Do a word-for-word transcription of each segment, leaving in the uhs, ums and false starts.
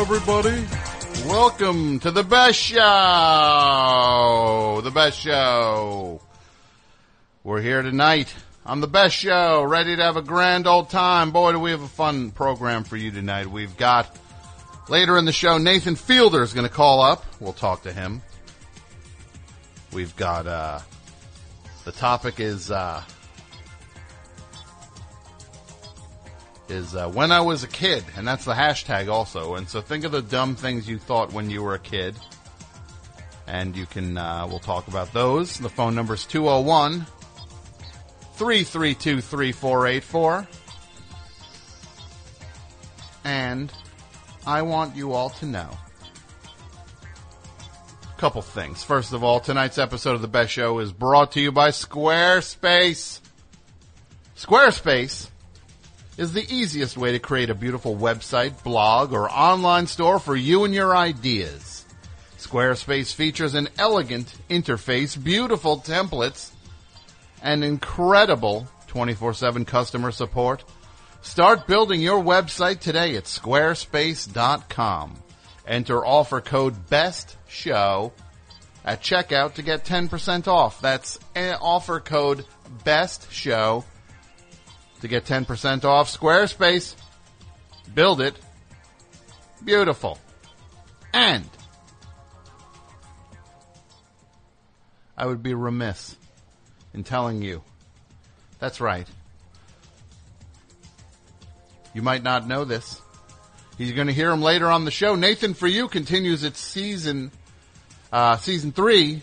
everybody. Welcome to the best show. The best show. We're here tonight on the best show, ready to have a grand old time. Boy, do we have a fun program for you tonight. We've got, later in the show, Nathan Fielder is going to call up. We'll talk to him. We've got, uh, the topic is, uh, is uh, when I was a kid, and that's the hashtag also. And so think of the dumb things you thought when you were a kid. And you can, uh, we'll talk about those. The phone number is two oh one, three three two, three four eight four. And I want you all to know a couple things. First of all, tonight's episode of The Best Show is brought to you by Squarespace. Squarespace is the easiest way to create a beautiful website, blog, or online store for you and your ideas. Squarespace features an elegant interface, beautiful templates, and incredible twenty-four seven customer support. Start building your website today at squarespace dot com. Enter offer code BESTSHOW at checkout to get ten percent off. That's offer code BESTSHOW to get ten percent off. Squarespace. Build it. Beautiful. And I would be remiss in telling you. That's right. You might not know this. You're going to hear him later on the show. Nathan For You continues its season, uh, season three.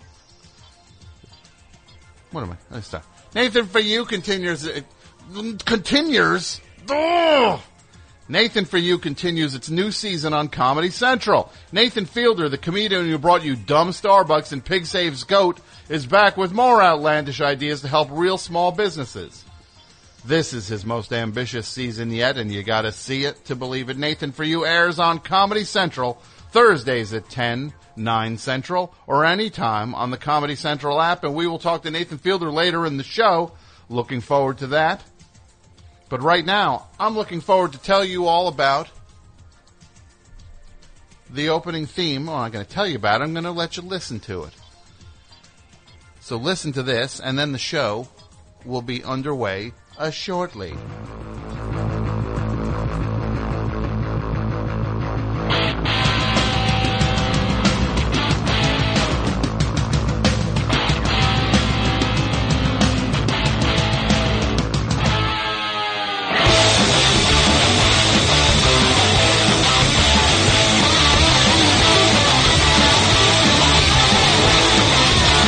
What am I? Let's stop. Nathan For You continues, uh, continues. Ugh! Nathan For You continues its new season on Comedy Central. Nathan Fielder, the comedian who brought you Dumb Starbucks and Pig Saves Goat, is back with more outlandish ideas to help real small businesses. This is his most ambitious season yet, and you gotta see it to believe it. Nathan For You airs on Comedy Central Thursdays at ten, nine Central, or anytime on the Comedy Central app, and we will talk to Nathan Fielder later in the show. Looking forward to that. But right now, I'm looking forward to tell you all about the opening theme. Well, I'm not going to tell you about it. I'm going to let you listen to it. So listen to this, and then the show will be underway uh, shortly.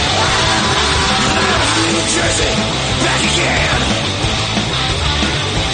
Back again.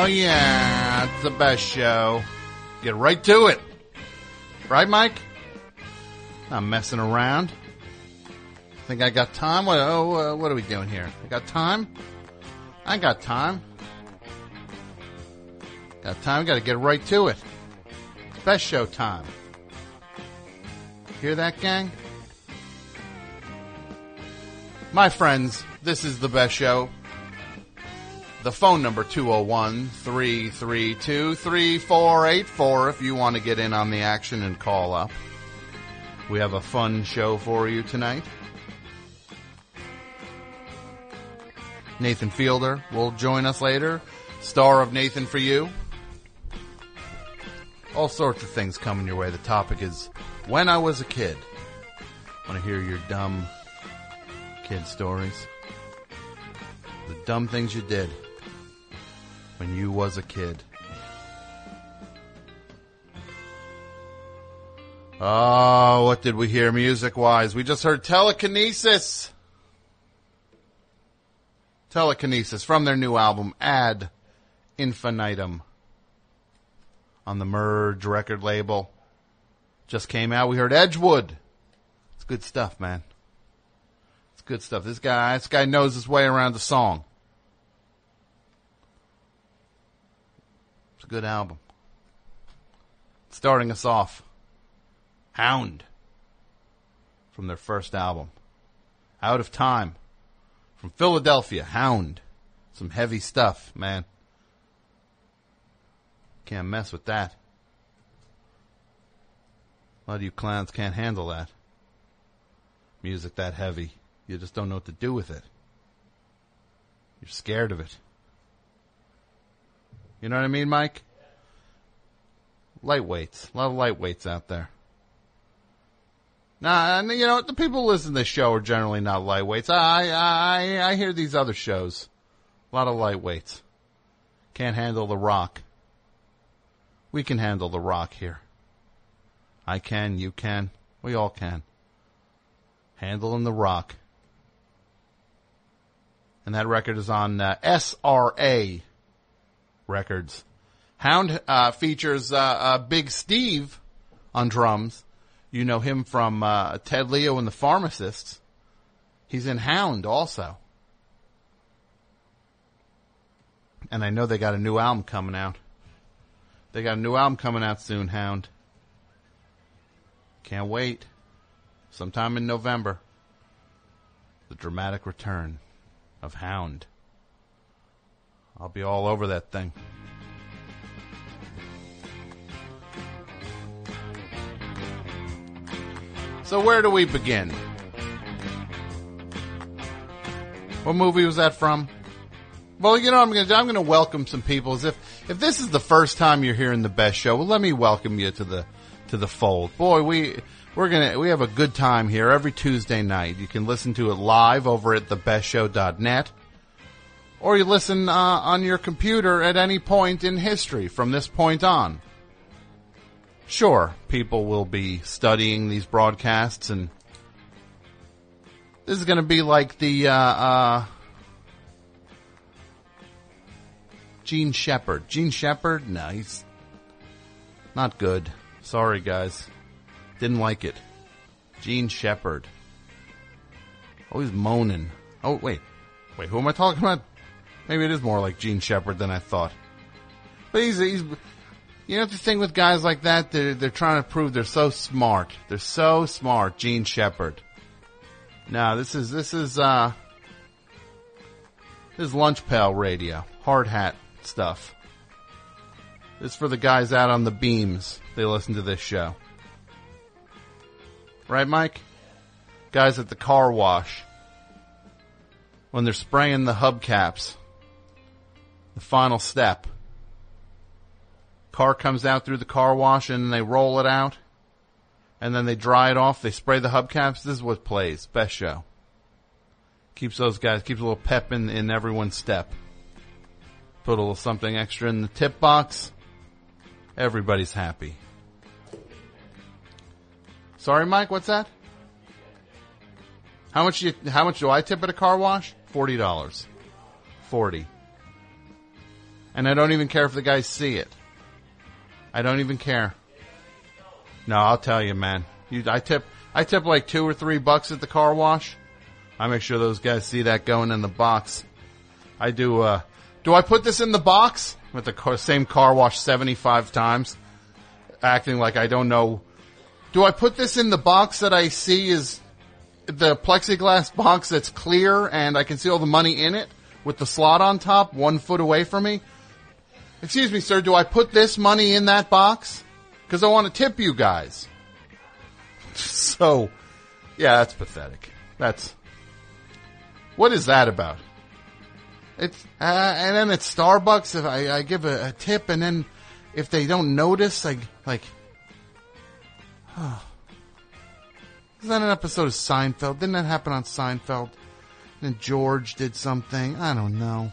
Oh, yeah, it's the best show. Get right to it. Right, Mike? Not messing around. Think I got time? What, oh, uh, what are we doing here? I got time? I got time. Got time, got to get right to it. Best show time. Hear that, gang? My friends, this is the best show. The phone number two oh one, three three two, three four eight four if you want to get in on the action and call up. We have a fun show for you tonight. Nathan Fielder will join us later. Star of Nathan for You. All sorts of things coming your way. The topic is When I Was a Kid. Want to hear your dumb kid stories? The dumb things you did when you was a kid. Oh, what did we hear music-wise? We just heard Telekinesis. Telekinesis from their new album, Ad Infinitum, on the Merge record label. Just came out. We heard Edgewood. It's good stuff, man. It's good stuff. This guy, this guy knows his way around the song. It's a good album. Starting us off, Hound, from their first album, Out of Time. From Philadelphia, Hound. Some heavy stuff, man. Can't mess with that. A lot of you clowns can't handle that. Music that heavy. You just don't know what to do with it. You're scared of it. You know what I mean, Mike? Lightweights. A lot of lightweights out there. Nah, and you know, the people who listen to this show are generally not lightweights. I, I, I hear these other shows. A lot of lightweights. Can't handle the rock. We can handle the rock here. I can, you can, we all can. Handling the rock. And that record is on uh, S R A Records. Hound uh, features uh, uh, Big Steve on drums. You know him from uh, Ted Leo and the Pharmacists. He's in Hound also. And I know they got a new album coming out. They got a new album coming out soon, Hound. Can't wait. Sometime in November. The dramatic return of Hound. I'll be all over that thing. So where do we begin? What movie was that from? Well, you know, I'm going to I'm going to welcome some people. As if if this is the first time you're hearing the best show, well, let me welcome you to the to the fold. Boy, we we're gonna we have a good time here every Tuesday night. You can listen to it live over at the best show dot net, or you listen uh, on your computer at any point in history from this point on. Sure, people will be studying these broadcasts, and this is going to be like the uh, uh, Gene Shepard. Gene Shepard? No, he's not good. Sorry, guys. Didn't like it. Gene Shepard. Always moaning. Oh, wait. Wait, who am I talking about? Maybe it is more like Gene Shepard than I thought. But he's... he's You know the thing with guys like that, they're, they're trying to prove they're so smart. They're so smart, Gene Shepard. No, this is, this is, uh, this is Lunch Pail Radio. Hard hat stuff. This is for the guys out on the beams. They listen to this show. Right, Mike? Guys at the car wash. When they're spraying the hubcaps. The final step. Car comes out through the car wash and they roll it out and then they dry it off. They spray the hubcaps. This is what plays. Best show. Keeps those guys, keeps a little pep in, in everyone's step. Put a little something extra in the tip box. Everybody's happy. Sorry, Mike, what's that? How much you, how much do I tip at a car wash? Forty dollars. Forty. And I don't even care if the guys see it. I don't even care. No, I'll tell you, man. You, I tip, I tip like two or three bucks at the car wash. I make sure those guys see that going in the box. I do, uh, do I put this in the box? With the car, same car wash seventy-five times. Acting like I don't know. Do I put this in the box that I see is the plexiglass box that's clear and I can see all the money in it with the slot on top one foot away from me? Excuse me, sir, do I put this money in that box? Because I want to tip you guys. So, yeah, that's pathetic. That's... What is that about? It's uh, and then at Starbucks, if I, I give a, a tip, and then if they don't notice, like, like... Oh. Is that an episode of Seinfeld? Didn't that happen on Seinfeld? And George did something. I don't know.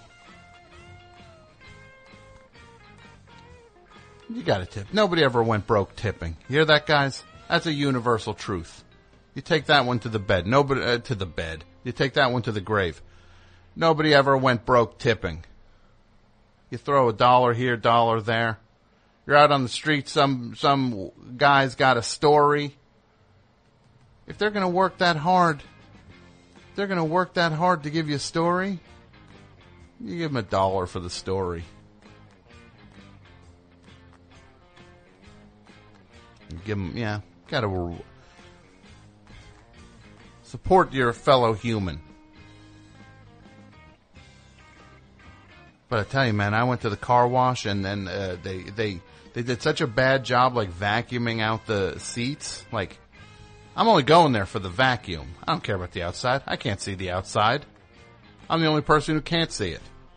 You got to tip. Nobody ever went broke tipping. You hear that, guys? That's a universal truth. You take that one to the bed. Nobody uh, to the bed. You take that one to the grave. Nobody ever went broke tipping. You throw a dollar here, dollar there. You're out on the street. Some some guy's got a story. If they're going to work that hard, if they're going to work that hard to give you a story, you give them a dollar for the story. Give them, yeah, gotta re- support your fellow human. But I tell you, man, I went to the car wash and then uh, they they they did such a bad job, like vacuuming out the seats. Like, I'm only going there for the vacuum. I don't care about the outside. I can't see the outside. I'm the only person who can't see it.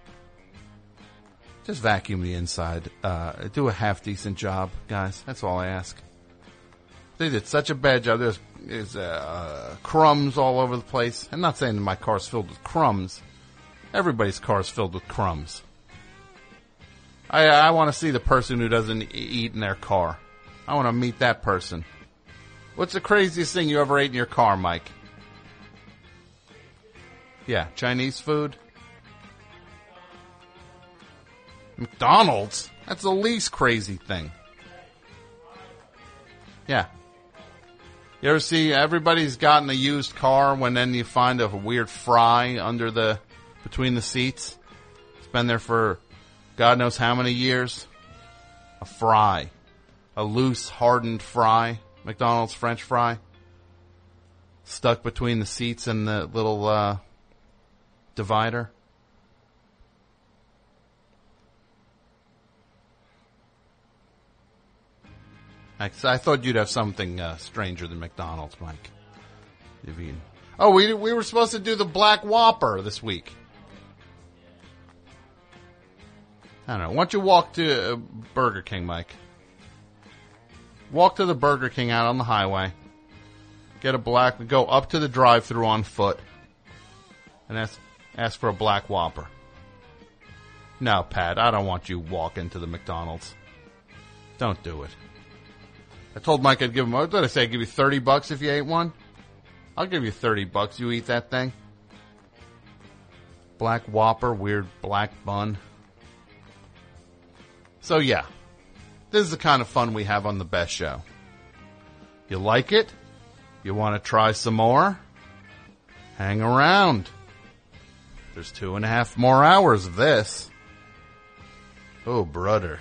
Just vacuum the inside. Uh, do a half decent job, guys. That's all I ask. They did such a bad job. There's, there's uh, crumbs all over the place. I'm not saying that my car's filled with crumbs. Everybody's car is filled with crumbs. I, I want to see the person who doesn't eat in their car. I want to meet that person. What's the craziest thing you ever ate in your car, Mike? Yeah, Chinese food? McDonald's? That's the least crazy thing. Yeah. You ever see, everybody's gotten a used car when then you find a weird fry under the, between the seats. It's been there for God knows how many years. A fry. A loose, hardened fry. McDonald's French fry. Stuck between the seats and the little, uh, divider. I, I thought you'd have something uh, stranger than McDonald's, Mike. If you, oh, we we were supposed to do the Black Whopper this week. I don't know. Why don't you walk to uh, Burger King, Mike? Walk to the Burger King out on the highway. Get a black, go up to the drive-thru on foot, and ask ask for a Black Whopper. No, Pat, I don't want you walking to the McDonald's. Don't do it. I told Mike I'd give him, what did I say? I'd give you thirty bucks if you ate one? I'll give you thirty bucks. You eat that thing? Black Whopper, weird black bun. So yeah, this is the kind of fun we have on the Best Show. You like it? You want to try some more? Hang around. There's two and a half more hours of this. Oh, brother.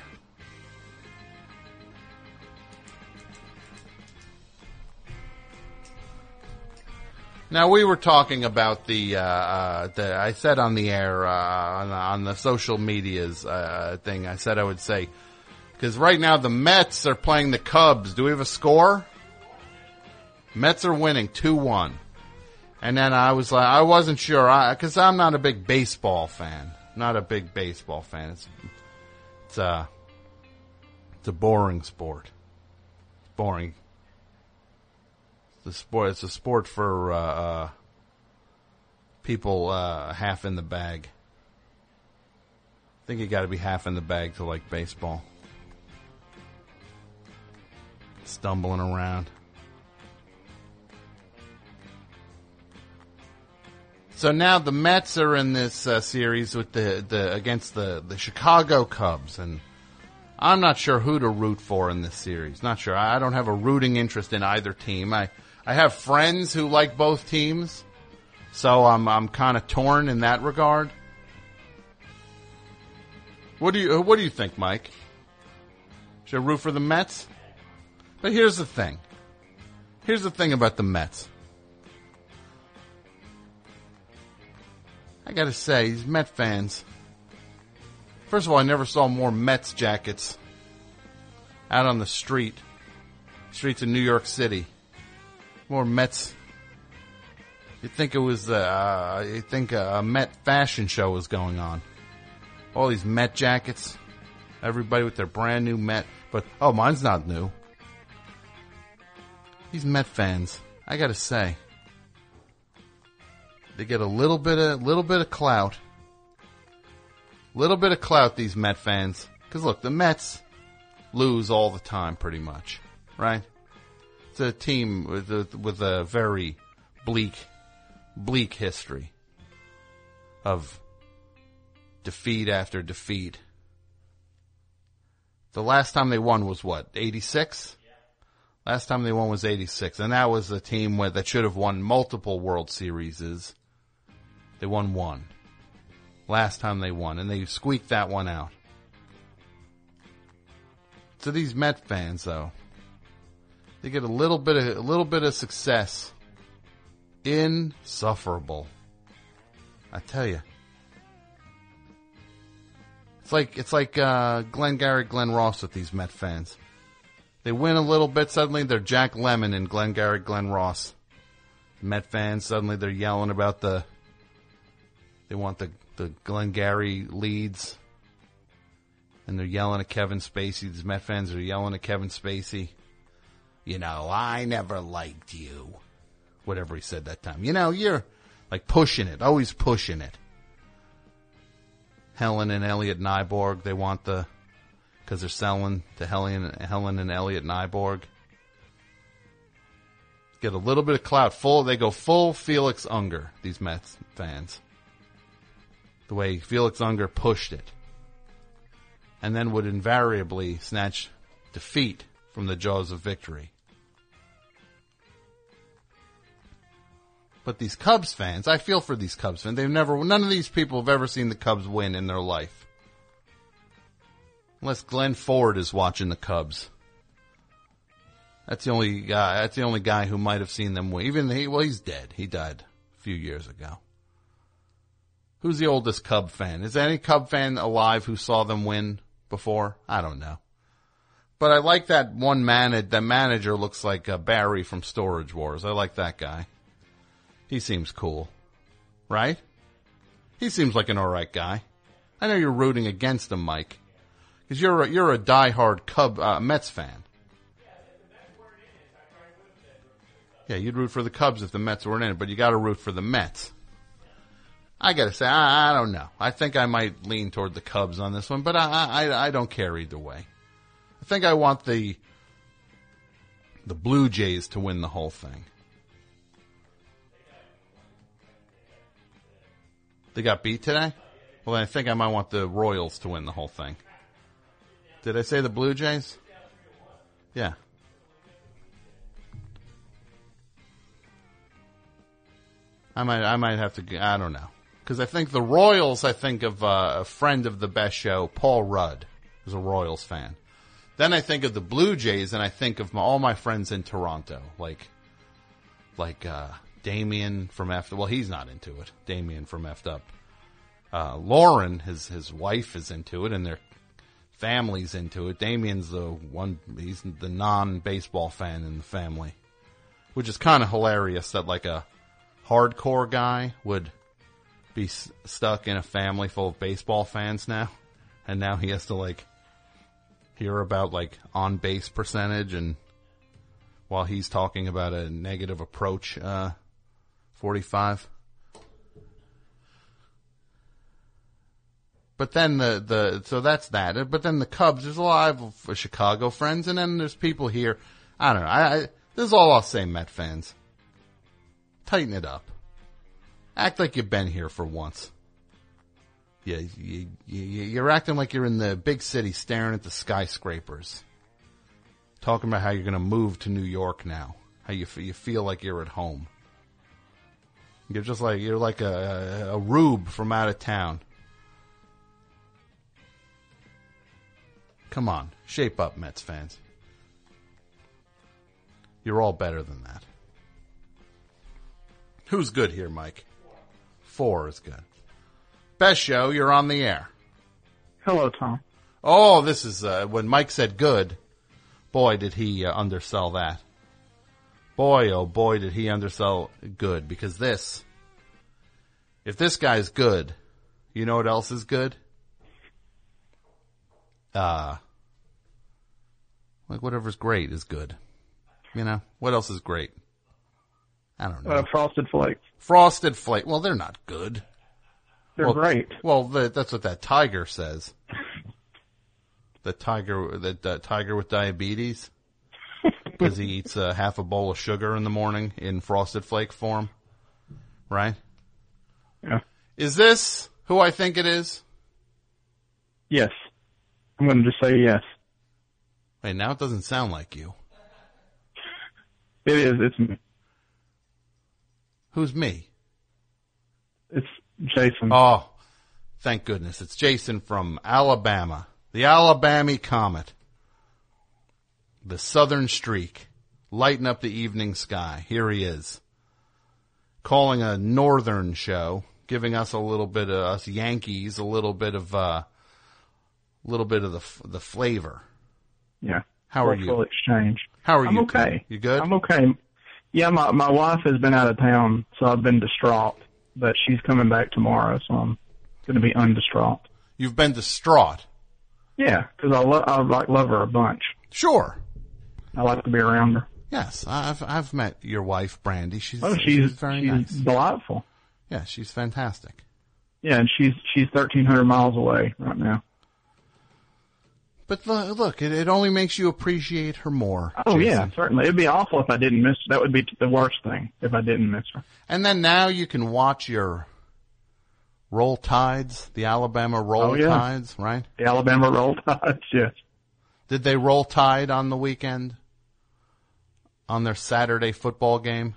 Now, we were talking about the, uh, uh, the I said on the air, uh, on, the, on the social medias, uh, thing, I said I would say, because right now the Mets are playing the Cubs. Do we have a score? Mets are winning two one. And then I was like, I wasn't sure, I, cause I'm not a big baseball fan. Not a big baseball fan. It's, it's, uh, it's a boring sport. It's boring. The sport, it's a sport for uh, uh, people uh, half in the bag. I think you got to be half in the bag to like baseball. Stumbling around. So now the Mets are in this uh, series with the, the against the, the Chicago Cubs, and I'm not sure who to root for in this series. Not sure. I don't have a rooting interest in either team. I, I have friends who like both teams, so I'm I'm kind of torn in that regard. What do you What do you think, Mike? Should I root for the Mets? But here's the thing. Here's the thing about the Mets. I gotta say, these Met fans. First of all, I never saw more Mets jackets out on the street, streets of New York City. More Mets. You'd think it was, uh, you'd think a, a Met fashion show was going on. All these Met jackets. Everybody with their brand new Met. But, oh, mine's not new. These Met fans, I gotta say, they get a little bit of, little bit of clout. Little bit of clout, these Met fans. Because look, the Mets lose all the time, pretty much, right? It's a team with a, with a very bleak, bleak history of defeat after defeat. The last time they won was what, eighty-six? Yeah. Last time they won was eighty-six, and that was a team where, that should have won multiple World Series. They won one. Last time they won, and they squeaked that one out. So these Met fans, though, they get a little bit of a little bit of success. Insufferable, I tell you. It's like it's like uh, Glengarry Glen Ross with these Met fans. They win a little bit, suddenly they're Jack Lemmon and Glengarry Glen Ross. Met fans, suddenly they're yelling about the. They want the the Glengarry leads, and they're yelling at Kevin Spacey. These Met fans are yelling at Kevin Spacey. You know, I never liked you. Whatever he said that time. You know, you're like pushing it, always pushing it. Helen and Elliot Nyborg, they want the, because they're selling to Helen, Helen and Elliot Nyborg. Get a little bit of clout. Full, they go full Felix Unger, these Mets fans. The way Felix Unger pushed it. And then would invariably snatch defeat from the jaws of victory. But these Cubs fans, I feel for these Cubs fans. They've never, none of these people have ever seen the Cubs win in their life. Unless Glenn Ford is watching the Cubs. That's the only guy, that's the only guy who might have seen them win. Even he, well, he's dead. He died a few years ago. Who's the oldest Cub fan? Is there any Cub fan alive who saw them win before? I don't know. But I like that one man, that manager looks like uh, Barry from Storage Wars. I like that guy. He seems cool. Right? He seems like an alright guy. I know you're rooting against him, Mike. Because you're a, you're a diehard Cub, uh, Mets fan. Yeah, you'd root for the Cubs if the Mets weren't in it, but you gotta root for the Mets. I gotta say, I, I don't know. I think I might lean toward the Cubs on this one, but I, I, I don't care either way. I think I want the, the Blue Jays to win the whole thing. They got beat today? Well, I think I might want the Royals to win the whole thing. Did I say the Blue Jays? Yeah. I might, I might have to, I don't know. Because I think the Royals, I think of uh, a friend of the best show, Paul Rudd, who's a Royals fan. Then I think of the Blue Jays, and I think of my, all my friends in Toronto, like, like, uh, Damien from F, well, he's not into it. Damien from F'd Up. Uh, Lauren, his, his wife is into it, and their family's into it. Damien's the one, he's the non-baseball fan in the family. Which is kind of hilarious that like a hardcore guy would be s- stuck in a family full of baseball fans now. And now he has to like hear about like on base percentage, and while he's talking about a negative approach, uh, forty-five. But then the, the, so that's that. But then the Cubs, there's a lot of Chicago friends, and then there's people here. I don't know. I, I, this is all I'll say, Met fans. Tighten it up. Act like you've been here for once. Yeah, you, you, you're acting like you're in the big city staring at the skyscrapers. Talking about how you're going to move to New York now. How you, you feel like you're at home. You're just like, you're like a, a, a rube from out of town. Come on, shape up, Mets fans. You're all better than that. Who's good here, Mike? Four is good. Best show, you're on the air. Hello, Tom. Oh, this is, uh, when Mike said good, boy, did he uh, undersell that. Boy, oh boy, did he undersell good. Because this, if this guy's good, you know what else is good? Uh, like whatever's great is good. You know, what else is great? I don't know. Uh, Frosted Flakes. Frosted Flake. Well, they're not good. They're well, great. Well, the, that's what that tiger says. The tiger, the uh, tiger with diabetes, because he eats uh, half a bowl of sugar in the morning in Frosted Flake form, right? Yeah. Is this who I think it is? Yes. I'm going to just say yes. Wait, now it doesn't sound like you. It is. It's me. Who's me? It's Jason. Oh, thank goodness. It's Jason from Alabama. The Alabama Comet. The Southern Streak. Lighten up the evening sky. Here he is. Calling a northern show. Giving us a little bit of, us Yankees, a little bit of, uh, little bit of the the flavor. Yeah. How are you? Cultural exchange. How are I'm you? okay. You good? I'm okay. Yeah, my my wife has been out of town, so I've been distraught. But she's coming back tomorrow, so I'm going to be undistraught. You've been distraught. Yeah, because I love I like love her a bunch. Sure. I like to be around her. Yes, I've I've met your wife, Brandy. She's Oh, she's, she's very she's nice. delightful. Yeah, she's fantastic. Yeah, and she's she's thirteen hundred miles away right now. But look, look it, it only makes you appreciate her more. Oh, Jason. yeah, certainly. It'd be awful if I didn't miss her. That would be the worst thing, if I didn't miss her. And then now you can watch your Roll Tides, the Alabama Roll Oh, yeah. Tides, right? The Alabama Roll Tides, yes. Did they roll Tide on the weekend? On their Saturday football game?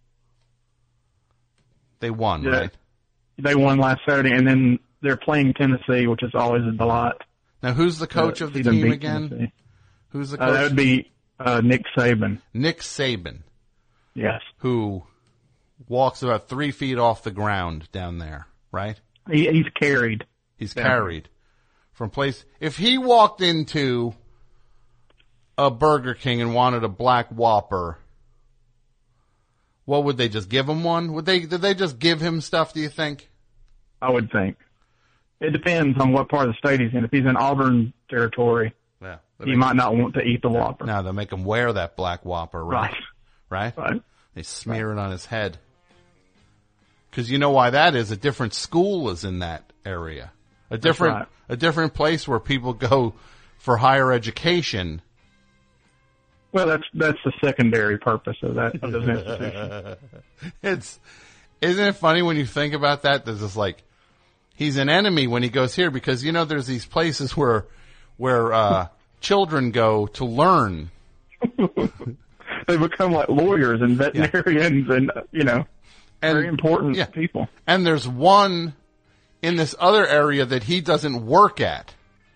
They won, Yeah. right? They won last Saturday, and then they're playing Tennessee, which is always a delight. Now, who's the coach Uh, of the see them team beat again? Tennessee. Who's the Uh, coach? that would be uh, Nick Saban. Nick Saban, Yes. who walks about three feet off the ground down there, right? He, he's carried. He's Yeah. carried from place. If he walked into a Burger King and wanted a black Whopper, what would they just give him one? Would they? Did they just give him stuff? Do you think? I would think. It depends on what part of the state he's in. If he's in Auburn territory, Yeah. he might not want to eat the Whopper. No, they'll make him wear that black Whopper, right? Right. Right? Right. They smear it on his head. Because you know why that is? A different school is in that area. A different, right. a different place where people go for higher education. Well, that's that's the secondary purpose of that of those institutions. It's, isn't it funny when you think about that? There's this like, he's an enemy when he goes here because, you know, there's these places where, where, uh, children go to learn. They become like lawyers and veterinarians and, uh, you know, And, very important yeah. people. And there's one in this other area that he doesn't work at.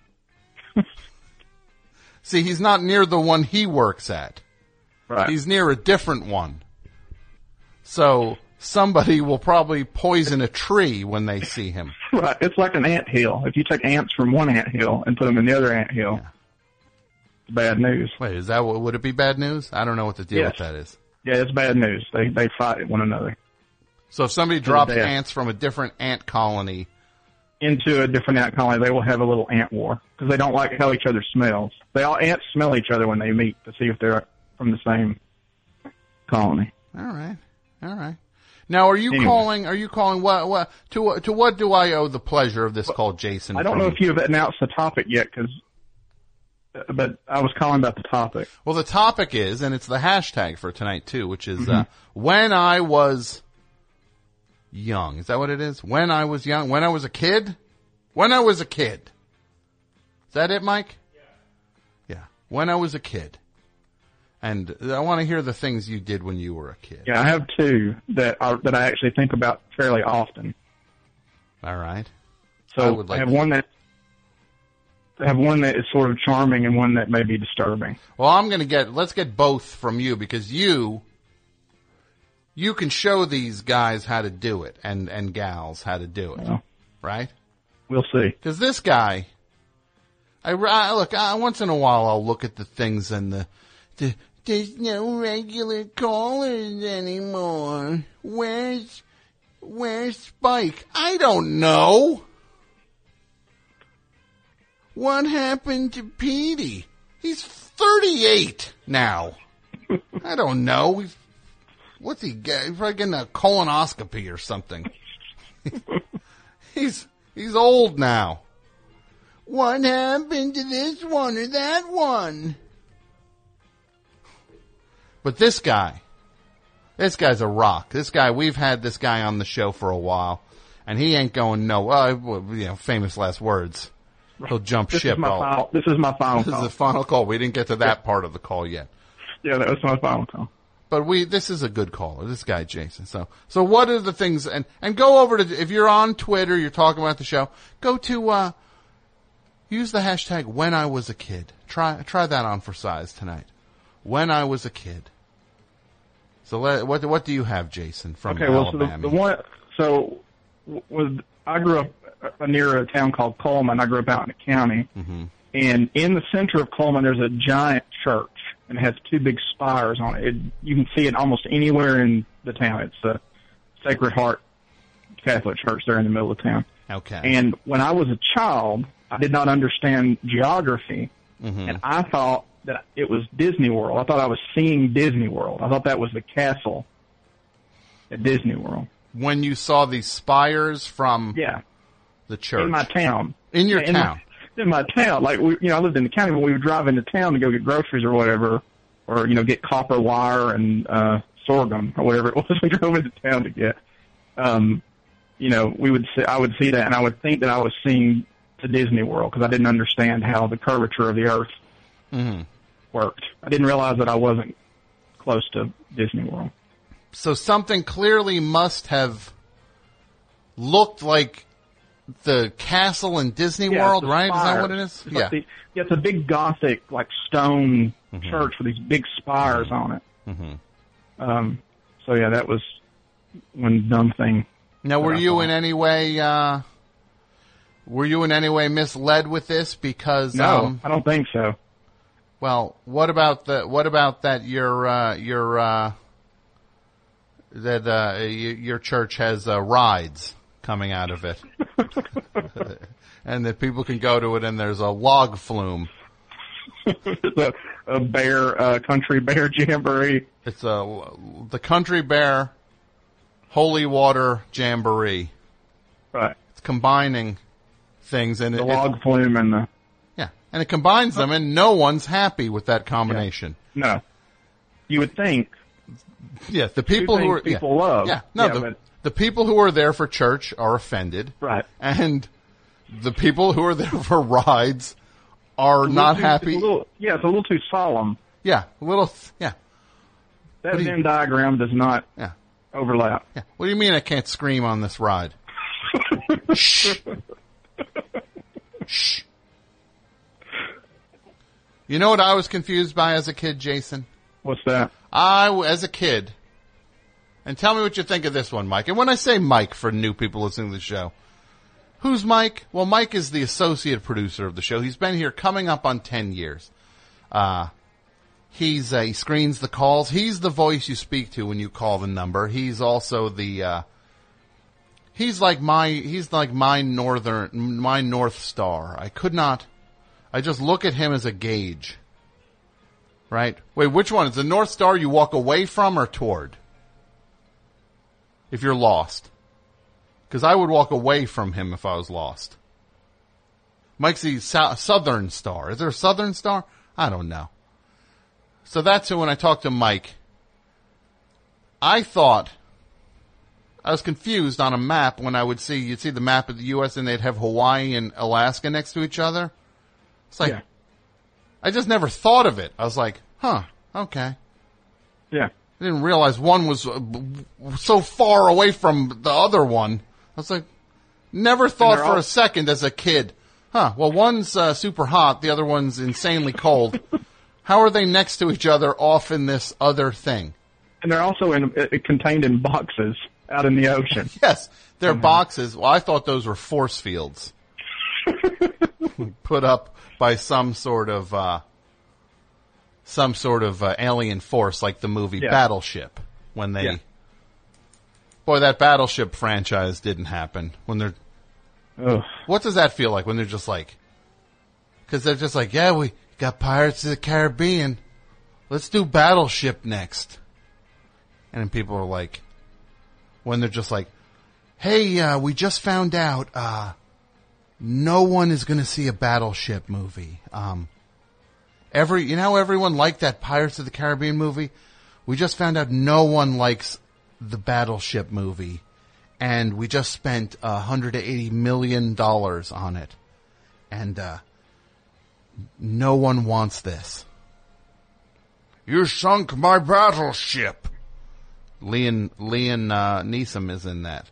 See, he's not near the one he works at. Right. He's near a different one. So somebody will probably poison a tree when they see him. Right. It's like an anthill. If you take ants from one anthill and put them in the other anthill, Yeah. it's bad news. Wait, is that what, would it be bad news? I don't know what the deal Yes. with that is. Yeah, it's bad news. They they fight one another. So if somebody drops death. ants from a different ant colony, Into a different ant colony, they will have a little ant war because they don't like how each other smells. They all ants smell each other when they meet to see if they're from the same colony. all right, all right. Now, are you Anyway. calling? Are you calling? What? What? To to what do I owe the pleasure of this call, Jason? I don't from- know if you have announced the topic yet, because, but I was calling about the topic. Well, the topic is, and it's the hashtag for tonight too, which is Mm-hmm. uh, when I was young. Is that what it is? When I was young? When I was a kid? When I was a kid. Is that it, Mike? Yeah. Yeah. When I was a kid. And I want to hear the things you did when you were a kid. Yeah, I have two that I, that I actually think about fairly often. All right. So I, would like I have to... one that I have one that is sort of charming and one that may be disturbing. Well, I'm going to get, let's get both from you because you, you can show these guys how to do it and, and gals how to do it. Well, right? We'll see. Because this guy, I, I look, I, once in a while I'll look at the things and the, the, there's no regular callers anymore. Where's, where's Spike? I don't know. What happened to Petey? He's thirty-eight now. I don't know. He's, what's he get? He's probably getting a colonoscopy or something. he's, he's old now. What happened to this one or that one? But this guy, this guy's a rock. This guy, we've had this guy on the show for a while, and he ain't going no, well, you know, famous last words. He'll jump this ship. Is my all. final, this is my final This call. is the final call. We didn't get to that part of the call yet. Yeah, that was my final call. But we, this is a good caller, this guy, Jason. So, so what are the things, and, and go over to, if you're on Twitter, you're talking about the show, go to, uh, use the hashtag when I was a kid. Try, try that on for size tonight. When I was a kid. So let, what, what do you have, Jason, from okay, well, Alabama? so the, the one, so, was, I grew up near a town called Coleman. I grew up out in the county. Mm-hmm. And in the center of Coleman, there's a giant church, and it has two big spires on it. it. You can see it almost anywhere in the town. It's the Sacred Heart Catholic Church there in the middle of town. Okay. And when I was a child, I did not understand geography, Mm-hmm. and I thought that it was Disney World. I thought I was seeing Disney World. I thought that was the castle at Disney World. When you saw these spires from Yeah. the church. In my town. In your in town. My, in my town. Like, we, you know, I lived in the county, but we would drive into town to go get groceries or whatever, or, you know, get copper wire and uh, sorghum or whatever it was we drove into town to get. Um, you know, we would see, I would see that, and I would think that I was seeing to Disney World because I didn't understand how the curvature of the Earth Mm-hmm. worked. I didn't realize that I wasn't close to Disney World. So something clearly must have looked like the castle in Disney Yeah, World, it's a right? Is that spire. what it is? It's Yeah. like the, yeah, it's a big Gothic, like stone Mhm. church with these big spires on it. Mm-hmm. Um, so yeah, that was one dumb thing. Now, were that I you thought. in any way, uh, were you in any way misled with this? Because, No, um, I don't think so. well, what about the, what about that your, uh, your, uh, that, uh, y- your church has, uh, rides coming out of it? And that people can go to it and there's a log flume. It's a, a bear, uh, country bear jamboree. It's a, the Country Bear Holy Water Jamboree. Right. It's combining things and The it, log it, flume and the, yeah, and it combines them and no one's happy with that combination. no. You would think Yeah, the people two who are things people yeah, love. Yeah, no, Yeah, the, but- the people who are there for church are offended, right. and the people who are there for rides are It's a not little too- happy. It's a little, yeah, it's a little too solemn. Yeah, a little. Yeah, That What do you- Venn diagram does not yeah, overlap. yeah. What do you mean I can't scream on this ride? Shh. Shh. You know what I was confused by as a kid, Jason? What's that? I, as a kid, and tell me what you think of this one, Mike. And when I say Mike, for new people listening to the show, who's Mike? Well, Mike is the associate producer of the show. He's been here coming up on ten years. Uh, he's, uh, he screens the calls. He's the voice you speak to when you call the number. He's also the, uh, he's like my, he's like my northern, my North Star. I could not, I just look at him as a gauge. Right? Wait, which one? Is the North Star you walk away from or toward? If you're lost. Because I would walk away from him if I was lost. Mike's the sou- Southern Star. Is there a Southern Star? I don't know. So that's who, when I talked to Mike, I thought I was confused on a map when I would see, you'd see the map of the U S and they'd have Hawaii and Alaska next to each other. It's like, yeah. I just never thought of it. I was like, huh, okay. Yeah. I didn't realize one was uh, so far away from the other one. I was like, never thought for all- a second as a kid, huh, well, one's uh, super hot, the other one's insanely cold. How are they next to each other off in this other thing? And they're also in, uh, contained in boxes out in the ocean. Yes, they're Uh-huh. boxes. Well, I thought those were force fields put up by some sort of uh, some sort of uh, alien force, like the movie Yeah. Battleship. When they, Yeah. boy, that Battleship franchise didn't happen. When they're, Ugh. what does that feel like when they're just like, because they're just like, yeah, we got Pirates of the Caribbean, let's do Battleship next, and then people are like, when they're just like, hey, uh, we just found out, uh, no one is going to see a Battleship movie. Um, every, you know how everyone liked that Pirates of the Caribbean movie? We just found out no one likes the Battleship movie. And we just spent uh, one hundred eighty million dollars on it. And, uh, no one wants this. You sunk my battleship. Liam, Liam, uh, Neeson is in that.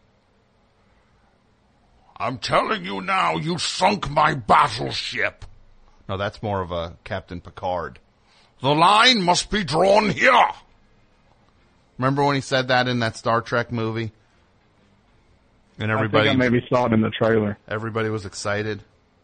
I'm telling you now, you sunk my battleship. No, that's more of a Captain Picard. The line must be drawn here. Remember when he said that in that Star Trek movie? And everybody, I think I maybe saw it in the trailer. everybody was excited.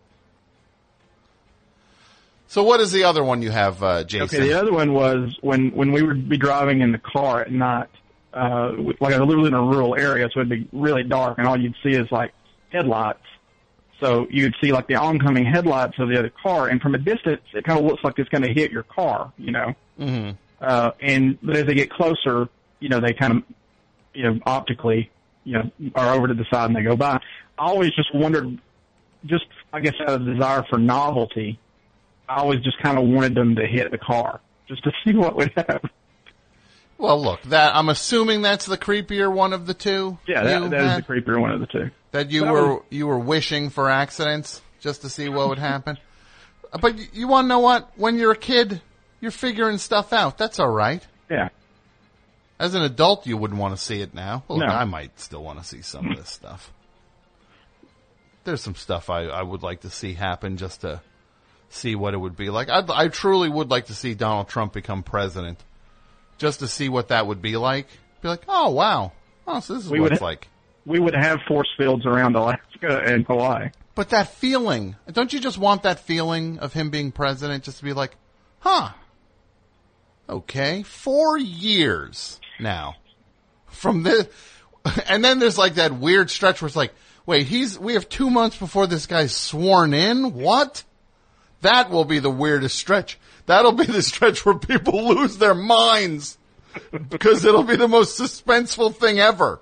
So what is the other one you have, uh, Jason? Okay, the other one was when, when we would be driving in the car at night, uh, like I lived in a rural area, so it'd be really dark, and all you'd see is like headlights. So you'd see like the oncoming headlights of the other car, and from a distance, it kind of looks like it's going to hit your car, you know. Mm-hmm. Uh, and but as they get closer, you know, they kind of, you know, optically, you know, are over to the side and they go by. I always just wondered, just I guess out of desire for novelty, I always just kind of wanted them to hit the car just to see what would happen. Well, look, that I'm assuming that's the creepier one of the two. Yeah, that, you that had? is the creepier one of the two. That you But I were was- you were wishing for accidents just to see what would happen. But you, you want to know what? When you're a kid, you're figuring stuff out. That's all right. Yeah. As an adult, you wouldn't want to see it now. Well, No. I might still want to see some of this stuff. There's some stuff I, I would like to see happen just to see what it would be like. I'd, I truly would like to see Donald Trump become president, just to see what that would be like. Be like, oh wow, oh so this is We what would it's ha- like. We would have force fields around Alaska and Hawaii. But that feeling, don't you just want that feeling of him being president, just to be like, huh, okay, four years now from this, and then there's like that weird stretch where it's like, wait, he's, we have two months before this guy's sworn in? What? That will be the weirdest stretch. That'll be the stretch where people lose their minds because it'll be the most suspenseful thing ever.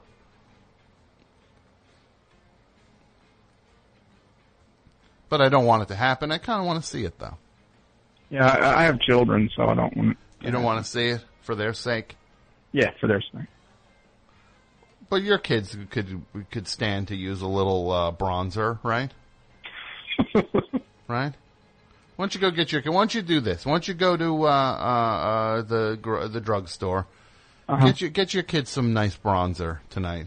But I don't want it to happen. I kind of want to see it, though. Yeah, I, I have children, so I don't want. You don't want to see it for their sake? Yeah, for their sake. But your kids could could stand to use a little uh, bronzer, right? Right? Why don't you go get your? Why don't you do this? Why don't you go to uh, uh, uh, the gr- the drugstore? Uh-huh. Get your get your kids some nice bronzer tonight.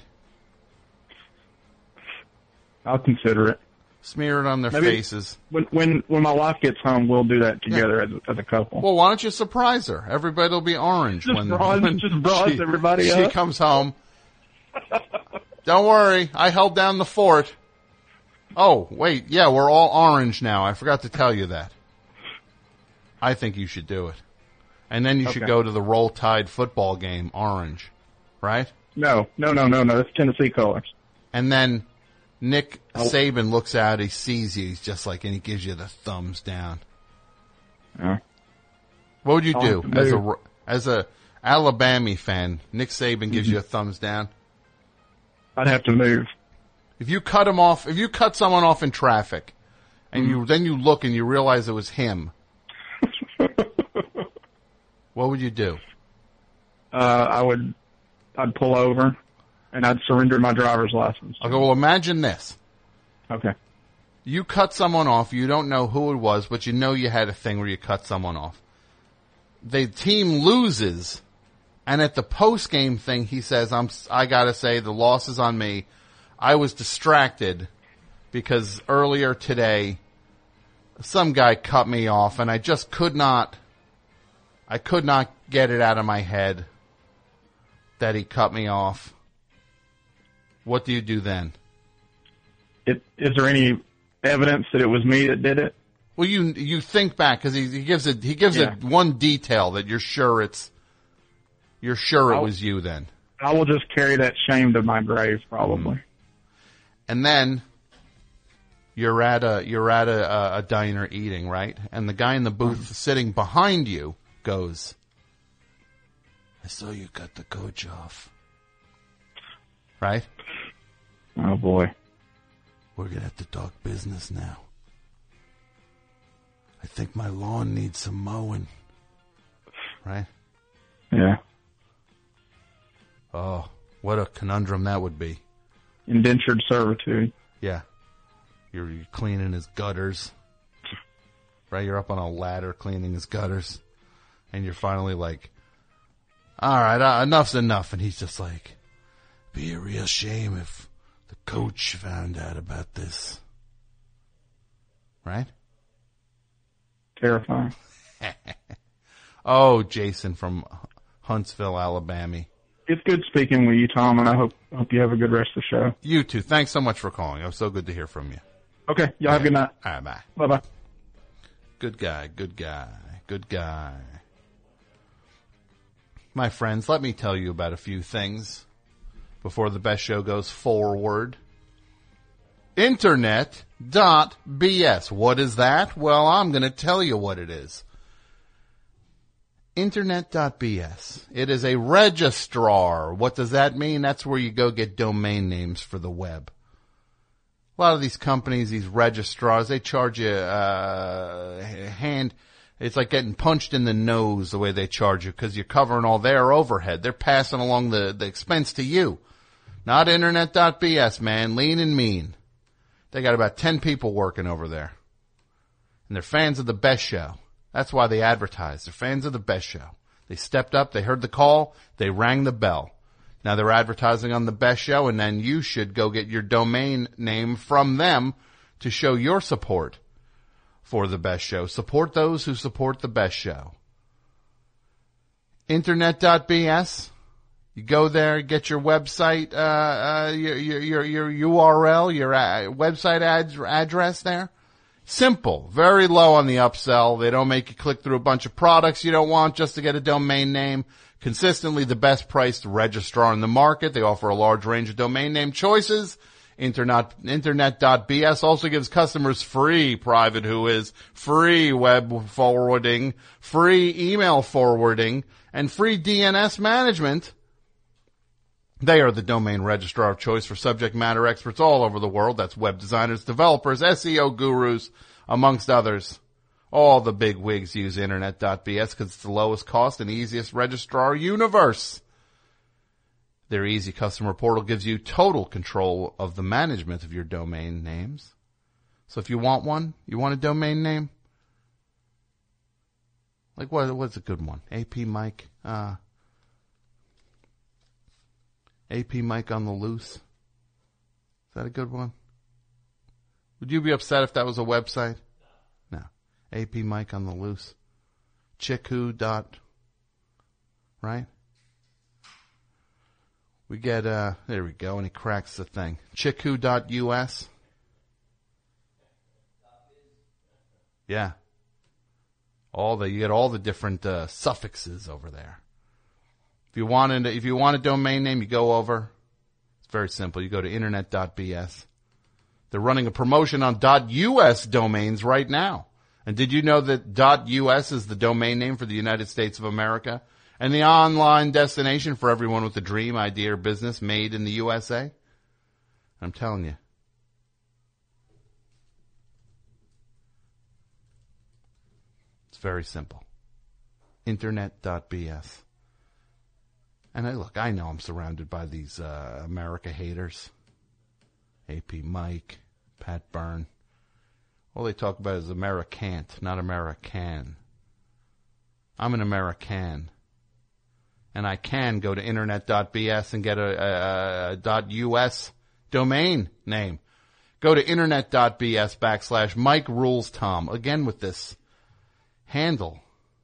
I'll consider it. Smear it on their Maybe- faces. When when when my wife gets home, we'll do that together as, a- as a couple. Well, why don't you surprise her? Everybody will be orange Just when, bronze- when just bronze she, everybody she up. comes home. Don't worry, I held down the fort. Oh, wait, yeah, we're all orange now. I forgot to tell you that. I think you should do it. And then you should Okay. go to the Roll Tide football game, orange, right? No, no, no, no, no. That's Tennessee colors. And then Nick Oh. Saban looks out, he sees you, he's just like, and he gives you the thumbs down. Yeah. What would you I'll do have to as a move. as a Alabama fan? Nick Saban gives you a thumbs down. I'd have to move. If you cut him off, if you cut someone off in traffic, and you then you look and you realize it was him, what would you do? Uh, I would, I'd pull over and I'd surrendered my driver's license. I'll go, well, imagine this. Okay. You cut someone off. You don't know who it was, but you know you had a thing where you cut someone off. The team loses, and at the post-game thing, he says, I'm, I gotta say, the loss is on me. I was distracted because earlier today, some guy cut me off, and I just could not, I could not get it out of my head that he cut me off. What do you do then? It, is there any evidence that it was me that did it? Well, you you think back because he, he gives it he gives Yeah. it one detail that you're sure it's you're sure it I'll, was you then, I will just carry that shame to my grave, probably. and then you're at a you're at a, a, a diner eating, right? And the guy in the booth mm. sitting behind you goes, "I saw you cut the coach off." Right? Oh boy, we're gonna have to talk business now. I think my lawn needs some mowing. Right? Yeah. Oh, what a conundrum that would be. Indentured servitude. Yeah. You're, you're cleaning his gutters. Right? You're up on a ladder cleaning his gutters. And you're finally like, all right, uh, enough's enough. And he's just like, be a real shame if the coach found out about this. Right? Terrifying. Oh, Jason from Huntsville, Alabama. It's good speaking with you, Tom, and I hope hope you have a good rest of the show. You too. Thanks so much for calling. It was so good to hear from you. Okay. Y'all have a good night. All right, bye. Bye-bye. Good guy, good guy, good guy. My friends, let me tell you about a few things before the best show goes forward. Internet dot B S. What is that? Well, I'm going to tell you what it is. Internet dot B S. It is a registrar. What does that mean? That's where you go get domain names for the web. A lot of these companies, these registrars, they charge you uh hand. It's like getting punched in the nose the way they charge you because you're covering all their overhead. They're passing along the, the expense to you. Not Internet dot B S, man. Lean and mean. They got about ten people working over there. And they're fans of the best show. That's why they advertise. They're fans of the best show. They stepped up, they heard the call, they rang the bell. Now they're advertising on the best show, and then you should go get your domain name from them to show your support for the best show. Support those who support the best show. Internet dot B S. You go there, get your website, uh, uh, your, your, your, your U R L, your uh, website ad- address there. Simple. Very low on the upsell. They don't make you click through a bunch of products you don't want just to get a domain name. Consistently the best priced registrar in the market. They offer a large range of domain name choices. Internet, Internet dot B S also gives customers free private who is, free web forwarding, free email forwarding, and free D N S management. They are the domain registrar of choice for subject matter experts all over the world. That's web designers, developers, S E O gurus, amongst others. All the big wigs use Internet dot B S because it's the lowest cost and easiest registrar universe. Their easy customer portal gives you total control of the management of your domain names. So if you want one, you want a domain name? Like what? What's a good one? A P Mike, uh, A P Mike on the loose. Is that a good one? Would you be upset if that was a website? No. A P Mike on the loose. Chickoo dot, right? We get, uh, there we go, and he cracks the thing. Chickoo dot U S. Yeah. All the, you get all the different, uh, suffixes over there. If you want a, if you want a domain name, you go over. It's very simple. You go to Internet dot B S. They're running a promotion on .us domains right now. And did you know that .us is the domain name for the United States of America and the online destination for everyone with a dream, idea, or business made in the U S A? I'm telling you. It's very simple. Internet dot B S. And I, look, I know I'm surrounded by these uh, America haters. A P Mike, Pat Byrne. All they talk about is Americant, not American. I'm an American. And I can go to internet dot b s and get a, a, a .us domain name. Go to internet dot b s backslash Mike Rules Tom. Again with this handle.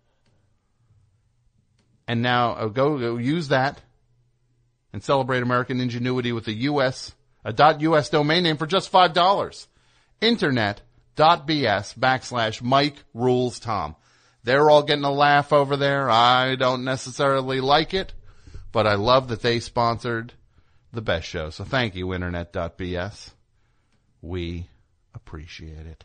And now uh, go, go use that and celebrate American ingenuity with a U S a .us domain name for just five dollars. internet dot b s backslash Mike Rules Tom. They're all getting a laugh over there. I don't necessarily like it, but I love that they sponsored the best show. So thank you, internet dot b s. We appreciate it.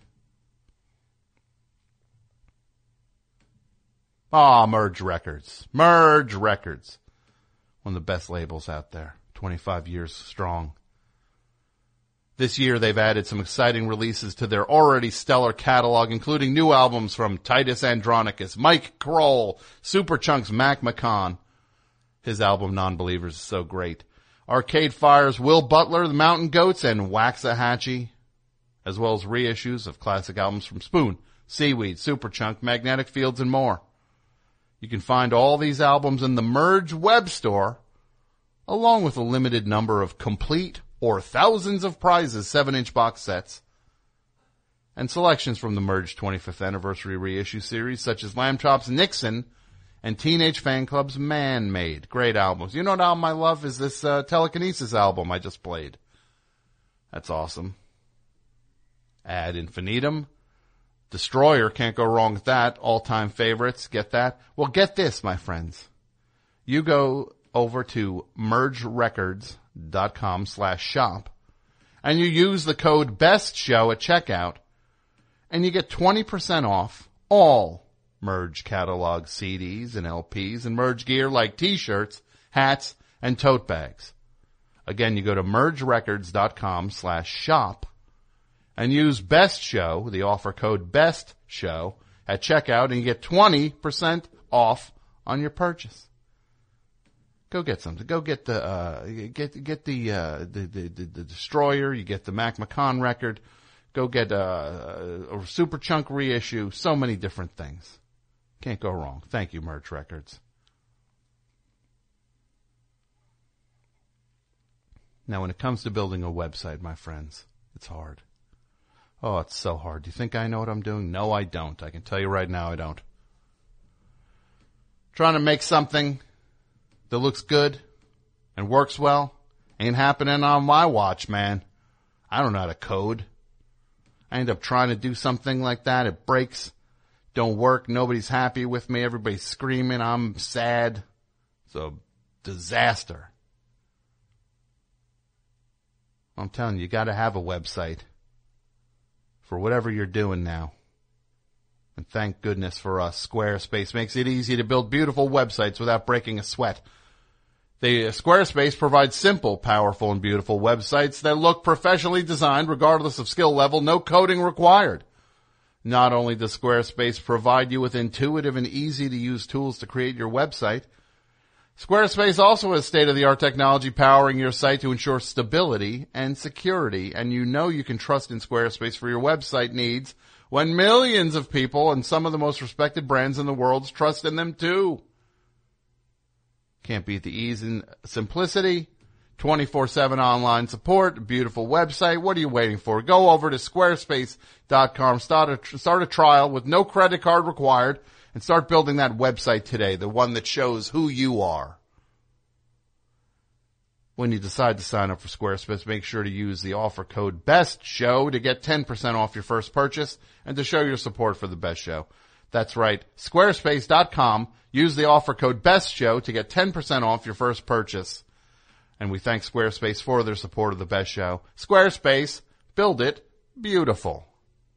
Ah, Merge Records. Merge Records. One of the best labels out there. twenty-five years strong. This year, they've added some exciting releases to their already stellar catalog, including new albums from Titus Andronicus, Mike Kroll, Superchunk's Mac McCon. His album, Non-Believers, is so great. Arcade Fire's Will Butler, The Mountain Goats, and Waxahachie, as well as reissues of classic albums from Spoon, Seaweed, Superchunk, Magnetic Fields, and more. You can find all these albums in the Merge web store, along with a limited number of complete or thousands of prizes seven-inch box sets, and selections from the Merge twenty-fifth Anniversary Reissue Series, such as Lamb Chop's Nixon and Teenage Fan Club's Man-Made. Great albums. You know what album I love is this uh, Telekinesis album I just played. That's awesome. Ad Infinitum. Destroyer, can't go wrong with that. All-time favorites, get that? Well, get this, my friends. You go over to merge records dot com slash shop, and you use the code BESTSHOW at checkout, and you get twenty percent off all Merge catalog C Ds and L Ps and Merge gear like t-shirts, hats, and tote bags. Again, you go to merge records dot com slash shop and use BESTSHOW, the offer code BESTSHOW, at checkout, and you get twenty percent off on your purchase. Go get something. Go get the uh, get get the, uh, the, the the the Destroyer. You get the Mac McCon record. Go get uh, a Superchunk reissue. So many different things. Can't go wrong. Thank you, Merch Records. Now, when it comes to building a website, my friends, it's hard. Oh, it's so hard. Do you think I know what I'm doing? No, I don't. I can tell you right now, I don't. Trying to make something that looks good and works well ain't happening on my watch, man. I don't know how to code. I end up trying to do something like that. It breaks. Don't work. Nobody's happy with me. Everybody's screaming. I'm sad. It's a disaster. I'm telling you, you got to have a website for whatever you're doing now. And thank goodness for us, Squarespace makes it easy to build beautiful websites without breaking a sweat. The Squarespace provides simple, powerful, and beautiful websites that look professionally designed regardless of skill level, no coding required. Not only does Squarespace provide you with intuitive and easy-to-use tools to create your website, Squarespace also has state-of-the-art technology powering your site to ensure stability and security, and you know you can trust in Squarespace for your website needs when millions of people and some of the most respected brands in the world trust in them too. Can't beat the ease and simplicity, twenty-four seven online support, beautiful website. What are you waiting for? Go over to squarespace dot com, start a, start a trial with no credit card required, and start building that website today, the one that shows who you are. When you decide to sign up for Squarespace, make sure to use the offer code BESTSHOW to get ten percent off your first purchase and to show your support for the Best Show. That's right, squarespace dot com. Use the offer code BESTSHOW to get ten percent off your first purchase. And we thank Squarespace for their support of the Best Show. Squarespace, build it beautiful.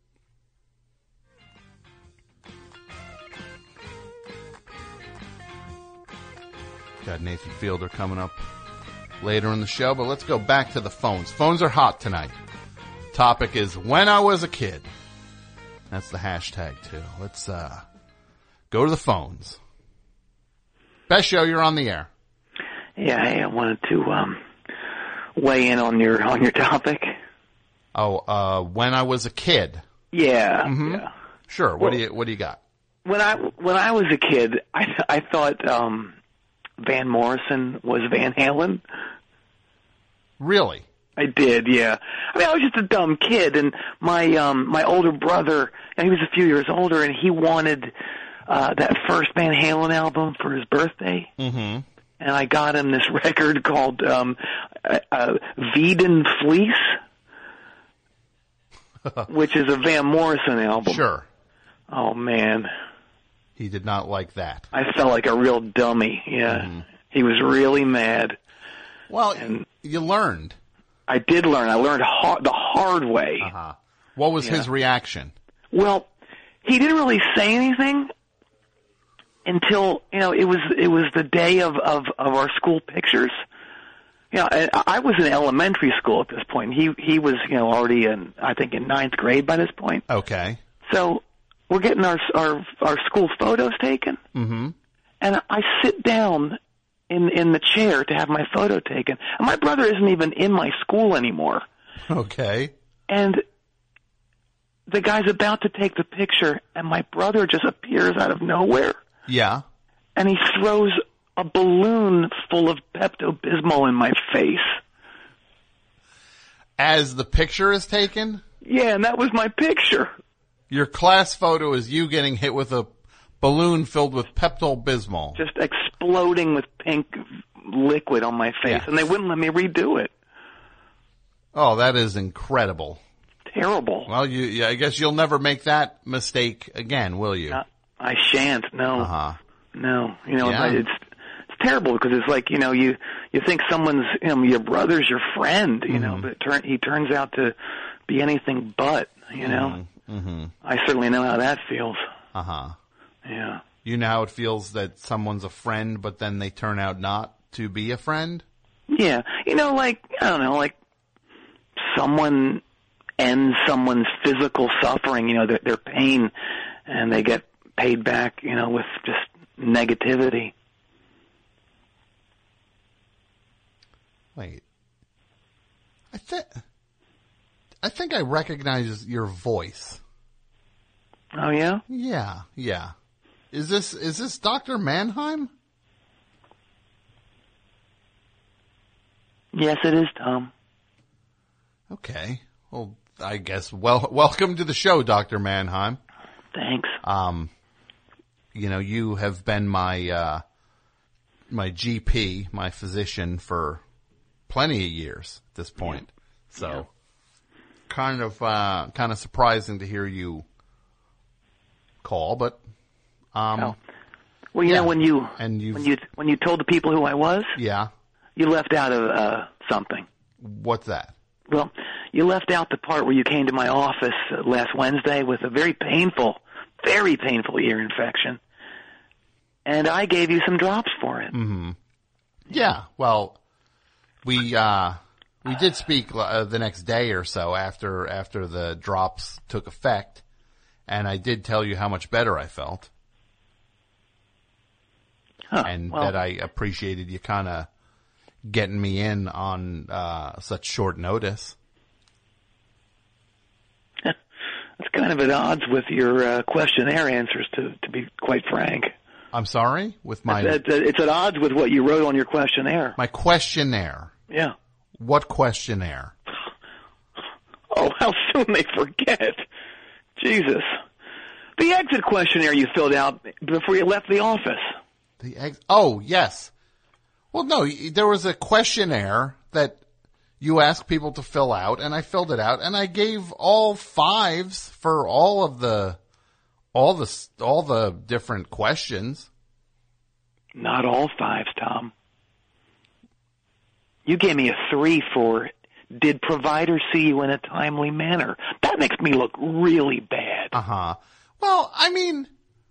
Got Nathan Fielder coming up later in the show, but let's go back to the phones. Phones are hot tonight. Topic is when I was a kid. That's the hashtag too. Let's uh go to the phones. Best Show, you're on the air. Yeah, hey, I wanted to um, weigh in on your on your topic. Oh, uh, when I was a kid. Yeah, Mm-hmm. yeah. Sure. What Well, do you What do you got? When I when I was a kid, I th- I thought um, Van Morrison was Van Halen. Really? I did, yeah. I mean, I was just a dumb kid, and my um, my older brother, and he was a few years older, and he wanted uh, that first Van Halen album for his birthday. Mm-hmm. And I got him this record called um, uh, uh, Veedon Fleece, which is a Van Morrison album. Sure. Oh, man. He did not like that. I felt like a real dummy, yeah. Mm-hmm. He was really mad. Well, And you learned. I did learn. I learned hard, the hard way. Uh-huh. What was Yeah. his reaction? Well, he didn't really say anything until, you know, it was it was the day of, of, of our school pictures. You know, I, I was in elementary school at this point. He he was, you know, already in, I think, in ninth grade by this point. Okay. So we're getting our our our school photos taken, Mm-hmm. and I sit down in in the chair to have my photo taken. And my brother isn't even in my school anymore. Okay. And the guy's about to take the picture, and my brother just appears out of nowhere, Yeah. and he throws a balloon full of Pepto-Bismol in my face. As the picture is taken, Yeah, and that was my picture. your class photo is you getting hit with a balloon filled with Pepto-Bismol. Just exploding with pink liquid on my face, Yeah. and they wouldn't let me redo it. Oh, that is incredible. Terrible. Well, you, yeah, I guess you'll never make that mistake again, will you? Uh, I shan't. No, Uh-huh. no. You know, Yeah. it's it's terrible because it's like, you know, you you think someone's, you know, your brother's your friend, you know, but it turn, he turns out to be anything but. You know, Mm-hmm. I certainly know how that feels. Uh-huh. Yeah. You know how it feels that someone's a friend, but then they turn out not to be a friend? Yeah. You know, like, I don't know, like someone ends someone's physical suffering, you know, their, their pain, and they get paid back, you know, with just negativity. Wait. I think I think I recognize your voice. Oh, yeah? Yeah, yeah. Is this is this Doctor Mannheim? Yes, it is, Tom. Okay. Well, I guess well welcome to the show, Doctor Mannheim. Thanks. Um you know, you have been my uh my G P, my physician for plenty of years at this point. So Yeah. kind of uh kind of surprising to hear you call, but um Oh. Well, you yeah. know, when you And you've- when you when you told the people who I was, yeah. you left out of uh, something. What's that? Well, you left out the part where you came to my office uh, last Wednesday with a very painful, very painful ear infection, and I gave you some drops for it. Mm-hmm. Yeah. Well, we uh we did speak uh, the next day or so after after the drops took effect, and I did tell you how much better I felt, Huh, and well, that I appreciated you kind of getting me in on uh such short notice. it's kind of at odds with your uh, questionnaire answers, to to be quite frank. I'm sorry, with my It's, it's at odds with what you wrote on your questionnaire. my questionnaire. Yeah. What questionnaire? Oh, how soon they forget. Jesus. The exit questionnaire you filled out before you left the office. The ex- oh, yes. Well, no, y- there was a questionnaire that you asked people to fill out, and I filled it out, and I gave all fives for all of the, all the, s- all the different questions. Not all fives, Tom. You gave me a three for, did providers see you in a timely manner? That makes me look really bad. Uh huh. Well, I mean,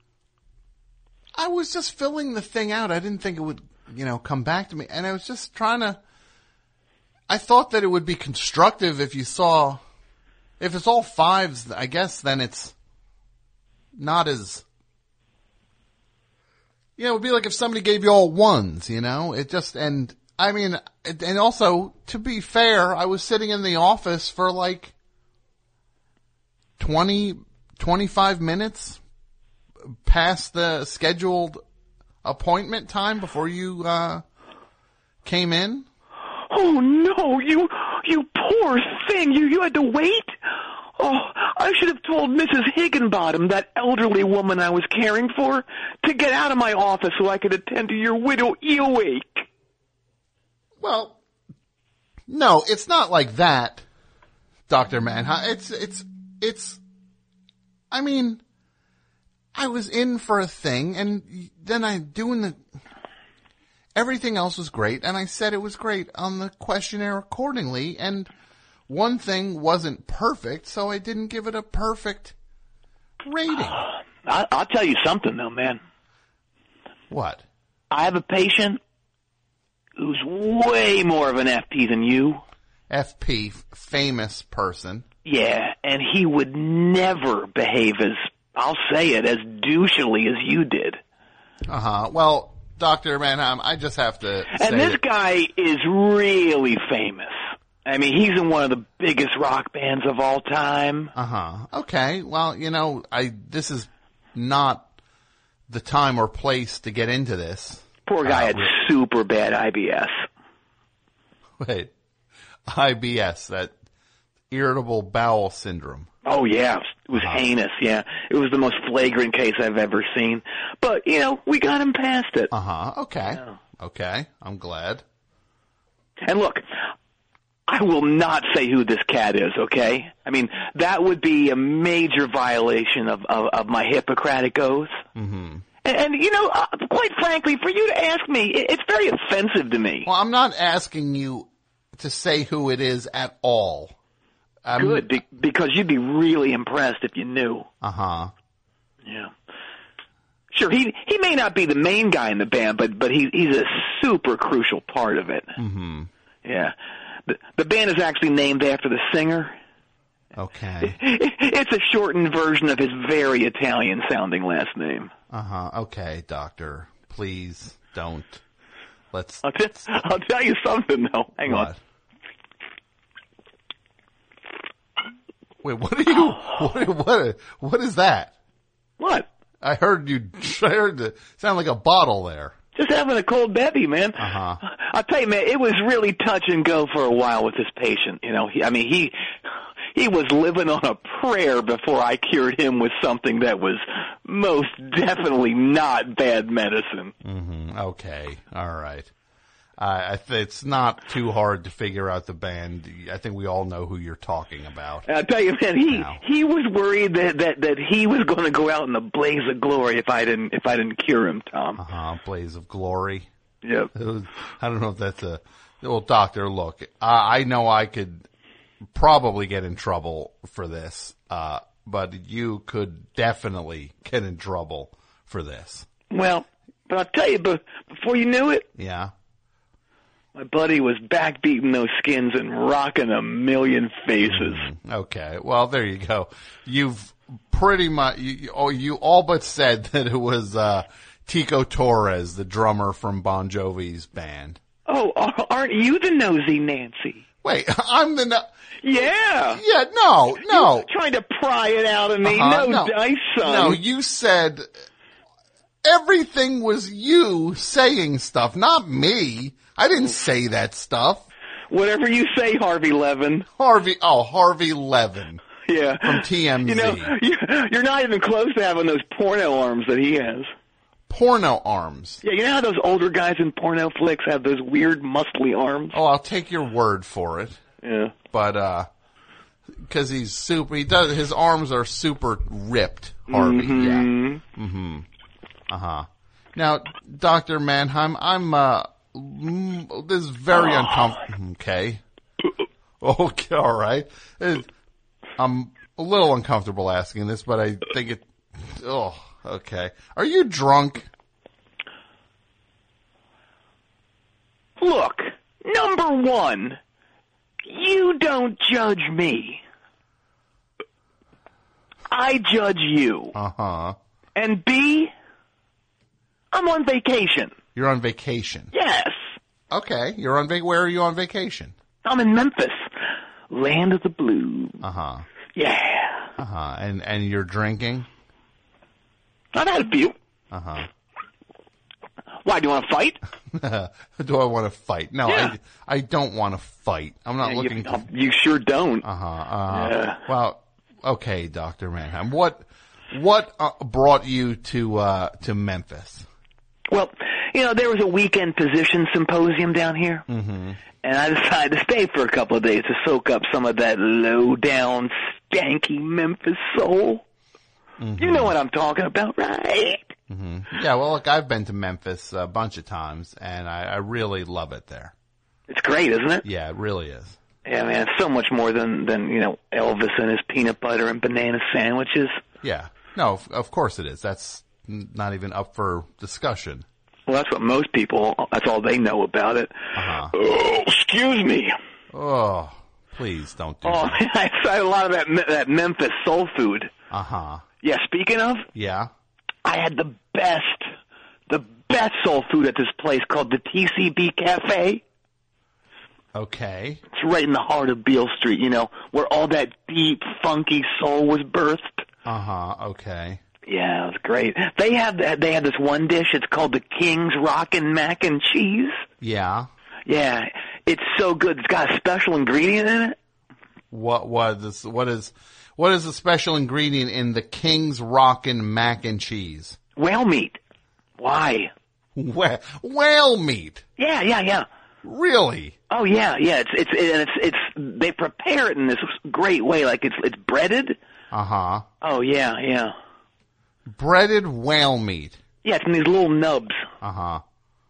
I was just filling the thing out. I didn't think it would, you know, come back to me, and I was just trying to. I thought that it would be constructive if you saw, if it's all fives, I guess then it's not as you know, it would be like if somebody gave you all ones, you know, it just, and I mean, and also to be fair, I was sitting in the office for like twenty, twenty-five minutes past the scheduled appointment time before you, uh, came in. Oh no, you, you poor thing. You, you had to wait? Oh, I should have told Missus Higginbottom, that elderly woman I was caring for, to get out of my office so I could attend to your widow earache. Well, no, it's not like that, Doctor Manheim. It's, it's, it's, I mean, I was in for a thing, and then I doing the, everything else was great, and I said it was great on the questionnaire accordingly, and one thing wasn't perfect, so I didn't give it a perfect rating. I, I'll tell you something, though, man. What? I have a patient who's way more of an F P than you. F P, famous person. Yeah, and he would never behave as, I'll say it, as douchily as you did. Uh-huh. Well, Doctor Manheim, I just have to say And this that guy is really famous. I mean, he's in one of the biggest rock bands of all time. Uh-huh. Okay. Well, you know, I this is not the time or place to get into this. Poor guy uh, had super bad I B S. Wait. I B S, that irritable bowel syndrome. Oh, yeah. It was Uh-huh. heinous, yeah. It was the most flagrant case I've ever seen. But, you know, we got him past it. Uh-huh. Okay. Yeah. Okay. I'm glad. And look, I will not say who this cat is, okay? I mean, that would be a major violation of, of, of my Hippocratic oath. Mm-hmm. And, and, you know, uh, quite frankly, for you to ask me, it, it's very offensive to me. Well, I'm not asking you to say who it is at all. I'm, Good, be, because you'd be really impressed if you knew. Uh-huh. Yeah. Sure, he he may not be the main guy in the band, but but he he's a super crucial part of it. Mm-hmm. Yeah. The, the band is actually named after the singer. Okay. It's a shortened version of his very Italian-sounding last name. Uh-huh. Okay, doctor. Please don't. Let's... I'll, t- I'll tell you something, though. Hang what? on. Wait, what are you... What, what, what is that? What? I heard you... I heard it sound like a bottle there. Just having a cold bevy, man. Uh-huh. I'll tell you, man, it was really touch and go for a while with this patient. You know, he, I mean, he he was living on a prayer before I cured him with something that was most definitely not bad medicine. Mm-hmm. Okay. All right. Uh, I th- it's not too hard to figure out the band. I think we all know who you're talking about. I'll tell you, man, he Now. he was worried that that that he was going to go out in a blaze of glory if I didn't if I didn't cure him, Tom. Uh-huh. Blaze of Glory. Yep. It was, I don't know if that's a... Well, doctor, look, I, I know I could probably get in trouble for this, uh, but you could definitely get in trouble for this. Well, but I'll tell you, but before you knew it, Yeah? my buddy was backbeating those skins and rocking a million faces. Okay. Well, there you go. You've pretty much, you, oh, you all but said that it was, uh, Tico Torres, the drummer from Bon Jovi's band. Oh, aren't you the nosy Nancy? Wait, I'm the, no- Yeah. yeah, no, no. You're trying to pry it out of me. Uh-huh, no, no. dice, son. No, you said everything was you saying stuff, not me. I didn't say that stuff. Whatever you say, Harvey Levin. Harvey, oh, Harvey Levin Yeah. from T M Z. You know, you- you're not even close to having those porno arms that he has. Porno arms. Yeah, you know how those older guys in porno flicks have those weird muscly arms? Oh, I'll take your word for it. Yeah. But, uh, cause he's super, he does, his arms are super ripped, Harvey. Mm-hmm. Yeah. Mm-hmm. Uh-huh. Now, Doctor Mannheim, I'm, uh, mm, this is very Oh. uncomfortable. Okay. Okay, alright. I'm a little uncomfortable asking this, but I think it, oh, okay. Are you drunk? Look, number one, you don't judge me. I judge you. Uh-huh. And B, I'm on vacation. You're on vacation. Yes. Okay. You're on vac. Where are you on vacation? I'm in Memphis, land of the blues. Uh huh. Yeah. Uh huh. And and you're drinking. I've had a few. Uh huh. Why, do you want to fight? Do I want to fight? No, Yeah. I, I don't want to fight. I'm not Yeah, looking you, to... you sure don't. Uh-huh. Uh-huh. Yeah. Well, okay, Doctor Mannheim. What what uh, brought you to uh, to Memphis? Well, you know, there was a weekend physician symposium down here, Mm-hmm. and I decided to stay for a couple of days to soak up some of that low-down, stanky Memphis soul. Mm-hmm. You know what I'm talking about, right? Mm-hmm. Yeah, well, look, I've been to Memphis a bunch of times, and I, I really love it there. It's great, isn't it? Yeah, it really is. Yeah, man, it's so much more than, than you know, Elvis and his peanut butter and banana sandwiches. Yeah. No, of, of course it is. That's n- not even up for discussion. Well, that's what most people, that's all they know about it. Uh-huh. Oh, excuse me. Oh, please don't do Oh, that. I saw a lot of that that Memphis soul food. Uh-huh. Yeah, speaking of, Yeah? I had the best, the best soul food at this place called the T C B Cafe. Okay. It's right in the heart of Beale Street, you know, where all that deep, funky soul was birthed. Uh-huh. Okay. Yeah, it was great. They have they have this one dish. It's called the King's Rockin' Mac and Cheese. Yeah. Yeah, it's so good. It's got a special ingredient in it. What what is what is what is the special ingredient in the King's Rockin' Mac and Cheese? Whale meat. Why? Whale, whale meat. Yeah, yeah, yeah. Really? Oh yeah, yeah. It's it's and it's it's they prepare it in this great way. Like it's it's breaded. Uh-huh. Oh yeah, yeah, Breaded whale meat. yeah. It's in these little nubs. Uh-huh.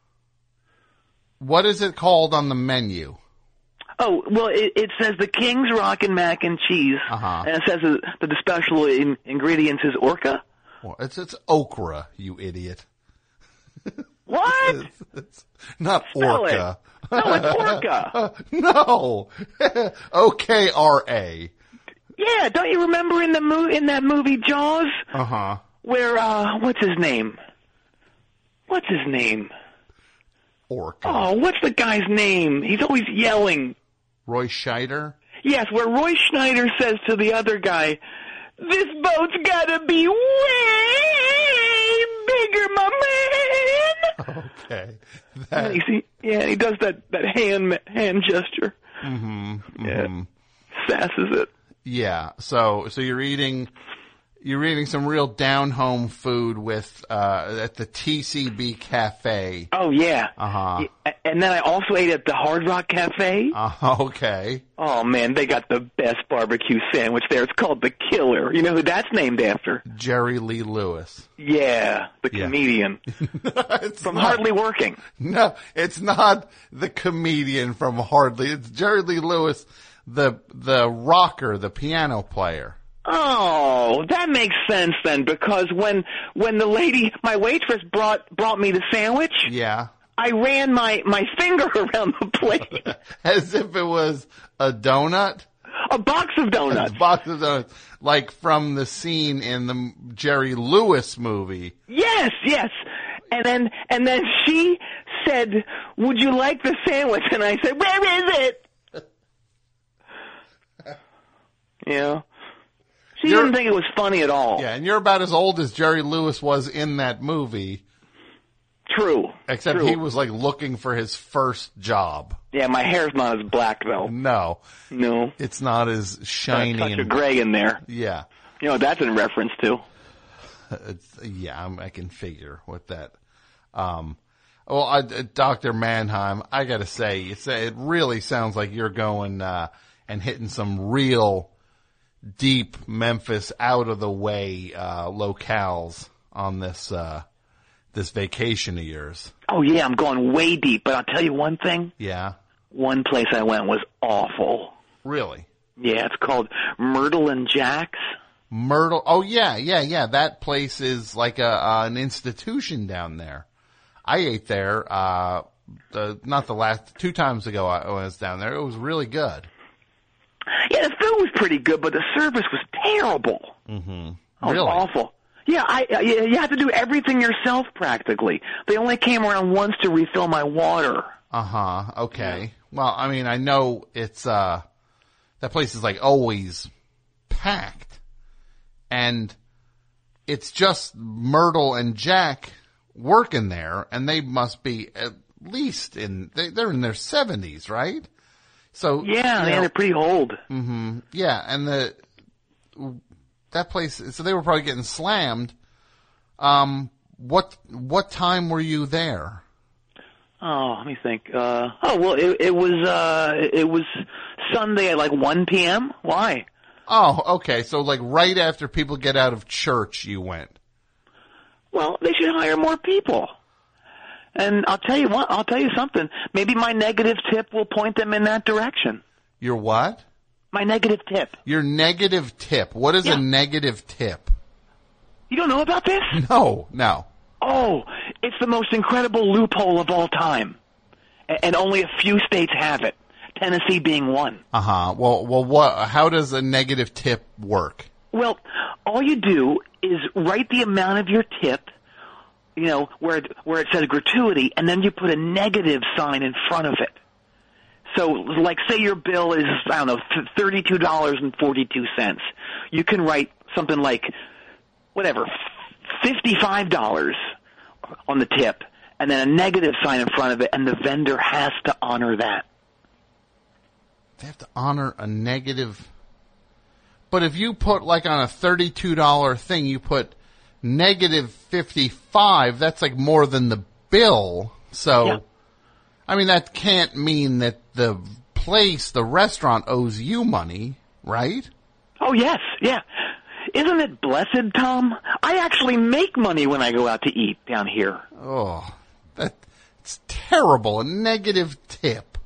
What is it called on the menu? Oh well, it, it says the King's Rockin' Mac and Cheese, Uh-huh. and it says that the special in, ingredients is orca. Well, it's it's okra, you idiot. What? It's, it's not Spell it. orca. No, it's orca. No. O K R A. Yeah, don't you remember in the mo- in that movie Jaws Uh-huh. where uh what's his name? What's his name? Orca. Oh, what's the guy's name? He's always yelling. Roy Scheider? Yes, where Roy Schneider says to the other guy, "This boat's gotta be way bigger, my man." Okay. And That, he, see, yeah, he does that, that hand hand gesture. mhm, Yeah. mhm. Sasses it. Yeah. So so you're eating you're eating some real down home food with uh at the T C B Cafe. Oh, yeah. Uh-huh. Yeah, and then I also ate at the Hard Rock Cafe. Uh, okay. Oh, man, they got the best barbecue sandwich there. It's called The Killer. You know who that's named after? Jerry Lee Lewis. Yeah, the Yeah. comedian It's from not- Hardly Working. No, it's not the comedian from Hardly. It's Jerry Lee Lewis, the the rocker, the piano player. Oh, that makes sense then, because when when the lady, my waitress brought brought me the sandwich, Yeah. I ran my my finger around the plate. As if it was a donut. A box of A donuts. box of donuts. Like from the scene in the Jerry Lewis movie. Yes, yes. And then and then she said, "Would you like the sandwich?" And I said, "Where is it?" Yeah. She You're- didn't think it was funny at all. Yeah, and you're about as old as Jerry Lewis was in that movie, True. except True. he was like looking for his first job. Yeah, my hair's not as black though. No, No. it's not as Got a shiny touch of and gray in there. yeah. You know what that's in reference to? It's, yeah, I'm, I can figure what that. Um, well, I, Doctor Mannheim, I got to say, it's, it really sounds like you're going uh, and hitting some real deep Memphis, out of the way uh, locales on this uh, this vacation of yours. Oh yeah, I'm going way deep, but I'll tell you one thing. Yeah, One place I went was awful. really. Yeah, it's called Myrtle and Jack's. Myrtle. Oh yeah, yeah, yeah. That place is like a uh, an institution down there. I ate there. Uh, the not the last two times ago I was down there. It was really good. Yeah, the food was pretty good, but the service was terrible. Mm-hmm. Oh, it was Really? awful. Yeah, I, I you have to do everything yourself practically. They only came around once to refill my water. Uh-huh. Okay. Yeah. Well, I mean, I know it's, uh, that place is like always packed. And it's just Myrtle and Jack working there, and they must be at least in, they, they're in their seventies, right? So yeah, you know, they're pretty old. Mm-hmm. Yeah, and the that place, so they were probably getting slammed. Um, what what time were you there? Oh, let me think. Uh, oh, well, it, it was uh, it was Sunday at like one p.m. Why? Oh, okay. So like right after people get out of church, you went. Well, they should hire more people. And I'll tell you what, I'll tell you something. Maybe my negative tip will point them in that direction. Your what? My negative tip. Your negative tip. What is yeah. a negative tip? You don't know about this? No, no. Oh, it's the most incredible loophole of all time. And only a few states have it. Tennessee being one. Uh-huh. Well, well, what, how does a negative tip work? Well, all you do is write the amount of your tip, you know, where it, where it says gratuity, and then you put a negative sign in front of it. So, like, say your bill is, I don't know, thirty-two dollars and forty-two cents. You can write something like, whatever, fifty-five dollars on the tip, and then a negative sign in front of it, and the vendor has to honor that. They have to honor a negative. But if you put, like, on a thirty-two dollars thing, you put negative fifty-five, that's like more than the bill. So, yeah. I mean, that can't mean that the place, the restaurant, owes you money, right? Oh, yes, yeah. Isn't it blessed, Tom? I actually make money when I go out to eat down here. Oh, that's terrible. A negative tip.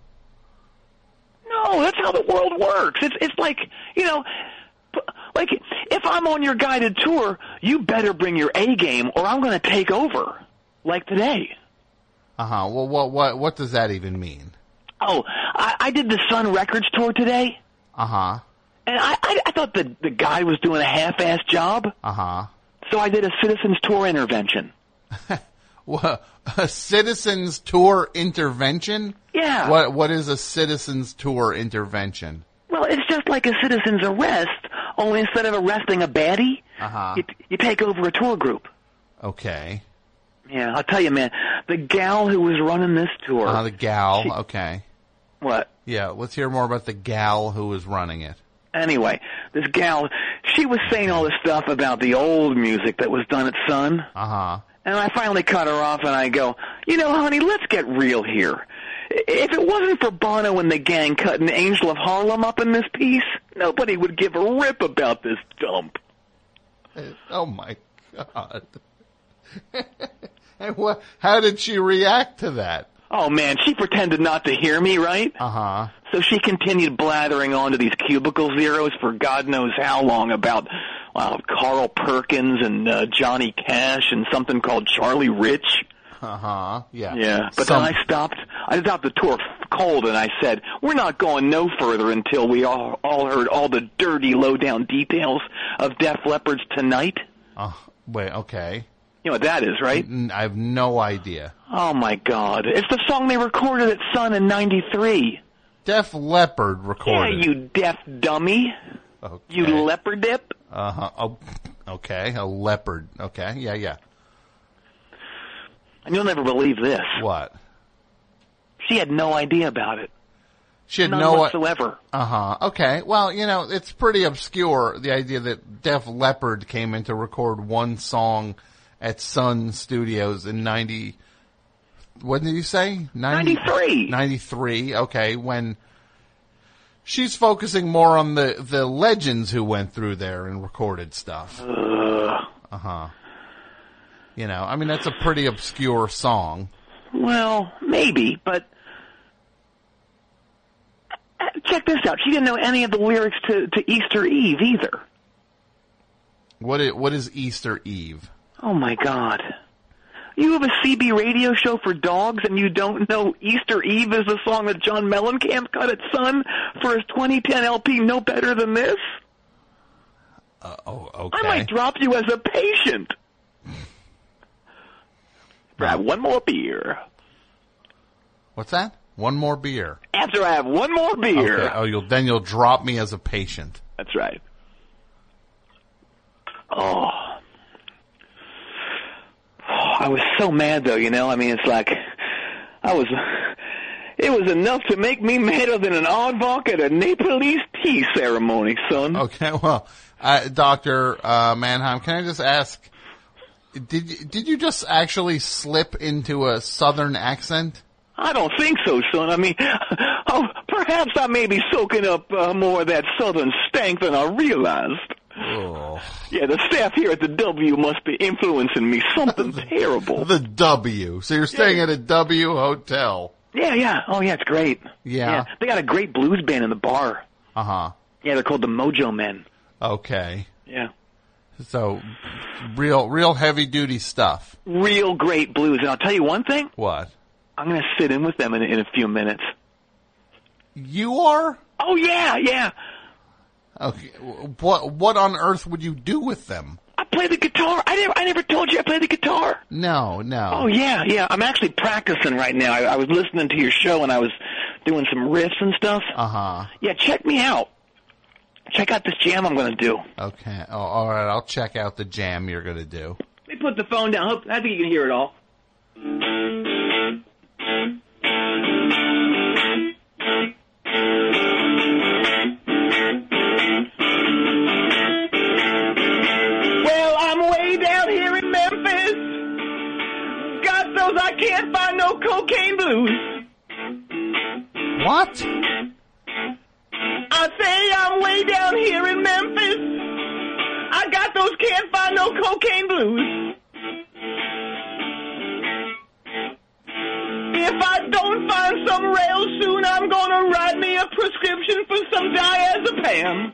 No, that's how the world works. It's it's like, you know, like if I'm on your guided tour, you better bring your A game or I'm going to take over, like today. Uh-huh. Well, what what what does that even mean? Oh, I, I did the Sun Records tour today. Uh-huh. And I, I, I thought the, the guy was doing a half-assed job. Uh-huh. So I did a Citizens Tour intervention. What, a Citizens Tour intervention? Yeah. What What is a Citizens Tour intervention? Well, it's just like a citizen's arrest, only instead of arresting a baddie, uh-huh. you, you take over a tour group. Okay. Yeah, I'll tell you, man, the gal who was running this tour. Uh, the gal, she, okay. What? Yeah, let's hear more about the gal who was running it. Anyway, this gal, she was saying all this stuff about the old music that was done at Sun. Uh-huh. And I finally cut her off and I go, you know, honey, let's get real here. If it wasn't for Bono and the gang cutting Angel of Harlem up in this piece, nobody would give a rip about this dump. Oh, my God. And what? How did she react to that? Oh, man, she pretended not to hear me, right? Uh-huh. So she continued blathering on to these cubicle zeros for God knows how long about uh, Carl Perkins and uh, Johnny Cash and something called Charlie Rich. Uh-huh, yeah. Yeah, but Some... then I stopped. I stopped the tour cold and I said, we're not going no further until we all, all heard all the dirty, low-down details of Def Leppard's Tonight. Oh, wait, okay. You know what that is, right? I have no idea. Oh, my God. It's the song they recorded at Sun in ninety-three. Def Leppard recorded. Yeah, you deaf dummy. Okay. You leopard dip. Uh-huh. Oh, okay, a leopard. Okay, yeah, yeah. And you'll never believe this. What? She had no idea about it. She had None no whatsoever. Uh-huh. Okay. Well, you know, it's pretty obscure, the idea that Def Leppard came in to record one song at Sun Studios in ninety. What did you say? ninety, ninety-three. ninety-three. Okay. When she's focusing more on the, the legends who went through there and recorded stuff. Uh huh. You know, I mean, that's a pretty obscure song. Well, maybe, but check this out. She didn't know any of the lyrics to, to Easter Eve either. What is, what is Easter Eve? Oh, my God. You have a C B radio show for dogs and you don't know Easter Eve is the song that John Mellencamp cut at Sun for his twenty ten L P No Better Than This? Uh, oh, okay. I might drop you as a patient. Grab one more beer. What's that? One more beer. After I have one more beer. Okay. Oh, you'll then you'll drop me as a patient. That's right. Oh. oh. I was so mad, though, you know? I mean, it's like, I was, it was enough to make me madder than an aardvark at a Nepalese tea ceremony, son. Okay, well, uh, Doctor Uh, Mannheim, can I just ask, did you, did you just actually slip into a southern accent? I don't think so, son. I mean, oh, perhaps I may be soaking up uh, more of that southern stank than I realized. Oh. Yeah, the staff here at the W must be influencing me something terrible. The W. So you're staying yeah. at a W hotel. Yeah, yeah. Oh, yeah, it's great. Yeah. yeah. They got a great blues band in the bar. Uh-huh. Yeah, they're called the Mojo Men. Okay. Yeah. So, real, real heavy-duty stuff. Real great blues. And I'll tell you one thing. What? I'm going to sit in with them in, in a few minutes. You are? Oh, yeah, yeah. Okay. What what on earth would you do with them? I play the guitar. I never I never told you I play the guitar. No, no. Oh, yeah, yeah. I'm actually practicing right now. I, I was listening to your show and I was doing some riffs and stuff. Uh-huh. Yeah, check me out. Check out this jam I'm going to do. Okay. Oh, all right. I'll check out the jam you're going to do. Let me put the phone down. Hope, I think you can hear it all. Well, I'm way down here in Memphis. God knows I can't find no cocaine blues. What? I say I'm way down here in Memphis. I got those can't find no cocaine blues. If I don't find some rail soon, I'm gonna write me a prescription for some diazepam.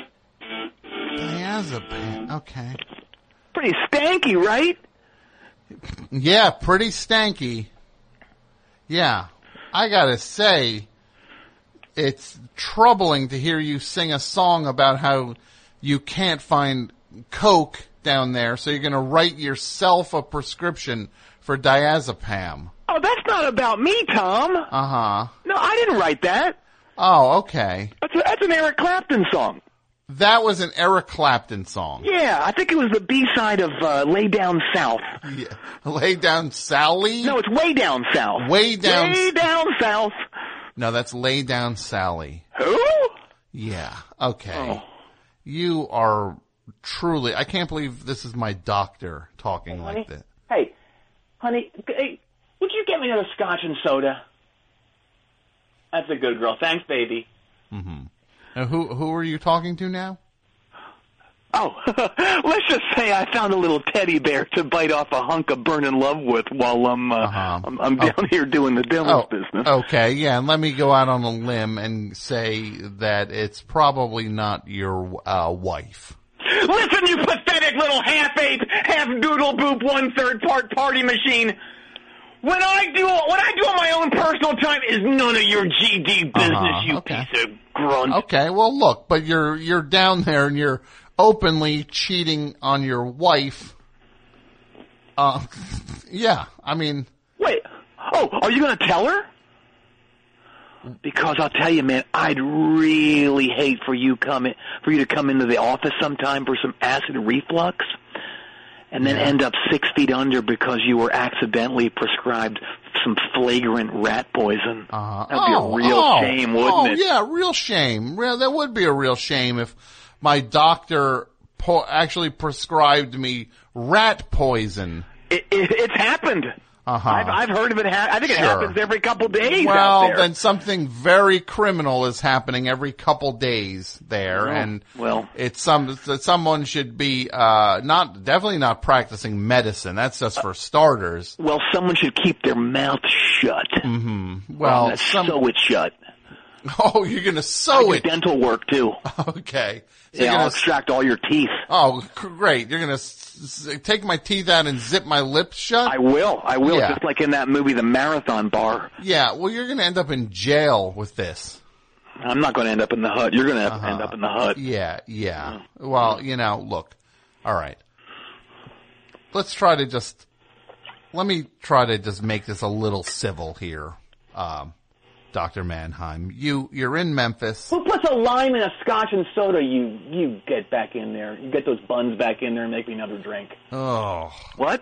Diazepam, okay. Pretty stanky, right? Yeah, pretty stanky. Yeah, I gotta say, it's troubling to hear you sing a song about how you can't find coke down there, so you're gonna write yourself a prescription for diazepam. Oh, that's not about me, Tom. Uh-huh. No, I didn't write that. Oh, okay. That's, a, that's an Eric Clapton song. That was an Eric Clapton song. Yeah, I think it was the B-side of uh, Lay Down South. Yeah. Lay Down Sally? No, it's Way Down South. Way Down... Way Down South. No, that's Lay Down Sally. Who? Yeah, okay. Oh. You are truly... I can't believe this is my doctor talking hey, like honey? this. Hey, honey, hey, would you get me another scotch and soda? That's a good girl. Thanks, baby. Mm-hmm. Now, who who are you talking to now? Oh, let's just say I found a little teddy bear to bite off a hunk of burning love with while I'm uh, uh-huh. I'm, I'm down oh. here doing the devil's oh, business. Okay, yeah, and let me go out on a limb and say that it's probably not your uh, wife. Listen, you pathetic little half-ape, half-doodle-boop, one-third part party machine. When I do what I do on my own personal time is none of your G D business, uh-huh. you okay. piece of grunt. Okay, well, look, but you're you're down there and you're openly cheating on your wife. Uh, yeah, I mean... Wait, oh, are you going to tell her? Because I'll tell you, man, I'd really hate for you come in, for you to come into the office sometime for some acid reflux and then yeah. end up six feet under because you were accidentally prescribed some flagrant rat poison. Uh-huh. That'd be oh, a real oh, shame, wouldn't oh, it? Yeah, real shame. Real, that would be a real shame if my doctor po- actually prescribed me rat poison. It, it, it's happened. Uh-huh. I've, I've heard of it. Ha- I think it sure. happens every couple days well, out there. then something very criminal is happening every couple days there, well, and well. it's some someone should be uh, not definitely not practicing medicine. That's just for starters. Well, someone should keep their mouth shut. Mm-hmm. Well, well some, sew it shut. Oh, you're gonna sew I it. do dental work too. Okay. So yeah, you're I'll gonna, extract all your teeth. Oh, great! You're gonna s- s- take my teeth out and zip my lips shut. I will. I will. Yeah. Just like in that movie, The Marathon Bar. Yeah. Well, you're gonna end up in jail with this. I'm not going to end up in the hut. You're going to Uh-huh. end up in the hut. Yeah, yeah. Well, you know, look. All right. Let's try to just, let me try to just make this a little civil here, um, Doctor Mannheim. You, you're in Memphis. Who puts a lime in a scotch and soda? You you get back in there. You get those buns back in there and make me another drink. Oh. What?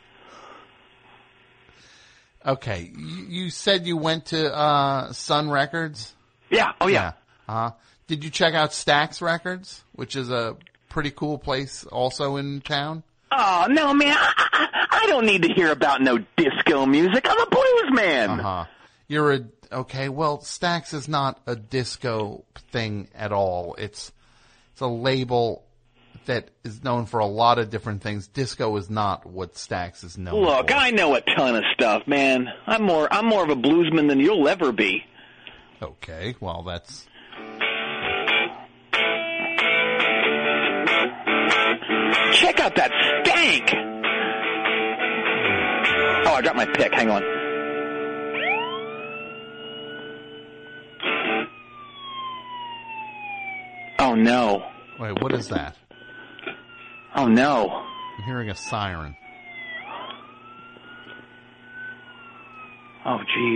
Okay. You, you said you went to, uh, Sun Records? Yeah. Oh, yeah. Uh-huh. Did you check out Stax Records, which is a pretty cool place also in town? Oh, no, man. I, I, I don't need to hear about no disco music. I'm a blues man. Uh-huh. You're a, okay, well, Stax is not a disco thing at all. It's, it's a label that is known for a lot of different things. Disco is not what Stax is known Look, for. I know a ton of stuff, man. I'm more, I'm more of a bluesman than you'll ever be. Okay, well, that's... Check out that stank! Oh, I dropped my pick. Hang on. Oh, no. Wait, what is that? Oh, no. I'm hearing a siren. Oh, jeez.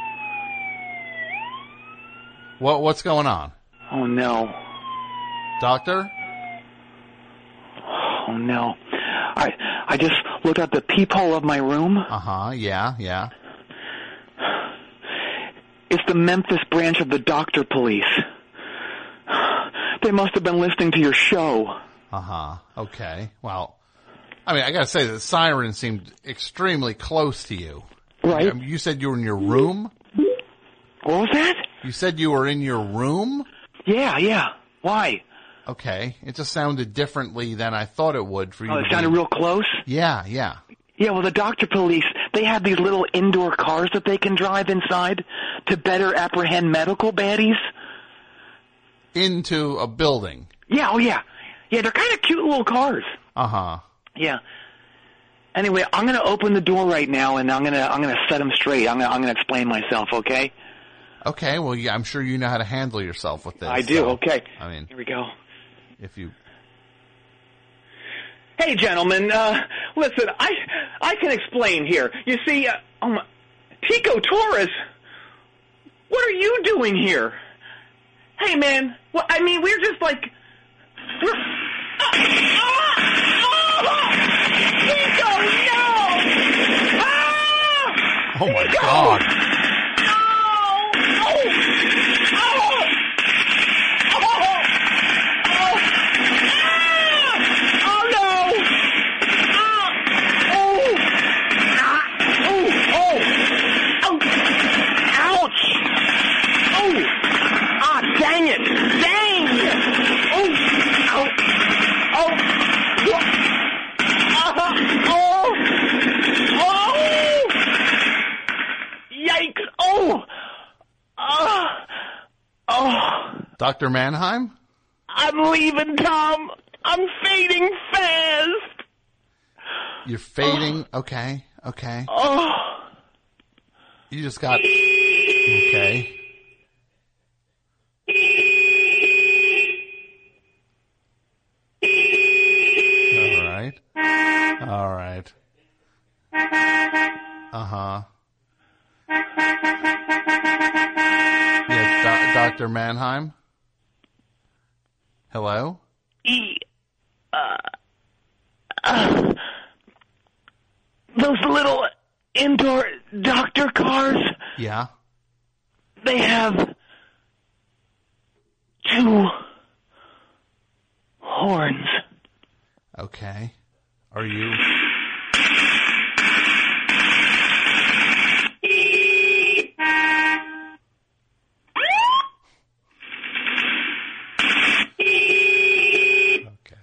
What, what's going on? Oh, no. Doctor? Oh, no. I I just looked out the peephole of my room. Uh-huh, yeah, yeah. It's the Memphis branch of the Doctor Police. They must have been listening to your show. Uh-huh, okay. Well, I mean, I gotta say, the siren seemed extremely close to you. Right. I mean, you said you were in your room? What was that? You said you were in your room? Yeah, yeah. Why? Okay. It just sounded differently than I thought it would for you. Oh, it to sounded be... real close? Yeah, yeah. Yeah, well, the Doctor Police, they have these little indoor cars that they can drive inside to better apprehend medical baddies. Into a building. Yeah, oh, yeah. Yeah, they're kind of cute little cars. Uh-huh. Yeah. Anyway, I'm going to open the door right now, and I'm going to I'm going to set them straight. I'm going to I'm going to explain myself, okay? Okay, well, yeah, I'm sure you know how to handle yourself with this. I do, so, okay. I mean, here we go. if you... Hey, gentlemen, uh, listen, I I can explain here. You see, uh, oh my, Tico Torres, what are you doing here? Hey, man, well, I mean, we're just like, we're, uh, ah, oh, Tico, no! Ah, Oh, my Tico! God. Oh, oh, oh, oh, oh, ah, oh, no! Ah, oh, ah, oh, oh, oh, ouch! Oh, ah, dang it! Dang! Oh, oh, oh, what? Ah, oh, oh! Yikes! Oh, ah, oh! Doctor Mannheim? I'm leaving, Tom. I'm fading fast. You're fading? Okay, okay. Oh, You just got... Okay. All right. All right. Uh-huh. Yeah, Do- Doctor Mannheim? Hello? E, uh, uh, those little indoor doctor cars, Yeah? they have two horns. Okay. Are you... Okay.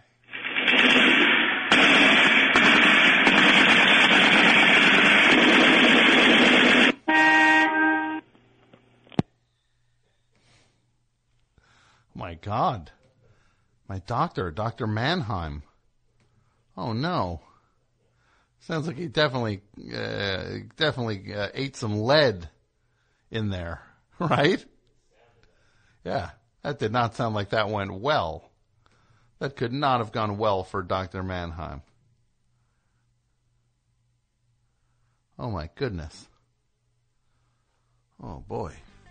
My God. My doctor, Doctor Mannheim. Oh no. Sounds like he definitely, uh, definitely uh, ate some lead in there, right? Yeah, that did not sound like that went well. That could not have gone well for Doctor Mannheim. Oh, my goodness. Oh, boy.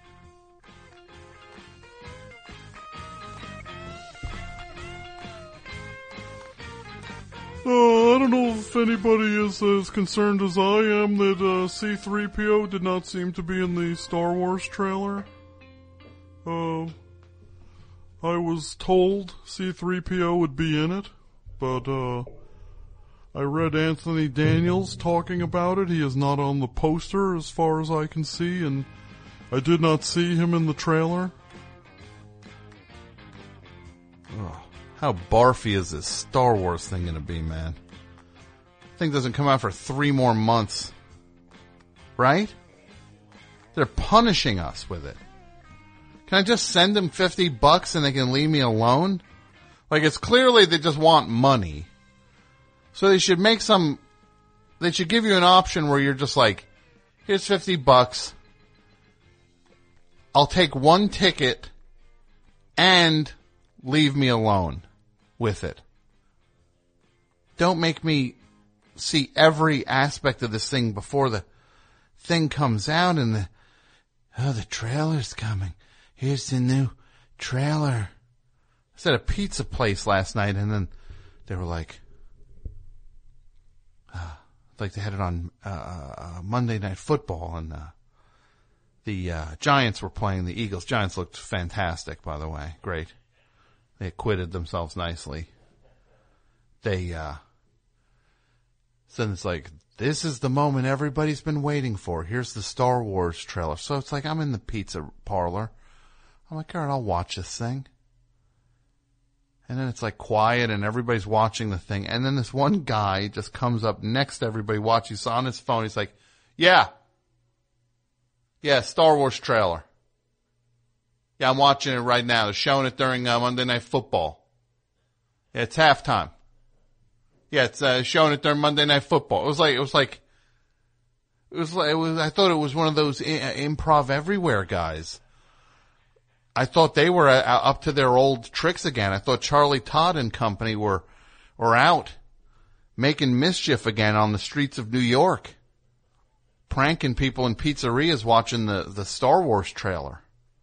Uh, I don't know if anybody is as concerned as I am that uh, C three P O did not seem to be in the Star Wars trailer. Uh, I was told C three P O would be in it, but uh, I read Anthony Daniels talking about it. He is not on the poster as far as I can see, and I did not see him in the trailer. Oh. How barfy is this Star Wars thing going to be, man? Thing doesn't come out for three more months. Right? They're punishing us with it. Can I just send them fifty bucks and they can leave me alone? Like, it's clearly they just want money. So they should make some, they should give you an option where you're just like, here's fifty bucks. I'll take one ticket and leave me alone with it. Don't make me see every aspect of this thing before the thing comes out and the, oh, the trailer's coming. Here's the new trailer. I was at a pizza place last night and then they were like, uh, like they had it on, uh, uh Monday Night Football and, uh, the, uh, Giants were playing the Eagles. Giants looked fantastic, by the way. Great. They acquitted themselves nicely. They, uh, so it's like, this is the moment everybody's been waiting for. Here's the Star Wars trailer. So it's like, I'm in the pizza parlor. I'm like, all right, I'll watch this thing. And then it's like quiet and everybody's watching the thing. And then this one guy just comes up next to everybody watching. He's on his phone. He's like, yeah. Yeah, Star Wars trailer. Yeah, I'm watching it right now. They're showing it during uh, Monday Night Football. Yeah, it's halftime. Yeah, it's uh, showing it during Monday Night Football. It was like, it was like, it was like, it was, I thought it was one of those I- Improv Everywhere guys. I thought they were uh, up to their old tricks again. I thought Charlie Todd and company were, were out making mischief again on the streets of New York. Pranking people in pizzerias watching the, the Star Wars trailer.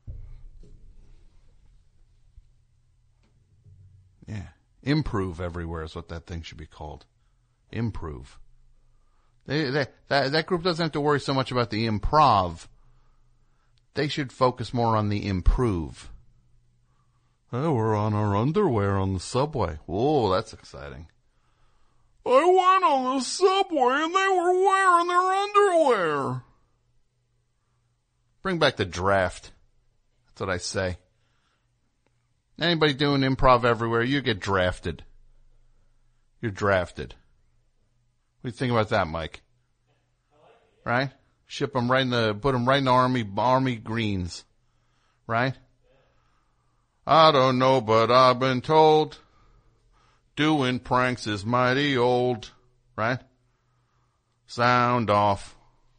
Yeah. Improve Everywhere is what that thing should be called. Improve. They, they, that, that group doesn't have to worry so much about the improv. They should focus more on the improve. Oh, we're on our underwear on the subway. Oh, that's exciting. I went on the subway and they were wearing their underwear. Bring back the draft. That's what I say. Anybody doing Improv Everywhere, you get drafted. You're drafted. What do you think about that, Mike? Right? Ship them right in the, put them right in the Army, Army Greens. Right? I don't know, but I've been told doing pranks is mighty old. Right? Sound off.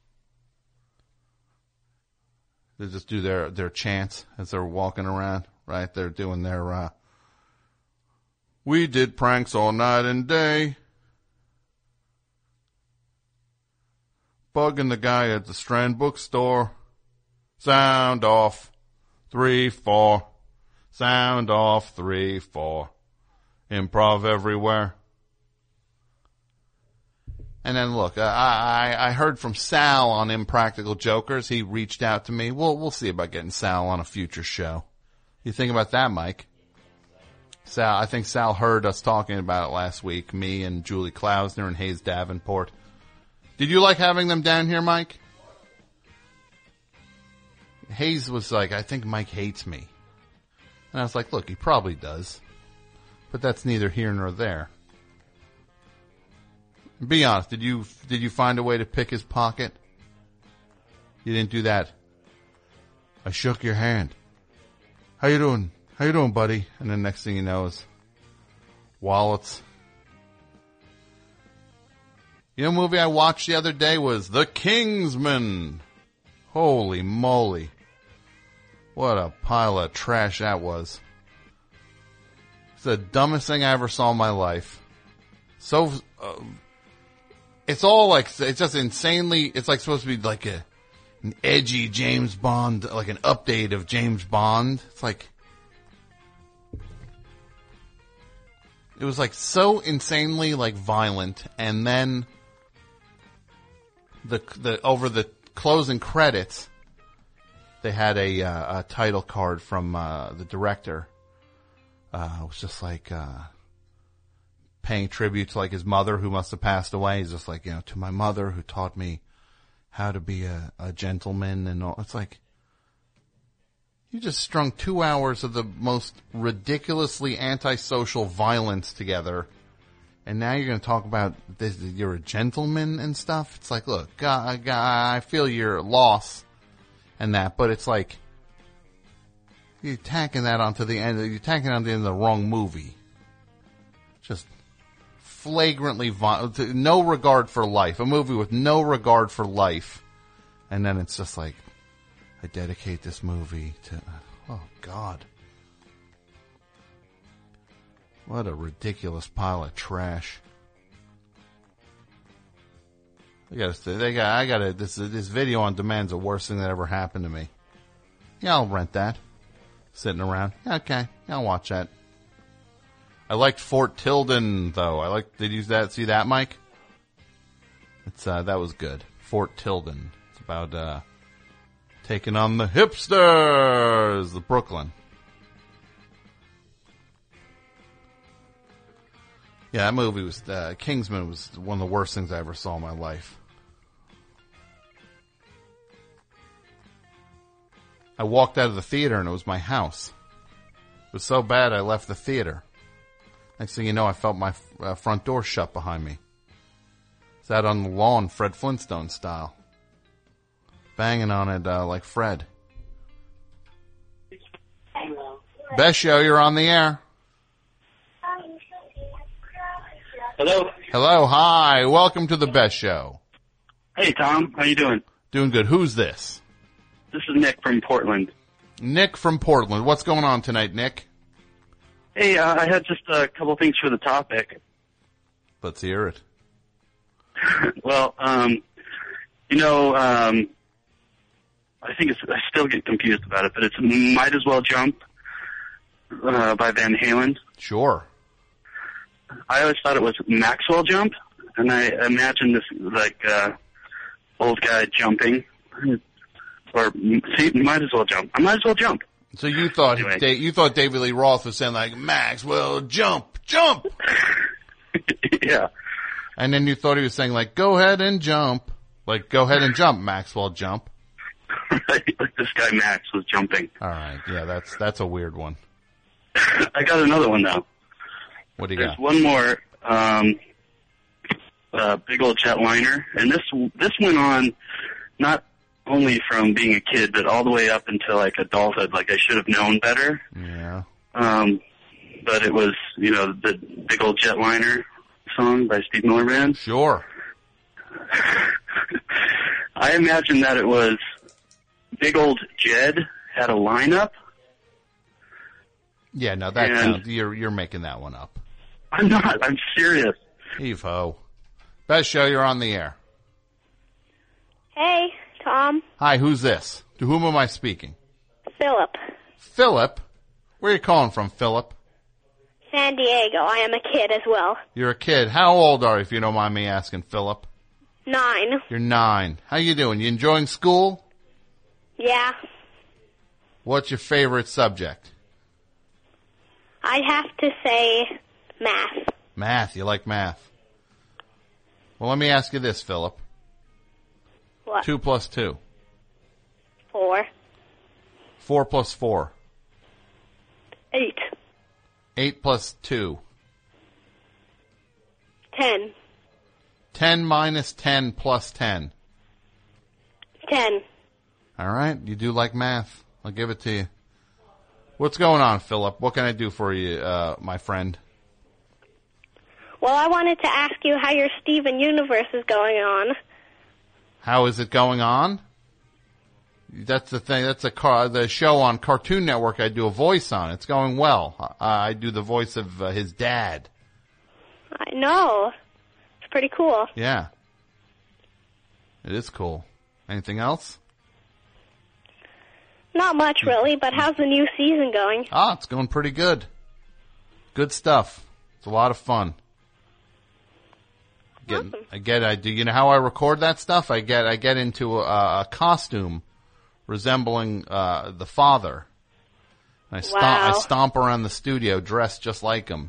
They just do their, their chants as they're walking around. Right? They're doing their, uh, we did pranks all night and day. Bugging the guy at the Strand bookstore. Sound off. Three, four. Sound off. Three, four. Improv Everywhere. And then look, I, I, I heard from Sal on Impractical Jokers. He reached out to me. We'll, we'll see about getting Sal on a future show. You think about that, Mike? Sal, I think Sal heard us talking about it last week, me and Julie Klausner and Hayes Davenport. Did you like having them down here, Mike? Hayes was like, I think Mike hates me. And I was like, look, he probably does. But that's neither here nor there. Be honest, did you, did you find a way to pick his pocket? You didn't do that. I shook your hand. How you doing? How you doing, buddy? And the next thing you know is wallets. You know, a movie I watched the other day was The Kingsman. Holy moly. What a pile of trash that was. It's the dumbest thing I ever saw in my life. So, uh, it's all like, it's just insanely, it's like supposed to be like a, an edgy James Bond, like an update of James Bond. It's like, it was like so insanely like violent, and then the, the, over the closing credits, they had a, uh, a title card from, uh, the director. Uh, it was just like, uh, paying tribute to like his mother who must have passed away. He's just like, you know, to my mother who taught me how to be a, a gentleman and all. It's like, you just strung two hours of the most ridiculously antisocial violence together. And now you're going to talk about this, you're a gentleman and stuff. It's like, look, I, I feel your loss and that, but it's like, you're tacking that onto the end, you're tacking it onto the end of the wrong movie. Just flagrantly violent, no regard for life. A movie with no regard for life. And then it's just like, I dedicate this movie to, oh God. What a ridiculous pile of trash. I gotta, they got, I gotta, this, this video on demand's the worst thing that ever happened to me. Yeah, I'll rent that. Sitting around. Yeah, okay. Yeah, I'll watch that. I liked Fort Tilden, though. I like, did you that, see that, Mike? It's, uh, that was good. Fort Tilden. It's about, uh, taking on the hipsters, the Brooklyn. Yeah, that movie was, uh, Kingsman was one of the worst things I ever saw in my life. I walked out of the theater and it was my house. It was so bad I left the theater. Next thing you know, I felt my uh, front door shut behind me. Sat on the lawn, Fred Flintstone style. Banging on it uh, like Fred. Best show, you're on the air. Hello. Hello, hi. Welcome to the Best Show. Hey, Tom. How you doing? Doing good. Who's this? This is Nick from Portland. Nick from Portland. What's going on tonight, Nick? Hey, uh, I had just a couple things for the topic. Let's hear it. Well, um, you know, um, I think it's, I still get confused about it, but it's Might As Well Jump uh, by Van Halen. Sure. I always thought it was Maxwell Jump, and I imagined this, like, uh, old guy jumping. Or, see, Might As Well Jump. I might as well jump. So you thought anyway. da- you thought David Lee Roth was saying, like, Maxwell, jump, jump! Yeah. And then you thought he was saying, like, go ahead and jump. Like, go ahead and jump, Maxwell, jump. Right, like this guy Max was jumping. All right, yeah, that's that's a weird one. I got another one, though. What do you There's got? one more, um, uh, big old jetliner, and this this went on not only from being a kid, but all the way up until like adulthood. Like I should have known better. Yeah. Um, but it was, you know, the big old jetliner song by Steve Miller Band. Sure. I imagine that it was big old Jed had a lineup. Yeah, no, that And- sounds, you're you're making that one up. I'm not. I'm serious. Heave ho. Best Show, you're on the air. Hey, Tom. Hi, who's this? To whom am I speaking? Philip. Philip? Where are you calling from, Philip? San Diego. I am a kid as well. You're a kid. How old are you, if you don't mind me asking, Philip? Nine. You're nine. How you doing? You enjoying school? Yeah. What's your favorite subject? I'd have to say math. Math. You like math. Well, let me ask you this, Philip. What? Two plus two. Four. Four plus four. Eight. Eight plus two. Ten. Ten minus ten plus ten. Ten. All right. You do like math. I'll give it to you. What's going on, Philip? What can I do for you, uh, my friend? Well, I wanted to ask you how your Steven Universe is going on. How is it going on? That's the thing. That's a car, the show on Cartoon Network I do a voice on. It's going well. I, I do the voice of uh, his dad. I know. It's pretty cool. Yeah. It is cool. Anything else? Not much, really, but how's the new season going? Ah, it's going pretty good. Good stuff. It's a lot of fun. Get, Awesome. I get, I do, you know how I record that stuff? I get, I get into a, a costume resembling, uh, the father. And I stomp, Wow. I stomp around the studio dressed just like him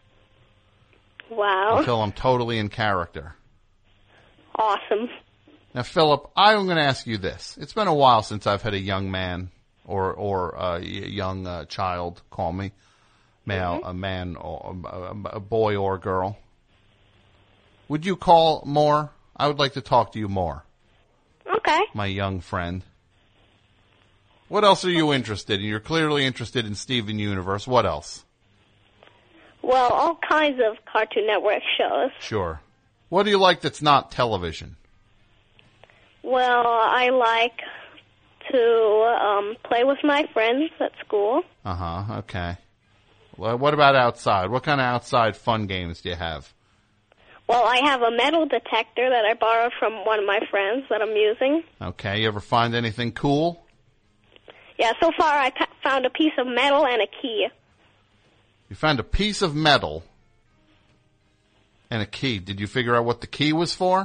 Wow. until I'm totally in character. Awesome. Now, Philip, I'm going to ask you this. It's been a while since I've had a young man or or a young uh, child call me, male, Mm-hmm. a man, or a, a boy or a girl. Would you call more? I would like to talk to you more, Okay. my young friend. What else are you interested in? You're clearly interested in Steven Universe. What else? Well, all kinds of Cartoon Network shows. Sure. What do you like that's not television? Well, I like to um, play with my friends at school. Uh-huh, okay. Well, what about outside? What kind of outside fun games do you have? Well, I have a metal detector that I borrowed from one of my friends that I'm using. Okay, you ever find anything cool? Yeah, so far I pa- found a piece of metal and a key. You found a piece of metal and a key. Did you figure out what the key was for?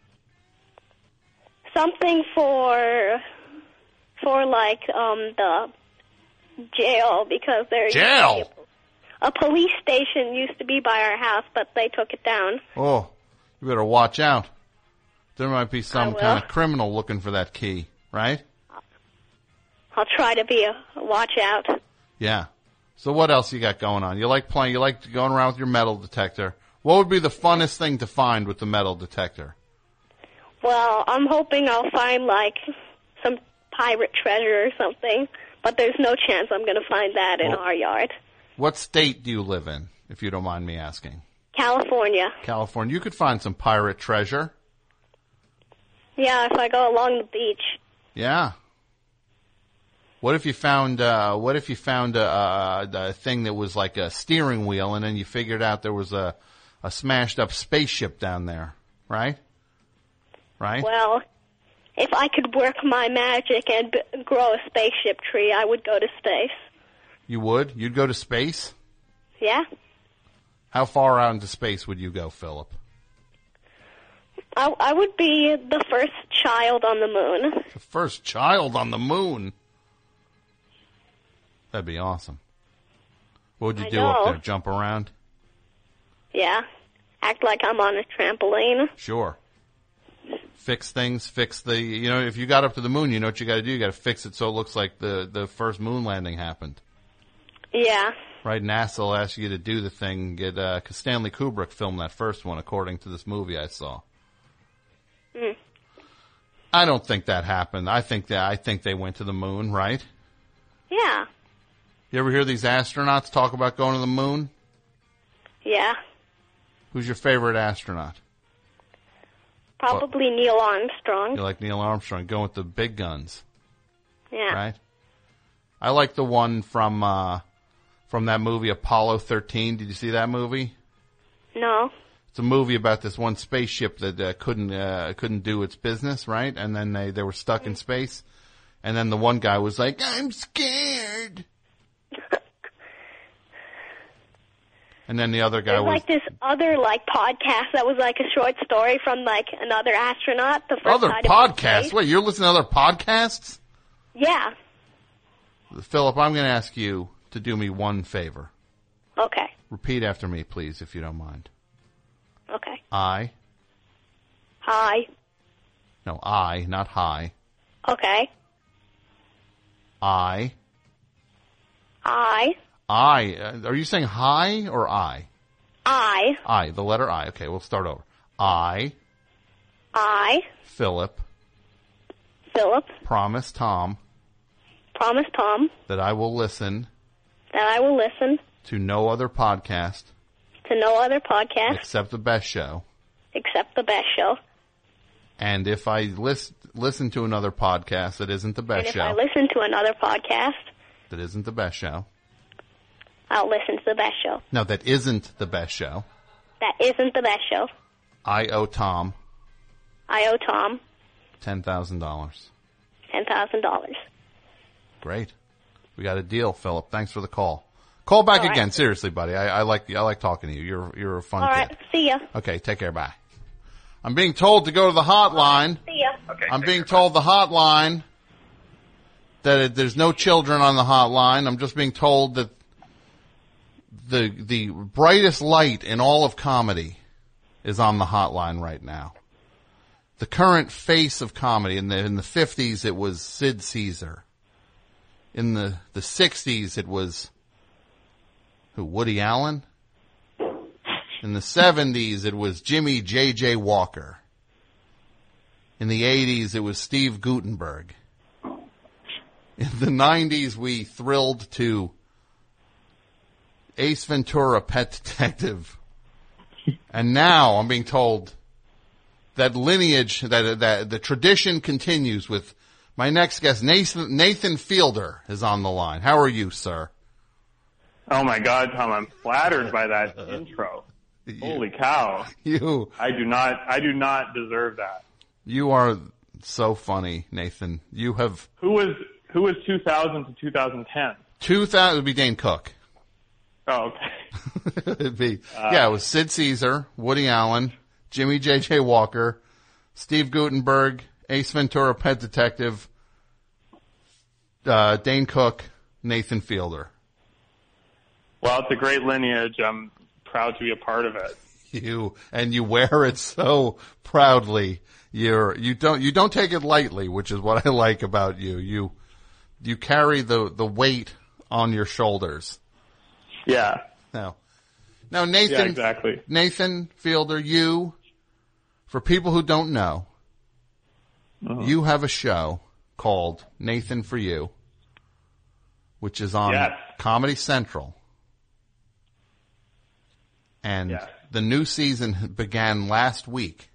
Something for, for like, um, the jail, because there used to Jail? be a, a police station used to be by our house, but they took it down. Oh, you better watch out. There might be some I will. kind of criminal looking for that key, right? I'll try to be a watch out. Yeah. So what else you got going on? You like playing, you like going around with your metal detector. What would be the funnest thing to find with the metal detector? Well, I'm hoping I'll find, like, some pirate treasure or something, but there's no chance I'm going to find that in Well- our yard. What state do you live in, if you don't mind me asking? California. California. You could find some pirate treasure. Yeah, if I go along the beach. Yeah. What if you found, uh, what if you found a, a, a thing that was like a steering wheel and then you figured out there was a, a smashed up spaceship down there, right? Right? Well, if I could work my magic and b- grow a spaceship tree, I would go to space. You would? You'd go to space? Yeah? How far out into space would you go, Philip? I, I would be the first child on the moon. The first child on the moon. That'd be awesome. What would you I do up know. there? Jump around? Yeah. Act like I'm on a trampoline. Sure. Fix things, fix the, you know, if you got up to the moon, you know what you got to do? You got to fix it so it looks like the, the first moon landing happened. Yeah. Right? NASA will ask you to do the thing. Get, uh, 'cause Stanley Kubrick filmed that first one, according to this movie I saw. Mm. I don't think that happened. I think that, I think they went to the moon, right? Yeah. You ever hear these astronauts talk about going to the moon? Yeah. Who's your favorite astronaut? Probably Neil Armstrong. You like Neil Armstrong, going with the big guns, Yeah. right? I like the one from, uh, from that movie Apollo thirteen. Did you see that movie? No. It's a movie about this one spaceship that uh, couldn't uh, couldn't do its business, right? And then they, they were stuck in space. And then the one guy was like, "I'm scared." And then the other guy There's was like this other like podcast that was like a short story from like another astronaut. The first other night of podcasts. space. Wait, you're listening to other podcasts? Yeah. Philip, I'm going to ask you to do me one favor. Okay. Repeat after me, please, if you don't mind. Okay. I, Hi. no, I, not hi. Okay. I, I. I, uh, are you saying hi or I? I. I, the letter I. Okay, we'll start over. I, I. Philip, Philip. promise Tom Promise Tom that I will listen that I will listen to no other podcast to no other podcast except the best show. except the best show. And if I list, listen to another podcast that isn't the best And if show, I listen to another podcast, that isn't the best show, I'll listen to the best show. no, that isn't the best show, That isn't the best show. I owe Tom I owe Tom ten thousand dollars. ten thousand dollars. Great. We got a deal, Philip. Thanks for the call. Call back All right. again. Seriously, buddy. I, I like I like talking to you. You're you're a fun All kid. right. See ya. Okay, take care. Bye. I'm being told to go to the hotline. See ya. Okay. I'm being told the hotline that it, there's no children on the hotline. I'm just being told that the the brightest light in all of comedy is on the hotline right now. The current face of comedy in the in the fifties it was Sid Caesar. In the the sixties it was who Woody Allen. In the seventies it was Jimmy J J Walker. In the eighties it was Steve Guttenberg. In the nineties we thrilled to Ace Ventura, Pet Detective. And now I'm being told that lineage, that that the tradition continues with my next guest, Nathan, Nathan Fielder, is on the line. How are you, sir? Oh my God, Tom! I'm flattered by that intro. Holy cow! You, I do not, I do not deserve that. you are so funny, Nathan. You have Who was who was two thousand to two thousand ten? two thousand. It would be Dane Cook. Oh, okay. It'd be yeah. It was Sid Caesar, Woody Allen, Jimmy J J Walker, Steve Guttenberg, Ace Ventura, Pet Detective, uh, Dane Cook, Nathan Fielder. Well, it's a great lineage. I'm proud to be a part of it. You and you wear it so proudly. You're you don't you don't take it lightly, which is what I like about you. You you carry the the weight on your shoulders. Yeah. Now, now Nathan, Yeah, exactly. Nathan Fielder, you, for people who don't know, Uh-huh. you have a show called Nathan for You, which is on Yes. Comedy Central. And Yes. the new season began last week.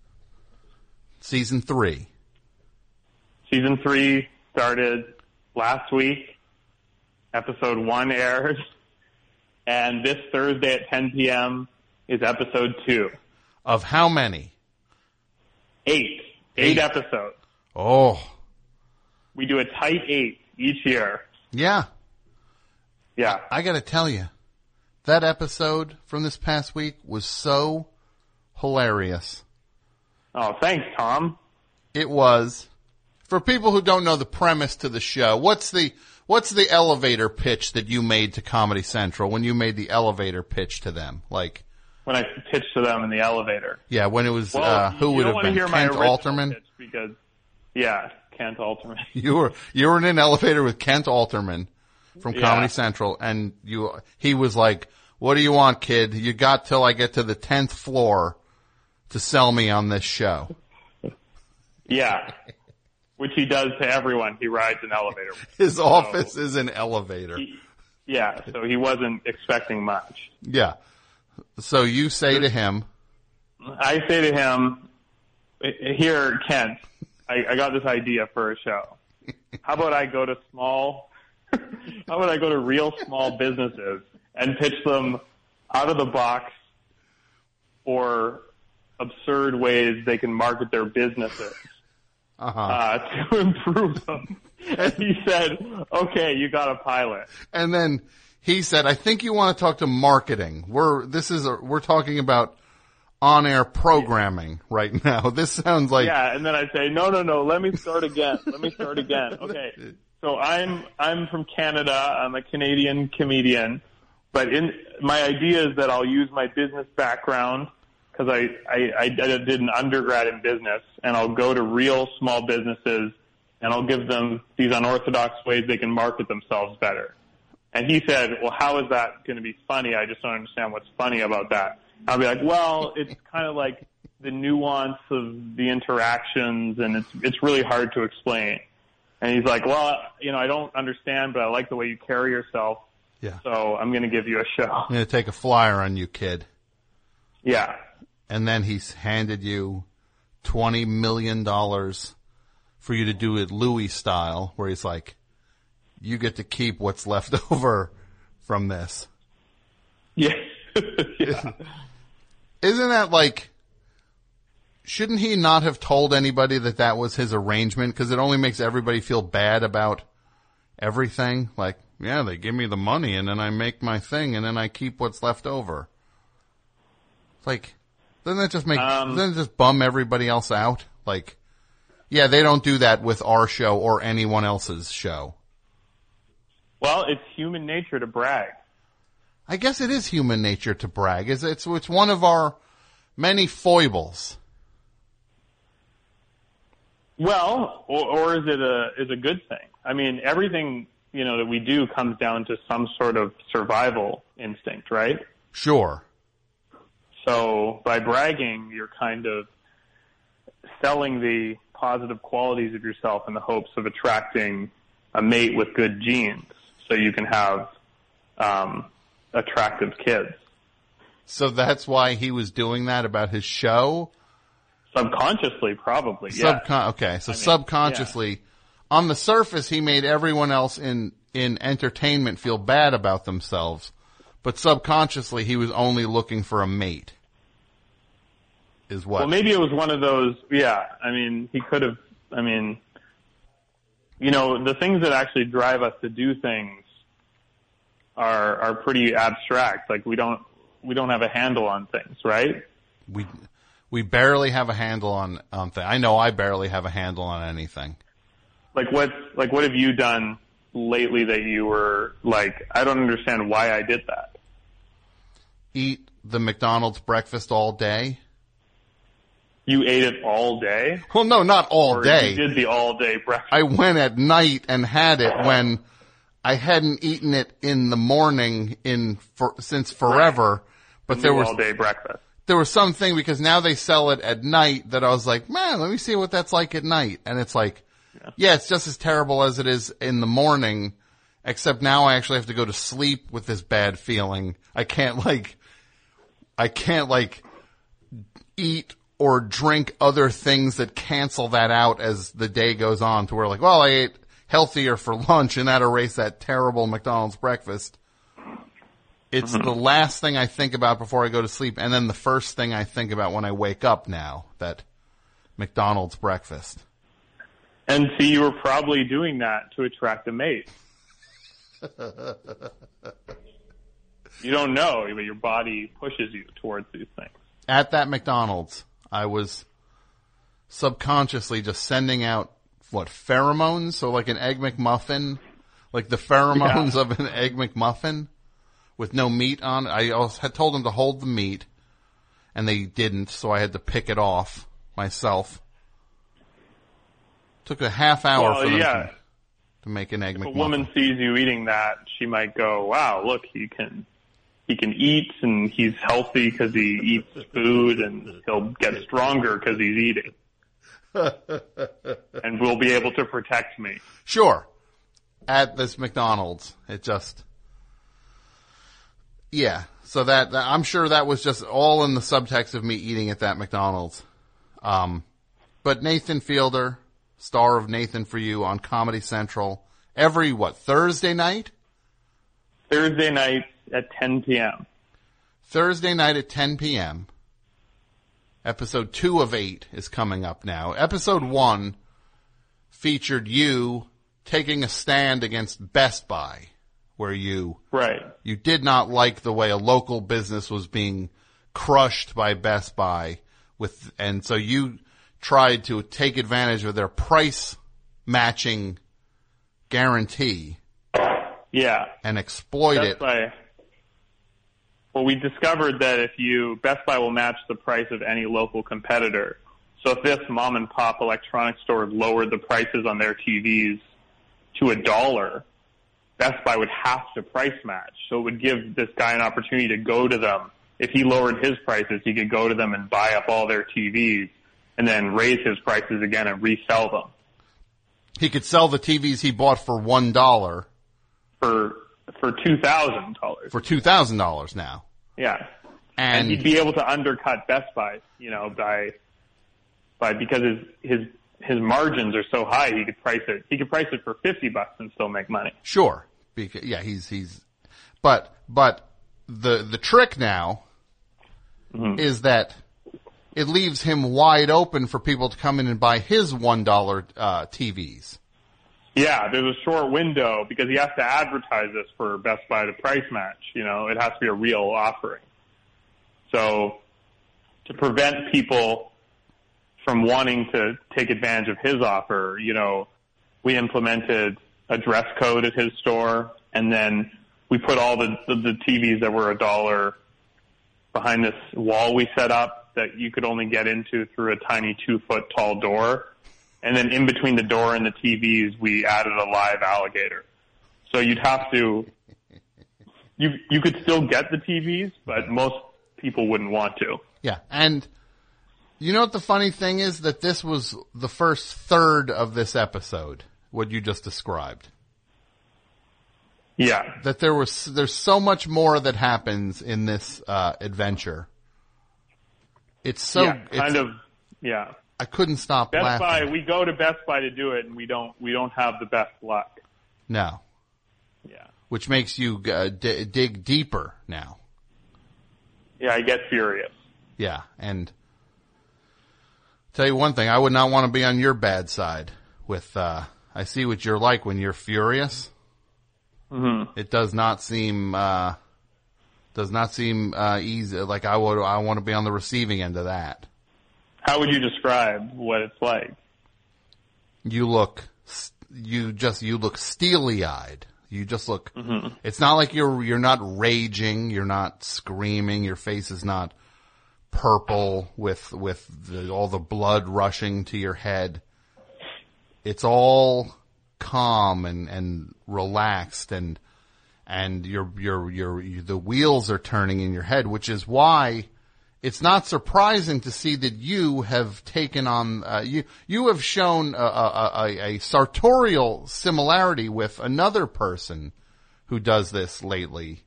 Season three. Season three started last week. Episode one aired. And this Thursday at ten p.m. is episode two. Of how many? Eight. Eight. Eight episodes. Oh, We do a tight eight each year. yeah. Yeah. I got to tell you, that episode from this past week was so hilarious. Oh, thanks, Tom. It was. For people who don't know the premise to the show, what's the what's the elevator pitch that you made to Comedy Central when you made the elevator pitch to them? Like, When I pitched to them in the elevator. yeah, when it was Well, uh, who you would don't have want to been hear my Kent original Alterman? pitch because, yeah, Kent Alterman. You were you were in an elevator with Kent Alterman from Yeah. Comedy Central, and you he was like, "What do you want, kid? You got till I get to the tenth floor to sell me on this show." Yeah. Which he does to everyone he rides an elevator with. His office is an elevator. He, yeah, so he wasn't expecting much. Yeah. So you say to him, I say to him, here, Kent, I, I got this idea for a show. How about I go to small, how about I go to real small businesses and pitch them out of the box for absurd ways they can market their businesses uh-huh. uh, to improve them. And he said, okay, you got a pilot. And then he said, I think you want to talk to marketing. We're, this is, a, we're talking about on-air programming right now. This sounds like, Yeah, and then I say, no, no, no, let me start again. Let me start again. Okay. So I'm, I'm from Canada. I'm a Canadian comedian, but in, my idea is that I'll use my business background because I, I, I did an undergrad in business, and I'll go to real small businesses and I'll give them these unorthodox ways they can market themselves better. And he said, well, how is that going to be funny? I just don't understand what's funny about that. I'll be like, well, it's kind of like the nuance of the interactions, and it's it's really hard to explain. And he's like, well, you know, I don't understand, but I like the way you carry yourself, yeah, so I'm going to give you a show. I'm going to take a flyer on you, kid. Yeah. And then he's handed you twenty million dollars for you to do it Louis style, where he's like, you get to keep what's left over from this. Yeah. yeah. Isn't that like, shouldn't he not have told anybody that that was his arrangement? Because it only makes everybody feel bad about everything. Like, yeah, they give me the money and then I make my thing and then I keep what's left over. It's like, doesn't that just make, Um, doesn't it just bum everybody else out? Like, yeah, they don't do that with our show or anyone else's show. Well, it's human nature to brag. I guess it is human nature to brag. It's, it's, it's one of our many foibles. Well, or, or is it a is a good thing? I mean, everything, you know, that we do comes down to some sort of survival instinct, right? Sure. So by bragging, you're kind of selling the positive qualities of yourself in the hopes of attracting a mate with good genes, so you can have um, attractive kids. So that's why he was doing that about his show? Subconsciously, probably, yeah. Subcon- okay, so I mean, subconsciously, yeah. On the surface, he made everyone else in, in entertainment feel bad about themselves, but subconsciously, he was only looking for a mate. Is what? Well, maybe it was one of those, yeah, I mean, he could have, I mean, you know, the things that actually drive us to do things are are pretty abstract. Like, we don't we don't have a handle on things, right? We we barely have a handle on on things. I know I barely have a handle on anything. Like what like what have you done lately that you were like, I don't understand why I did that? Eat the McDonald's breakfast all day. You ate it all day? Well, no, not all or day. You did the all day breakfast. I went at night and had it when I hadn't eaten it in the morning in for, since forever. Right. But there was all day breakfast. There was something because now they sell it at night that I was like, man, let me see what that's like at night. And it's like, yeah, yeah it's just as terrible as it is in the morning, except now I actually have to go to sleep with this bad feeling. I can't like, I can't like eat or drink other things that cancel that out as the day goes on to where like, well, I ate healthier for lunch and that erased that terrible McDonald's breakfast. It's mm-hmm. the last thing I think about before I go to sleep, and then the first thing I think about when I wake up now, that McDonald's breakfast. And see, you were probably doing that to attract a mate. You don't know, but your body pushes you towards these things. At that McDonald's, I was subconsciously just sending out, what, pheromones? So like an Egg McMuffin? Like the pheromones yeah. of an Egg McMuffin? With no meat on it. I also had told them to hold the meat, and they didn't, so I had to pick it off myself. Took a half hour well, for them yeah. to, to make an Egg if McMuffin. If a woman sees you eating that, she might go, wow, look, he can he can eat, and he's healthy because he eats food, and he'll get stronger because he's eating. And will be able to protect me. Sure. At this McDonald's, it just... Yeah, so that, that I'm sure that was just all in the subtext of me eating at that McDonald's. Um, but Nathan Fielder, star of Nathan for You on Comedy Central, every, what, Thursday night? Thursday night at ten p.m. Thursday night at ten p.m. Episode two of eight is coming up now. Episode one featured you taking a stand against Best Buy, where you right. you did not like the way a local business was being crushed by Best Buy, with, and so you tried to take advantage of their price matching guarantee. Yeah. And exploit Best it. Buy. Well, we discovered that if you, Best Buy will match the price of any local competitor. So if this mom and pop electronics store lowered the prices on their T Vs to a dollar, Best Buy would have to price match. So it would give this guy an opportunity to go to them. If he lowered his prices, he could go to them and buy up all their T Vs and then raise his prices again and resell them. He could sell the T Vs he bought for one dollar. For, for two thousand dollars. For two thousand dollars now. Yeah. And, and he'd be able to undercut Best Buy, you know, by, by, because his, his his margins are so high, he could price it. He could price it for fifty bucks and still make money. Sure. Because, yeah, he's, he's, but, but the, the trick now mm-hmm. is that it leaves him wide open for people to come in and buy his one dollar, uh, T Vs. Yeah, there's a short window because he has to advertise this for Best Buy to price match. You know, it has to be a real offering. So to prevent people from wanting to take advantage of his offer, you know, we implemented a dress code at his store, and then we put all the, the, the T Vs that were a dollar behind this wall we set up that you could only get into through a tiny two-foot tall door. And then in between the door and the T Vs, we added a live alligator. So you'd have to, you you could still get the T Vs, but most people wouldn't want to. Yeah, and you know what the funny thing is? That this was the first third of this episode, what you just described. Yeah. That there was, there's so much more that happens in this uh, adventure. It's so, yeah, kind it's, of, yeah. I couldn't stop Best laughing. Buy, we go to Best Buy to do it, and we don't we don't have the best luck. No. Yeah. Which makes you uh, d- dig deeper now. Yeah, I get furious. Yeah, and tell you one thing, I would not want to be on your bad side. With uh, I see what you're like when you're furious. Mm-hmm. It does not seem uh, does not seem uh, easy. Like I would, I want to be on the receiving end of that. How would you describe what it's like? You look, you just, you look steely-eyed. You just look, mm-hmm. It's not like you're, you're not raging, you're not screaming, your face is not purple with, with the, all the blood rushing to your head. It's all calm and, and relaxed and, and your, your, your, the wheels are turning in your head, which is why it's not surprising to see that you have taken on, uh, you, you have shown a, a, a, a sartorial similarity with another person who does this lately.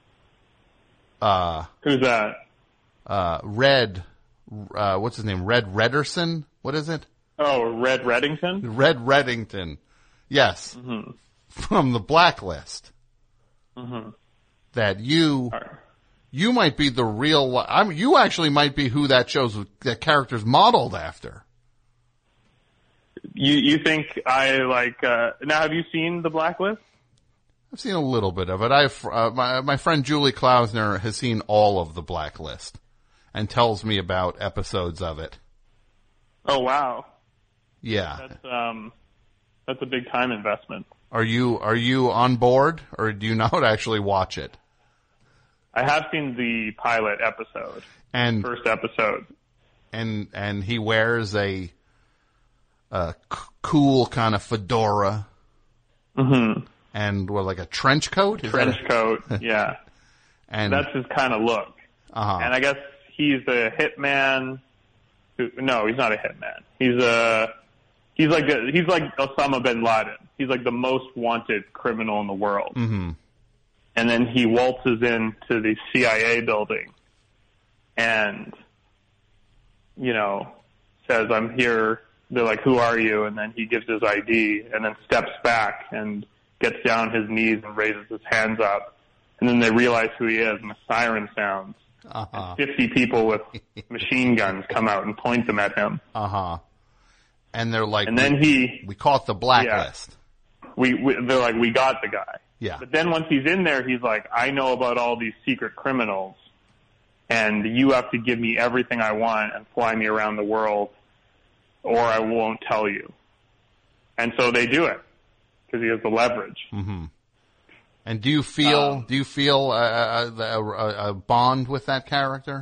Uh, Who's that? Uh, Red, uh, what's his name? Red Redderson? What is it? Oh, Red Reddington? Red Reddington. Yes. Mm-hmm. From the Blacklist. Mm-hmm. That you, you might be the real, I mean, you actually might be who that show's, that character's modeled after. You, you think I like, uh, now have you seen The Blacklist? I've seen a little bit of it. I've, uh, my, my friend Julie Klausner has seen all of The Blacklist and tells me about episodes of it. Oh, wow. Yeah. That's, um, that's a big time investment. Are you, are you on board or do you not actually watch it? I have seen the pilot episode. And first episode. And, and he wears a, a c- cool kind of fedora. Mm-hmm. And what, like a trench coat? Is trench that a... coat, yeah. And that's his kind of look. Uh-huh. And I guess he's a hitman. Who, no, he's not a hitman. He's a he's like a, he's like Osama bin Laden. He's like the most wanted criminal in the world. Mm-hmm. And then he waltzes into the C I A building, and you know says, "I'm here." They're like, "Who are you?" And then he gives his I D, and then steps back and gets down on his knees and raises his hands up. And then they realize who he is, and the siren sounds. Uh-huh. And fifty people with machine guns come out and point them at him. Uh-huh. And they're like, and then we, he, we caught the Blacklist. Yeah, we, we, they're like, we got the guy. Yeah. But then once he's in there, he's like, I know about all these secret criminals, and you have to give me everything I want and fly me around the world, or I won't tell you. And so they do it. Because he has the leverage. Mm-hmm. And do you feel um, do you feel a, a, a, a bond with that character?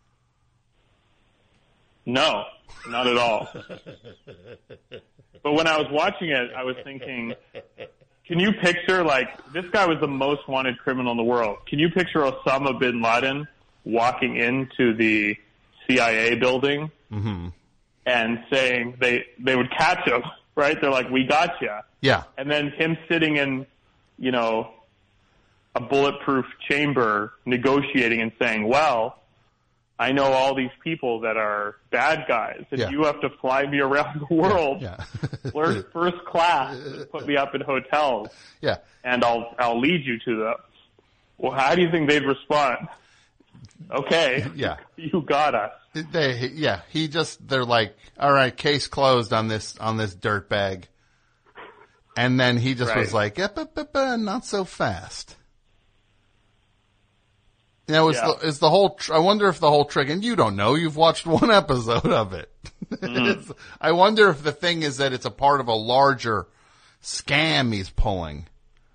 No, not at all. But when I was watching it, I was thinking, can you picture, like, this guy was the most wanted criminal in the world. Can you picture Osama bin Laden walking into the C I A building mm-hmm. and saying they they would catch him? Right? They're like, we got you. Yeah. And then him sitting in, you know, a bulletproof chamber negotiating and saying, well, I know all these people that are bad guys, and Yeah. you have to fly me around the world, Yeah. first, first class, put me up in hotels, Yeah. and I'll I'll lead you to them. Well, how do you think they'd respond? Okay, Yeah. you got us. They, yeah, he just, they're like, all right, case closed on this, on this dirtbag. And then he just Right. was like, eh, buh, buh, buh, not so fast. You know, it's, Yeah. the, it's the whole, tr- I wonder if the whole trick, and you don't know, you've watched one episode of it. Mm. It's- I wonder if the thing is that it's a part of a larger scam he's pulling.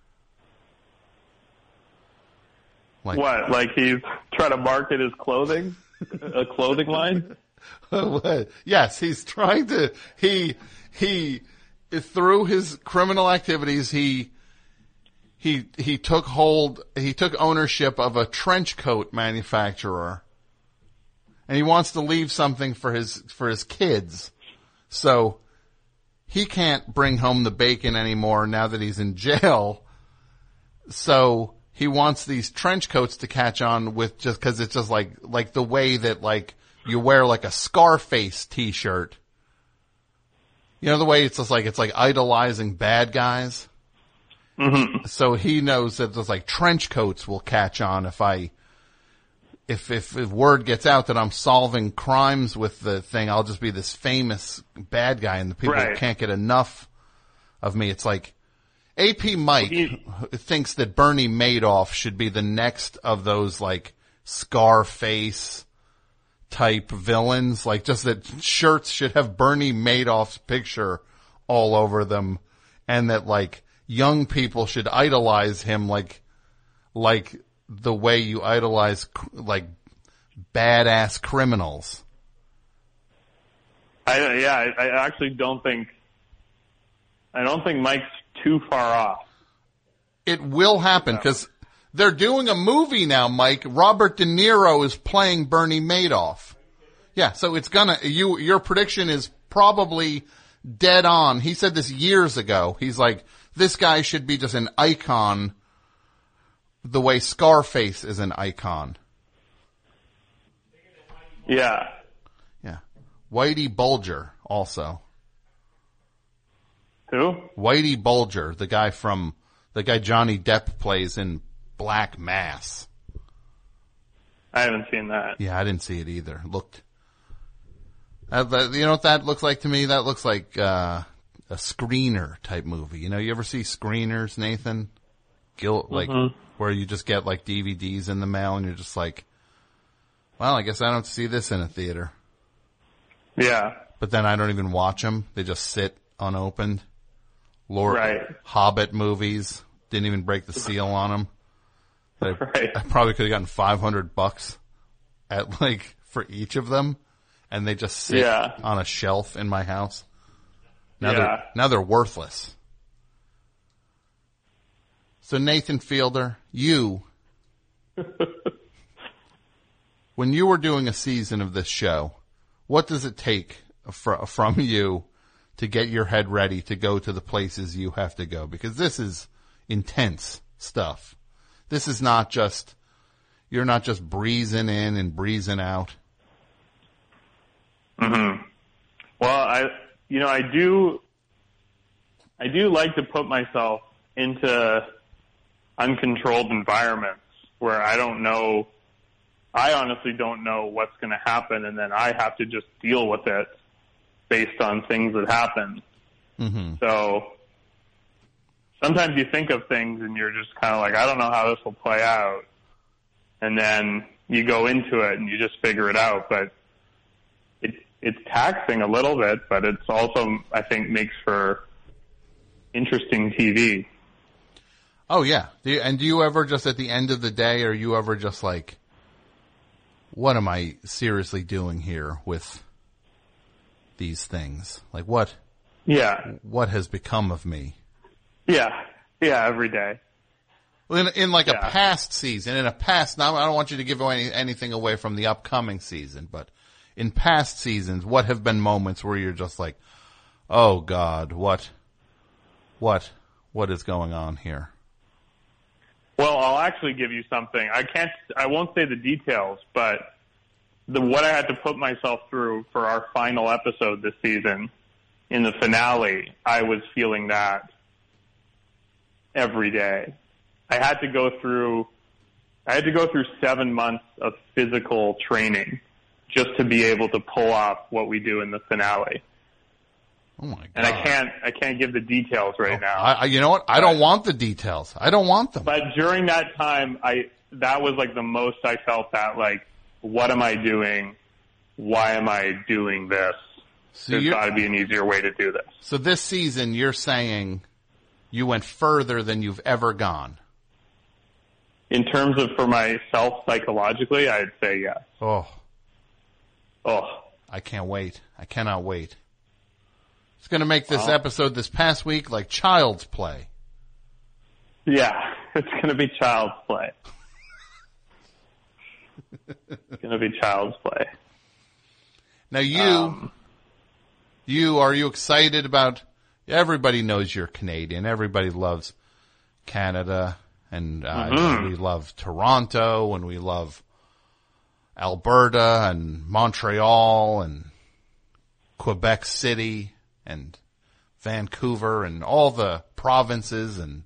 Like, What? Like he's trying to market his clothing, a clothing line? Yes, he's trying to, he, he, through his criminal activities, he, he, he took hold, he took ownership of a trench coat manufacturer. And he wants to leave something for his, for his kids. So, he can't bring home the bacon anymore now that he's in jail. So, he wants these trench coats to catch on with just cause it's just like, like the way that like you wear like a Scarface t-shirt. You know, the way it's just like, it's like idolizing bad guys. Mm-hmm. So he knows that there's like trench coats will catch on if I, if, if, if word gets out that I'm solving crimes with the thing, I'll just be this famous bad guy and the people Right. can't get enough of me. It's like, A P Mike He- thinks that Bernie Madoff should be the next of those like Scarface type villains. Like just that shirts should have Bernie Madoff's picture all over them and that like young people should idolize him like, like the way you idolize cr- like badass criminals. I, yeah, I, I actually don't think, I don't think Mike's too far off. It will happen because they're doing a movie now, Mike. Robert De Niro is playing Bernie Madoff. Yeah, so it's gonna, you, your prediction is probably dead on. He said this years ago. He's like, this guy should be just an icon the way Scarface is an icon. Yeah. Yeah. Whitey Bulger also. Who? Whitey Bulger, the guy from, the guy Johnny Depp plays in Black Mass. I haven't seen that. Yeah, I didn't see it either. Looked, uh, that, you know what that looks like to me? That looks like, uh, a screener type movie. You know, you ever see screeners, Nathan? Gil, like, Mhm. where you just get like D V Ds in the mail and you're just like, well, I guess I don't see this in a theater. Yeah. But then I don't even watch them. They just sit unopened. Lord, Right. Hobbit movies. Didn't even break the seal on them. I, Right. I probably could have gotten five hundred bucks at like for each of them. And they just sit Yeah. on a shelf in my house. Now Yeah. they're, now they're worthless. So Nathan Fielder, you, when you were doing a season of this show, what does it take fr- from you to get your head ready to go to the places you have to go? Because this is intense stuff. This is not just, you're not just breezing in and breezing out. Hmm. Well, I, you know, I do, I do like to put myself into uncontrolled environments where I don't know, I honestly don't know what's going to happen, and then I have to just deal with it based on things that happen. Mm-hmm. So sometimes you think of things and you're just kind of like, I don't know how this will play out. And then you go into it and you just figure it out. But it, it's taxing a little bit, but it's also, I think, makes for interesting T V. Oh yeah. Do you, and do you ever just at the end of the day, are you ever just like, what am I seriously doing here with these things? Like what, Yeah. what has become of me? Yeah. Yeah, every day. In, in like Yeah. a past season, in a past, now I don't want you to give away anything away from the upcoming season, but in past seasons, what have been moments where you're just like, oh God, what, what, what is going on here? Well, I'll actually give you something. I can't, I won't say the details, but the what I had to put myself through for our final episode this season, in the finale, I was feeling that every day. I had to go through, I had to go through seven months of physical training just to be able to pull off what we do in the finale. Oh my God. And I can't, I can't give the details right oh, now. I, you know what? I don't want the details. I don't want them. But during that time, I, that was like the most I felt that, like, what am I doing? Why am I doing this? So There's got to be an easier way to do this. So this season, you're saying you went further than you've ever gone. In terms of for myself psychologically, I'd say yes. Oh. Oh. I can't wait. I cannot wait. It's going to make this well, episode this past week like child's play. Yeah, it's going to be child's play. It's going to be child's play. Now you, um, you, are you excited about, everybody knows you're Canadian. Everybody loves Canada, and uh, mm-hmm. we love Toronto, and we love Alberta, and Montreal, and Quebec City, and Vancouver, and all the provinces, and,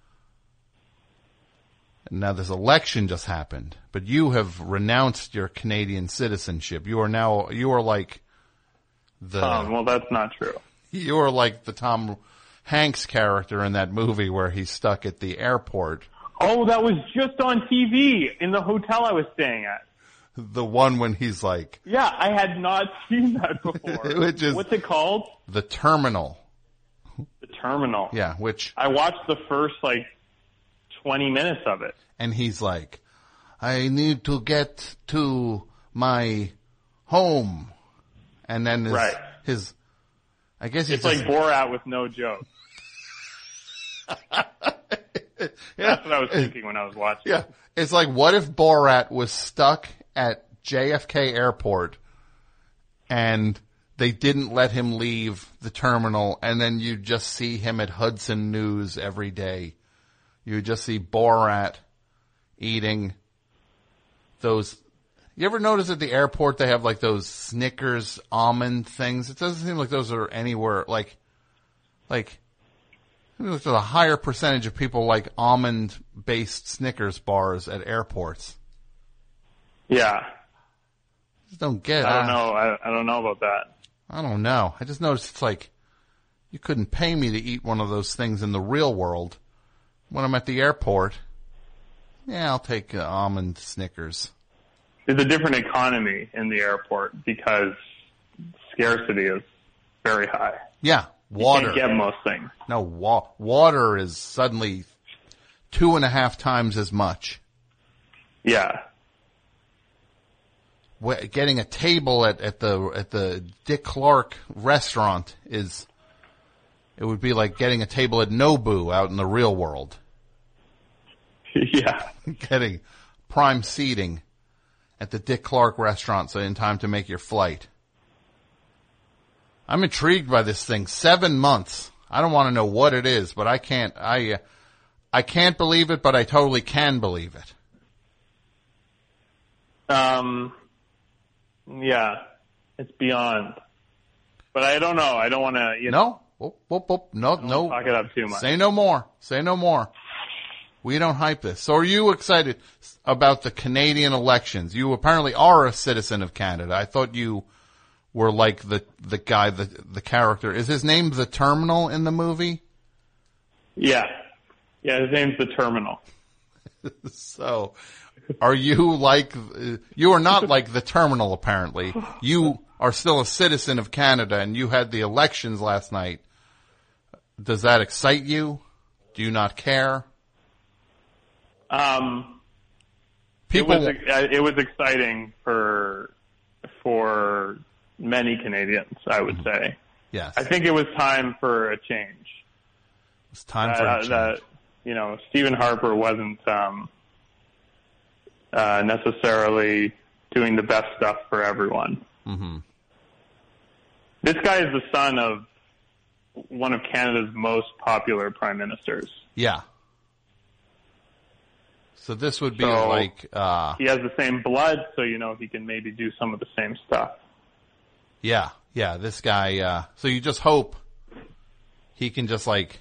and now this election just happened, but you have renounced your Canadian citizenship. You are now, you are like the... Um, well, that's not true. You are like the Tom Hanks character in that movie where he's stuck at the airport. Oh, that was just on T V in the hotel I was staying at. The one when he's like... Yeah, I had not seen that before. Which is What's it called? The Terminal. The Terminal. Yeah, which... I watched the first, like, twenty minutes of it. And he's like, I need to get to my home. And then his... Right. his I guess he's It's just, like Borat with no joke. yeah. That's what I was thinking when I was watching. Yeah. It's like, what if Borat was stuck at J F K Airport and they didn't let him leave the terminal, and then you just see him at Hudson News every day. You just see Borat eating those. You ever notice at the airport they have like those Snickers almond things? It doesn't seem like those are anywhere like, like, there's a higher percentage of people like almond-based Snickers bars at airports. Yeah. Just don't get it. I don't know. I, I don't know about that. I don't know. I just noticed it's like you couldn't pay me to eat one of those things in the real world. When I'm at the airport, yeah, I'll take uh, almond Snickers. There's a different economy in the airport because scarcity is very high. Yeah, water. You can't get most things. No, wa- water is suddenly two and a half times as much. Yeah. Wh- Getting a table at, at the at the Dick Clark restaurant is, it would be like getting a table at Nobu out in the real world. Yeah. Getting prime seating at the Dick Clark restaurant so in time to make your flight. I'm intrigued by this thing. Seven months. I don't want to know what it is, but I can't, I, uh, I can't believe it, but I totally can believe it. Um, yeah, it's beyond. But I don't know. I don't want to, you know. No, whoop, whoop, whoop. No, no. Talk it up too much. Say no more. Say no more. We don't hype this. So are you excited about the Canadian elections? You apparently are a citizen of Canada. I thought you were like the, the guy, the, the character. Is his name the Terminal in the movie? Yeah. Yeah, his name's the Terminal. So are you like, you are not like the Terminal apparently. You are still a citizen of Canada and you had the elections last night. Does that excite you? Do you not care? Um, People, it was it was exciting for for many Canadians, I would say. Yes, I think it was time for a change. It's time for uh, a change. That, you know, Stephen Harper wasn't um, uh, necessarily doing the best stuff for everyone. Mm-hmm. This guy is the son of one of Canada's most popular prime ministers. Yeah. So this would be So like, uh, he has the same blood, so you know he can maybe do some of the same stuff. yeah, yeah, this guy, uh, so you just hope he can just like,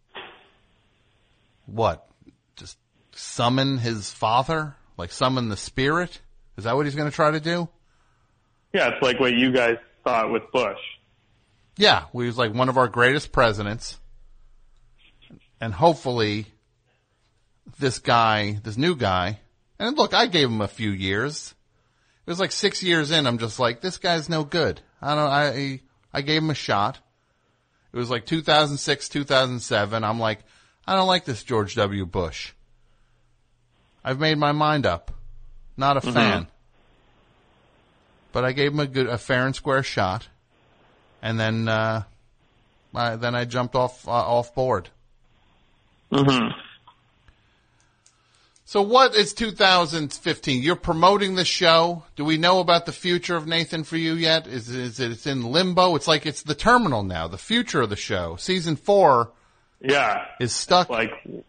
what? Just summon his father? Like summon the spirit? Is that what he's going to try to do? Yeah, it's like what you guys thought with Bush. Yeah, he was like one of our greatest presidents. And hopefully this guy, this new guy, and look, I gave him a few years. It was like six years in, I'm just like, this guy's no good. I don't, I, I gave him a shot. It was like two thousand six, two thousand seven. I'm like, I don't like this George W. Bush. I've made my mind up. Not a Mm-hmm. fan. But I gave him a good, a fair and square shot. And then, uh, I, then I jumped off, uh, off board. Mm-hmm. So what is two thousand fifteen? You're promoting the show. Do we know about the future of Nathan For You yet? Is, is it, it's in limbo? It's like it's the terminal now, the future of the show. Season four Yeah. is stuck. Like, it's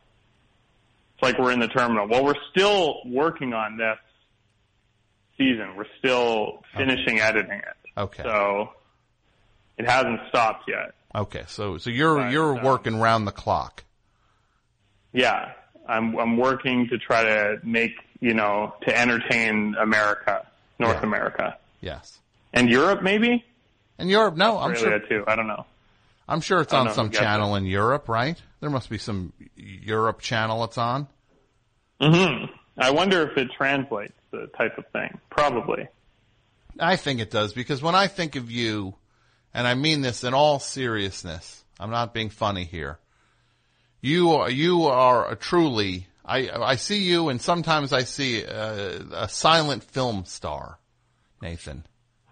like we're in the terminal. Well, we're still working on this season. We're still finishing okay. editing it. Okay. So it hasn't stopped yet. Okay. So, so you're, But, you're um, working round the clock. Yeah. I'm, I'm working to try to make, you know, to entertain America, North Yeah. America. Yes. And Europe, maybe? And Europe, no, I'm sure. Australia, too. I don't know. I'm sure it's I on don't know some who gets channel in Europe, right? There must be some Europe channel it's on. hmm I wonder if it translates, the type of thing. Probably. I think it does, because when I think of you, and I mean this in all seriousness, I'm not being funny here. You are, you are a truly, I, I see you, and sometimes I see a, a silent film star, Nathan.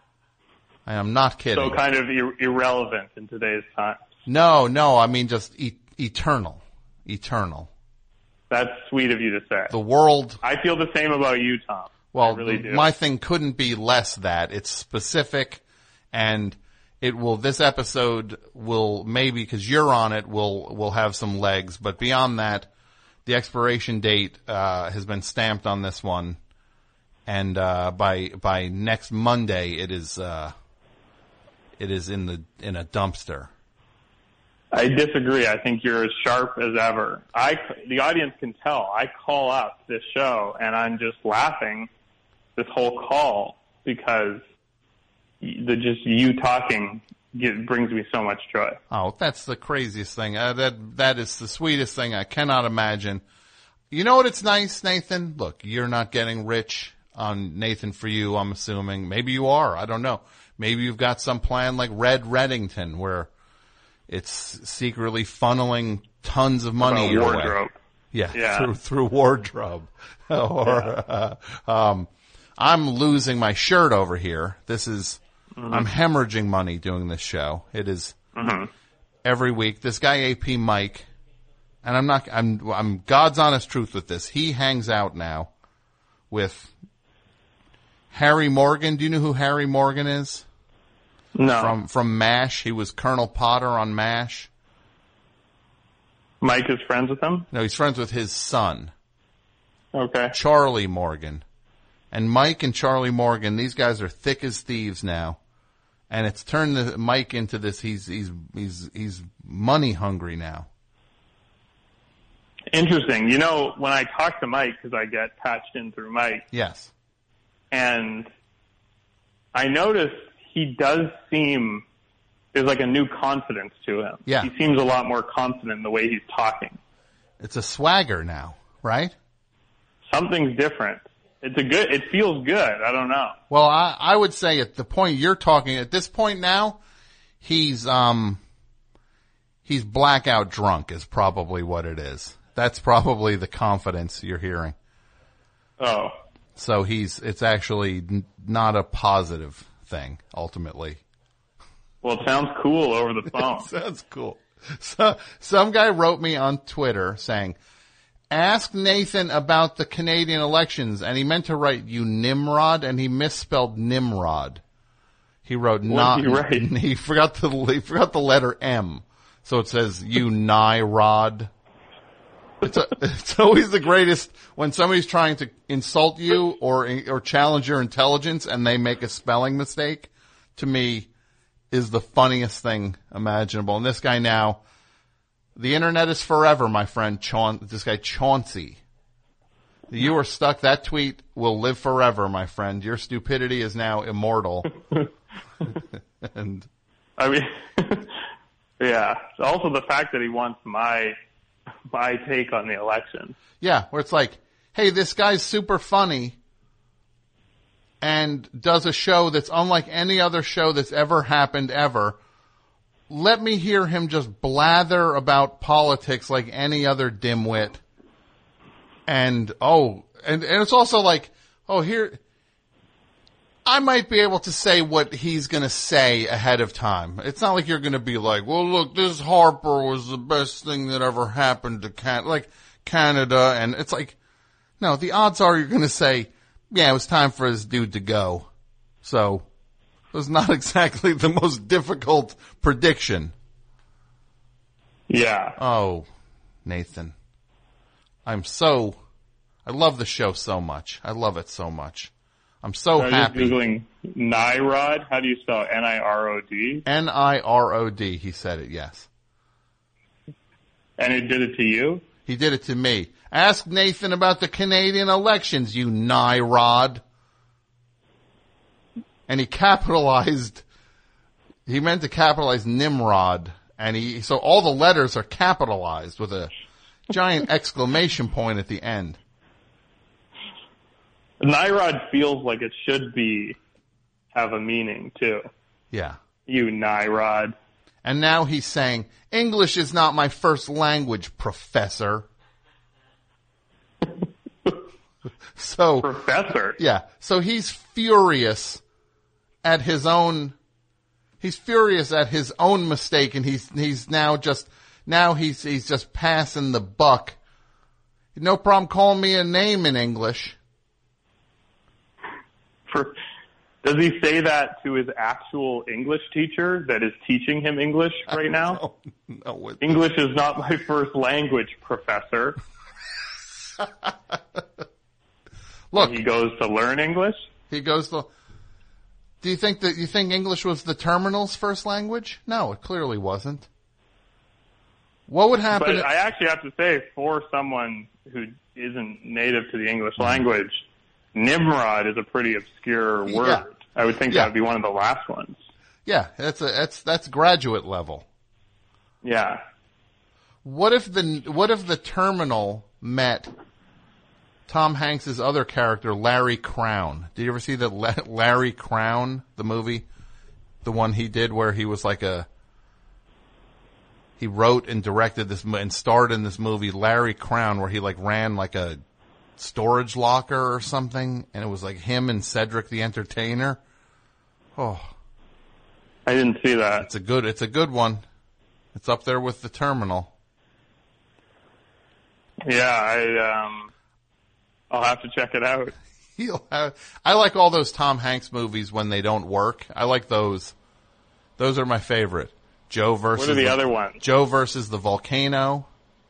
I am not kidding. So kind of ir- irrelevant in today's time. No, no, I mean just e- eternal. Eternal. That's sweet of you to say. The world. I feel the same about you, Tom. Well, I really do. My thing couldn't be less that. It's specific, and it will, this episode will maybe, because you're on it, will will have some legs. But beyond that, the expiration date uh, has been stamped on this one, and uh, by by next Monday, it is uh, it is in the in a dumpster. I disagree. I think you're as sharp as ever. I, the audience can tell. I call up this show, and I'm just laughing this whole call because the just you talking get, brings me so much joy. Oh, that's the craziest thing. Uh, that that is the sweetest thing. I cannot imagine. You know what? It's nice, Nathan. Look, you're not getting rich on Nathan For You. I'm assuming. Maybe you are. I don't know. Maybe you've got some plan like Red Reddington, where it's secretly funneling tons of money About your wardrobe. way. Yeah, Yeah. through through wardrobe. or Yeah. uh, um, I'm losing my shirt over here. This is Mm-hmm. I'm hemorrhaging money doing this show. It is Mm-hmm. every week. This guy A P Mike, and I'm not. I'm I'm God's honest truth with this. He hangs out now with Harry Morgan. Do you know who Harry Morgan is? No. From from MASH. He was Colonel Potter on MASH. Mike is friends with him? No, he's friends with his son, Okay. Charlie Morgan. And Mike and Charlie Morgan, these guys are thick as thieves now. And it's turned the, Mike into this, he's, he's, he's, he's money hungry now. Interesting. You know, when I talk to Mike, because I get patched in through Mike, Yes. and I notice he does seem, there's like a new confidence to him. Yeah. He seems a lot more confident in the way he's talking. It's a swagger now, right? Something's different. It's a good, it feels good. I don't know. Well, I, I would say at the point you're talking, at this point now, he's, um, he's blackout drunk is probably what it is. That's probably the confidence you're hearing. Oh. So he's, it's actually n- not a positive thing, ultimately. Well, it sounds cool over the phone. Sounds cool. So, some guy wrote me on Twitter saying, ask Nathan about the Canadian elections, and he meant to write you Nimrod, and he misspelled Nimrod. He wrote not, What did he write? he forgot the, he forgot the letter M. So it says you Nyrod. It's, a, it's always the greatest when somebody's trying to insult you or or challenge your intelligence and they make a spelling mistake. To me, is the funniest thing imaginable. And this guy now, the internet is forever, my friend. Chaun- this guy Chauncey, you are stuck. That tweet will live forever, my friend. Your stupidity is now immortal. And I mean, yeah. Also, the fact that he wants my. my take on the election. Yeah, where it's like, hey, this guy's super funny and does a show that's unlike any other show that's ever happened ever. Let me hear him just blather about politics like any other dimwit. And, oh, and, and it's also like, oh, here, I might be able to say what he's going to say ahead of time. It's not like you're going to be like, well, look, this Harper was the best thing that ever happened to Can- like Canada. And it's like, no, the odds are you're going to say, yeah, it was time for this dude to go. So it was not exactly the most difficult prediction. Yeah. Oh, Nathan. I'm so, I love the show so much. I love it so much. I'm so I was happy. just Googling Nirod. How do you spell N I R O D? N I R O D. He said it, yes. And it did it to you? He did it to me. Ask Nathan about the Canadian elections, you Nirod. And he capitalized, he meant to capitalize Nimrod. And he, so all the letters are capitalized with a giant exclamation point at the end. Nirod feels like it should be, have a meaning too. Yeah. You Nirod. And now he's saying, English is not my first language, professor. So. Professor? Yeah. So he's furious at his own, he's furious at his own mistake and he's, he's now just, now he's, he's just passing the buck. No problem calling me a name in English. For, does he say that to his actual English teacher that is teaching him English right now? No, no, English is not my first language, professor. Look, and he goes to learn English. He goes to. Do you think that you think English was the terminal's first language? No, it clearly wasn't. What would happen? But if, I actually have to say, for someone who isn't native to the English language, Nimrod is a pretty obscure word. Yeah. I would think Yeah. that would be one of the last ones. Yeah, that's a that's that's graduate level. Yeah. What if the what if the terminal met Tom Hanks's other character, Larry Crown? Did you ever see the La- Larry Crown, the movie, the one he did where he was like a he wrote and directed this and starred in this movie, Larry Crown, where he like ran like a storage locker or something, and it was like him and Cedric the Entertainer. Oh, I didn't see that. it's a good, it's a good one. It's up there with the terminal. Yeah, I um, I'll have to check it out. He'll have, I like all those Tom Hanks movies when they don't work. I like those. Those are my favorite. Joe versus What are the, the other ones? Joe versus the volcano.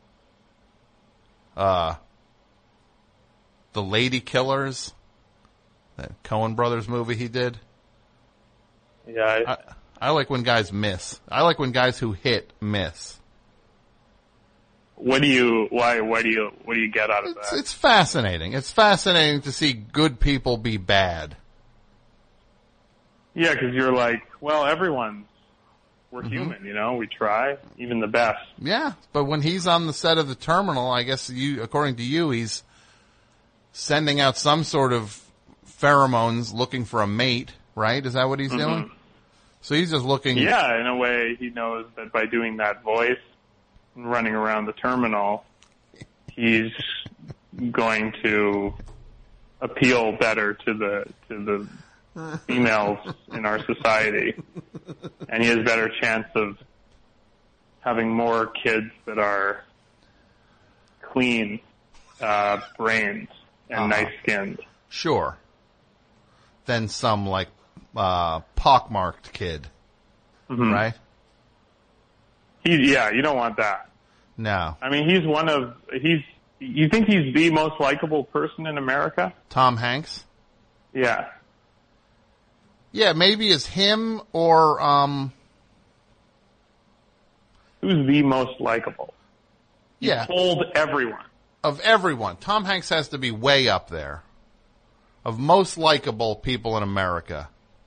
Uh. The Lady Killers, that Coen Brothers movie he did. Yeah, I, I, I like when guys miss. I like when guys who hit miss. What do you? Why? Why do you? What do you get out of It's, that? it's fascinating. It's fascinating to see good people be bad. Yeah, because you're like, well, everyone's we're Mm-hmm. human, you know. We try, even the best. Yeah, but when he's on the set of the terminal, I guess you, according to you, he's sending out some sort of pheromones looking for a mate, right? Is that what he's Mm-hmm. doing? So he's just looking. Yeah, in a way, he knows that by doing that voice and running around the terminal, he's going to appeal better to the to the females in our society, and he has better chance of having more kids that are clean uh, brains and Uh-huh. nice skinned. Sure. Than some, like, uh, pockmarked kid. Mhm. Right? He, yeah, you don't want that. No. I mean, he's one of he's. You think he's the most likable person in America? Tom Hanks? Yeah. Yeah, maybe it's him or um. Who's the most likable? He Yeah. told everyone. Of everyone, Tom Hanks has to be way up there. Of most likable people in America.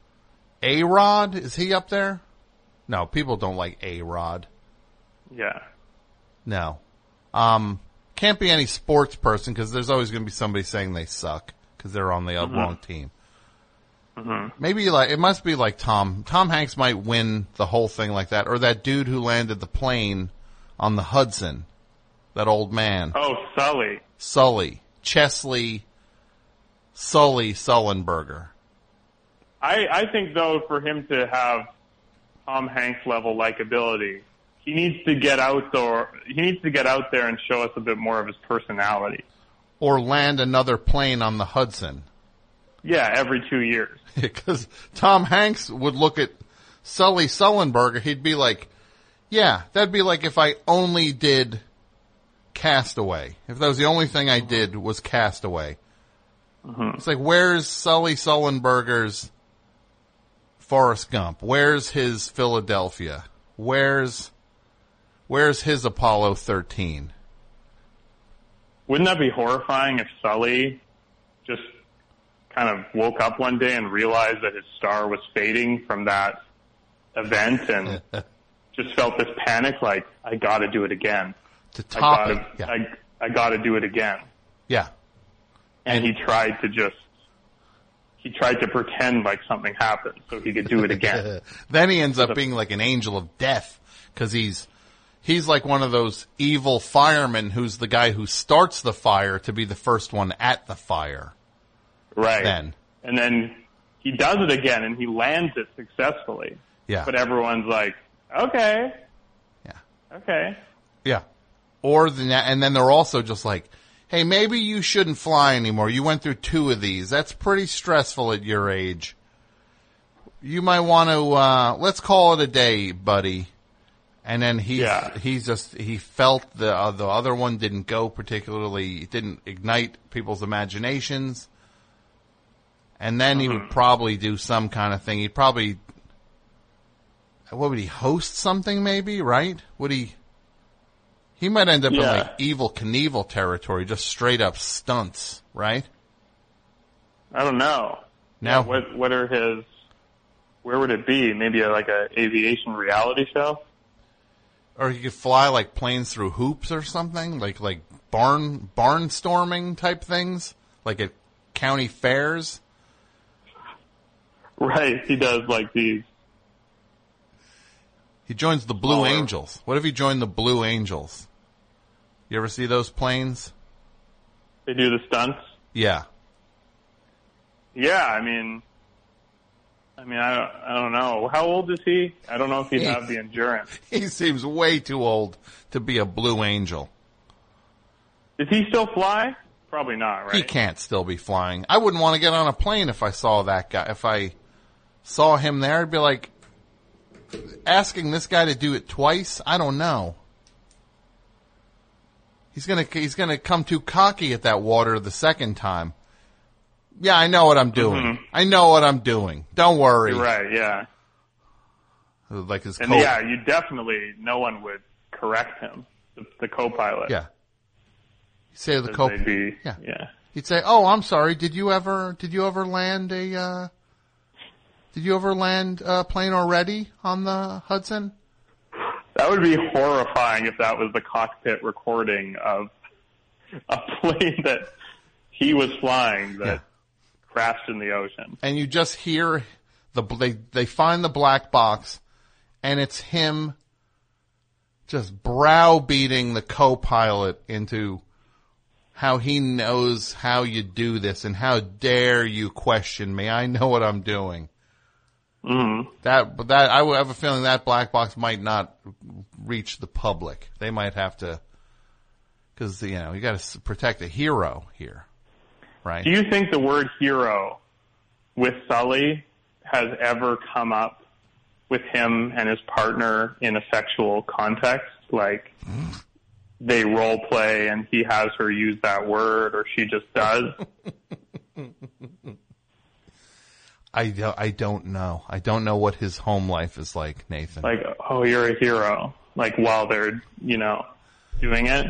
A-Rod, is he up there? No, people don't like A-Rod. Yeah. No. Um, can't be any sports person because there's always going to be somebody saying they suck because they're on the Mm-hmm. wrong team. Mm-hmm. Maybe like it must be like Tom. Tom Hanks might win the whole thing like that, or that dude who landed the plane on the Hudson, that old man. Oh, Sully. Sully, Chesley, Sully Sullenberger. I, I think, though, for him to have Tom Hanks level likability, he needs to get out there. He needs to get out there and show us a bit more of his personality. Or land another plane on the Hudson. Yeah, every two years. Because Tom Hanks would look at Sully Sullenberger, he'd be like, yeah, that'd be like if I only did Castaway. If that was the only thing I did was Castaway. Mm-hmm. It's like, where's Sully Sullenberger's Forrest Gump? Where's his Philadelphia? Where's, where's his Apollo thirteen? Wouldn't that be horrifying if Sully just kind of woke up one day and realized that his star was fading from that event and just felt this panic like, I gotta do it again. To top I it. gotta, Yeah. I, I gotta do it again. Yeah. And he tried to just, he tried to pretend like something happened so he could do it again. Then he ends up being like an angel of death because he's, he's like one of those evil firemen who's the guy who starts the fire to be the first one at the fire. Right. Then. And then he does it again and he lands it successfully. Yeah. But everyone's like, okay. Yeah. Okay. Yeah. Or the, and then they're also just like, hey, maybe you shouldn't fly anymore. You went through two of these. That's pretty stressful at your age. You might want to, uh, let's call it a day, buddy. And then he, Yeah. he's just, he felt the, uh, the other one didn't go particularly, it didn't ignite people's imaginations. And then he would probably do some kind of thing. He'd probably, what would he, host something maybe, right? Would he, he might end up in Yeah. like Evil Knievel territory, just straight up stunts, right? I don't know. Now, What what are his, where would it be? Maybe a, like a aviation reality show? or he could fly like planes through hoops or something, like, like barn, barnstorming type things, like at county fairs. Right, he does like these. He joins the Blue Smaller. Angels. What if he joined the Blue Angels? You ever see those planes? They do the stunts. Yeah. Yeah, I mean, I mean, I don't, I don't know. How old is he? I don't know if he'd have the endurance. He seems way too old to be a Blue Angel. Does he still fly? Probably not, right? He can't still be flying. I wouldn't want to get on a plane if I saw that guy. If I saw him there, I'd be like, asking this guy to do it twice? I don't know. He's gonna, he's gonna come too cocky at that water the second time. Yeah, I know what I'm doing. Mhm. I know what I'm doing. Don't worry. You're right, yeah. Like his And co- yeah, you definitely, no one would correct him, the, the co-pilot. Yeah. You say to the Because co they'd be, Yeah. yeah. He'd say, "Oh, I'm sorry. Did you ever did you ever land a uh Did you ever land a plane already on the Hudson?" That would be horrifying if that was the cockpit recording of a plane that he was flying that Yeah. crashed in the ocean. And you just hear the they they find the black box and it's him just browbeating the co-pilot into how he knows how you do this and how dare you question me. I know what I'm doing. Mm-hmm. That, but that, I would have a feeling that black box might not reach the public. They might have to, cause, you know, you gotta s- protect a hero here, right? Do you think the word hero with Sully has ever come up with him and his partner in a sexual context? Like, they role play and he has her use that word, or she just does? I don't, I don't know. I don't know what his home life is like, Nathan. Like, oh, you're a hero. Like, while they're, you know, doing it?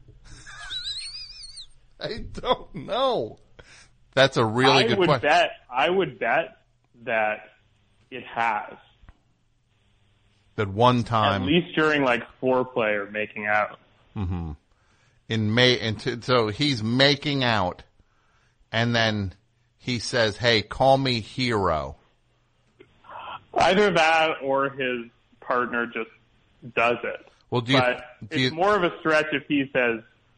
I don't know. That's a really I good would question. bet, I would bet that it has. That one time. At least during, like, foreplay or making out. Mm-hmm. In May, and t- so he's making out, and then he says, "Hey, call me hero." Either that or his partner just does it. Well, do you, but do it's you, more of a stretch if he says,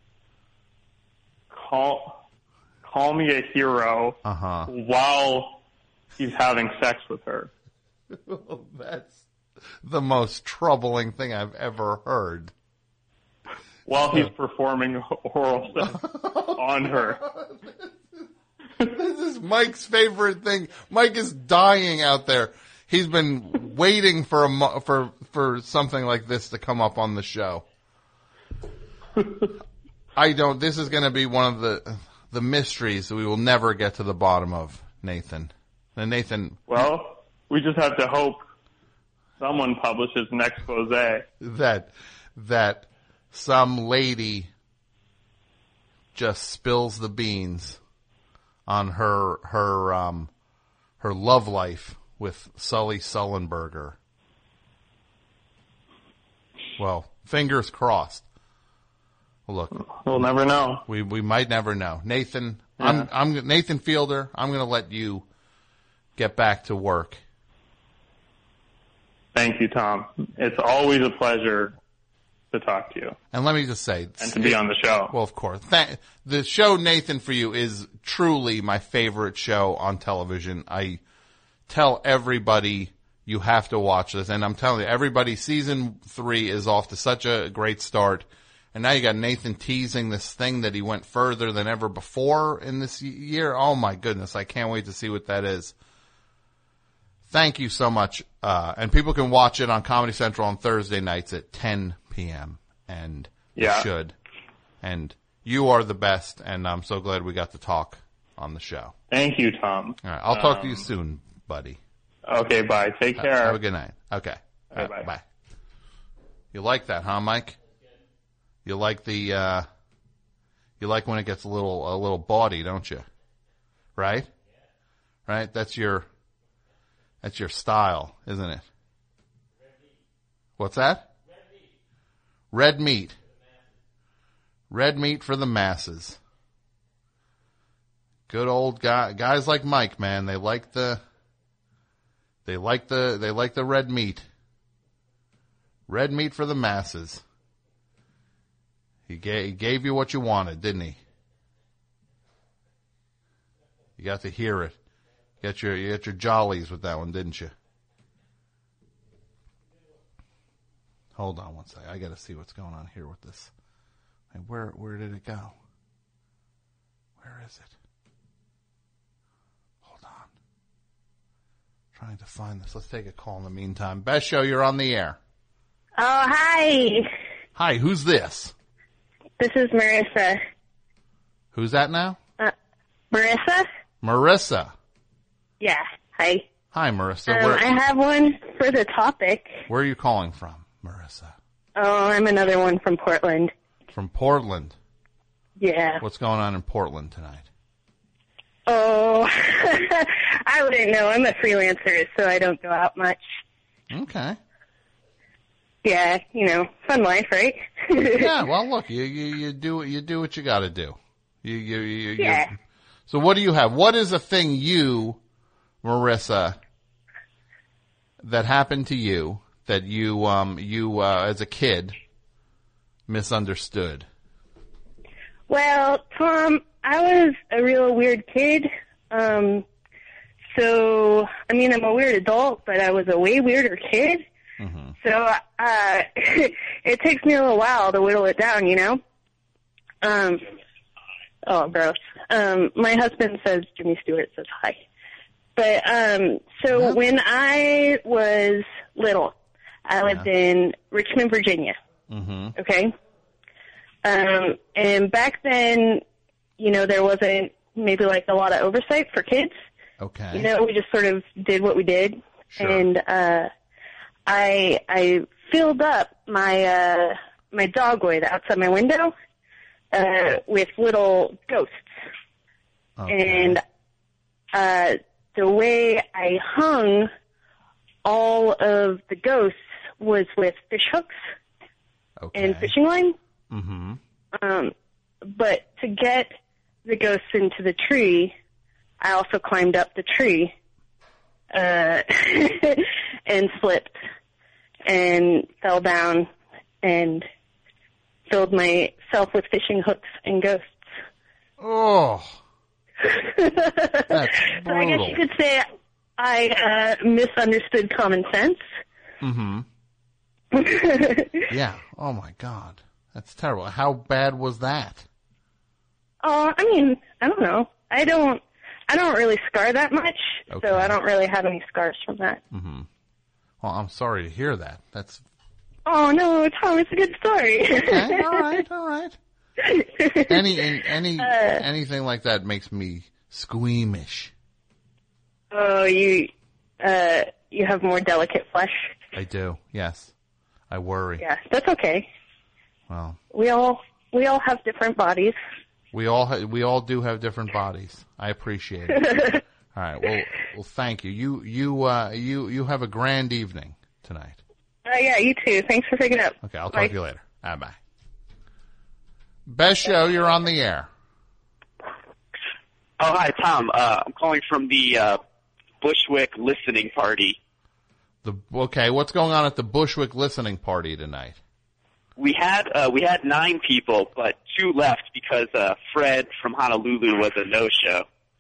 "Call, call me a hero," uh-huh. while he's having sex with her. That's the most troubling thing I've ever heard. While he's performing oral sex on her. This is Mike's favorite thing. Mike is dying out there. He's been waiting for a mo- for for something like this to come up on the show. I don't. This is going to be one of the the mysteries that we will never get to the bottom of, Nathan. And Nathan. Well, we just have to hope someone publishes an expose. That that some lady just spills the beans on her her um her love life with Sully Sullenberger. Well, fingers crossed. Well, look, we'll never know. We we might never know. Nathan, Yeah. I'm I'm Nathan Fielder. I'm going to let you get back to work. Thank you, Tom. It's always a pleasure to talk to you. And let me just say, and to be on the show. Well, of course, Th- the show Nathan for You is truly my favorite show on television. I tell everybody you have to watch this, and I'm telling you, everybody, season three is off to such a great start. And now you got Nathan teasing this thing that he went further than ever before in this year. Oh my goodness, I can't wait to see what that is. Thank you so much. Uh, and people can watch it on Comedy Central on Thursday nights at ten p.m. And yeah. you should. And you are the best, and I'm so glad we got to talk on the show. Thank you, Tom. All right, I'll talk um, to you soon, buddy. Okay, bye. Take care. Uh, have a good night. Okay. Bye, All right, bye. bye. You like that, huh, Mike? You like the, uh, you like when it gets a little, a little bawdy, don't you? Right? Right? That's your, that's your style, isn't it? What's that? Red meat. Red meat for the masses. Good old guy, guys like Mike, man. They like the, they like the, they like the red meat. Red meat for the masses. He gave, he gave you what you wanted, didn't he? You got to hear it. You got your, you got your jollies with that one, didn't you? Hold on one second. I got to see what's going on here with this. Hey, where, where did it go? Where is it? Hold on. Trying to find this. Let's take a call in the meantime. Best Show, you're on the air. Oh, hi. Hi, who's this? This is Marissa. Who's that now? Uh, Marissa? Marissa. Yeah, hi. Hi, Marissa. Um, Where, I have one for the topic. where are you calling from, Marissa? Oh, I'm another one from Portland. From Portland. Yeah. What's going on in Portland tonight? Oh, I wouldn't know. I'm a freelancer, so I don't go out much. Okay. Yeah, you know, fun life, right? Yeah, well, look, you, you, you do you do what you got to do. You, you, you, you, Yeah. So what do you have? What is a thing you, Marissa, that happened to you that you um you uh, as a kid misunderstood? Well, Tom, I was a real weird kid. Um, so, I mean, I'm a weird adult, but I was a way weirder kid. Mm-hmm. So, uh, it takes me a little while to whittle it down, you know? Um, oh, gross. Um, my husband says Jimmy Stewart says hi. But, um, so Yeah. when I was little, I lived Yeah. in Richmond, Virginia. Mm-hmm. Okay? Um, and back then, you know, there wasn't maybe like a lot of oversight for kids. Okay. You know, we just sort of did what we did. Sure. And uh, I I filled up my uh, my dogwood outside my window uh, with little ghosts. Okay. And uh, the way I hung all of the ghosts was with fish hooks Okay. and fishing line. Mm-hmm. Um, but to get the ghosts into the tree, I also climbed up the tree uh, and slipped and fell down and filled myself with fishing hooks and ghosts. Oh. That's So I guess brutal. you could say I uh, misunderstood common sense. Mm-hmm. Yeah. Oh, my God. That's terrible. How bad was that? Oh, I mean, I don't know. I don't. I don't really scar that much, Okay. so I don't really have any scars from that. Mm-hmm. Well, I'm sorry to hear that. That's Oh no, Tom, it's a good story. okay. All right. All right. Any any Uh, anything like that makes me squeamish. Oh, you, uh, you have more delicate flesh. I do. Yes. I worry. Yeah, that's okay. Well, We all, we all have different bodies. we all ha- we all do have different bodies. I appreciate it. All right. Well, well, thank you. You you uh, you you have a grand evening tonight. Uh, yeah, you too. Thanks for picking up. Okay, I'll talk Bye. to you later. Bye bye. Best show, you're on the air. Oh, hi, Tom. Uh, I'm calling from the uh, Bushwick listening party. The okay, what's going on at the Bushwick listening party tonight? We had uh, we had nine people, but two left because uh, Fred from Honolulu was a no-show.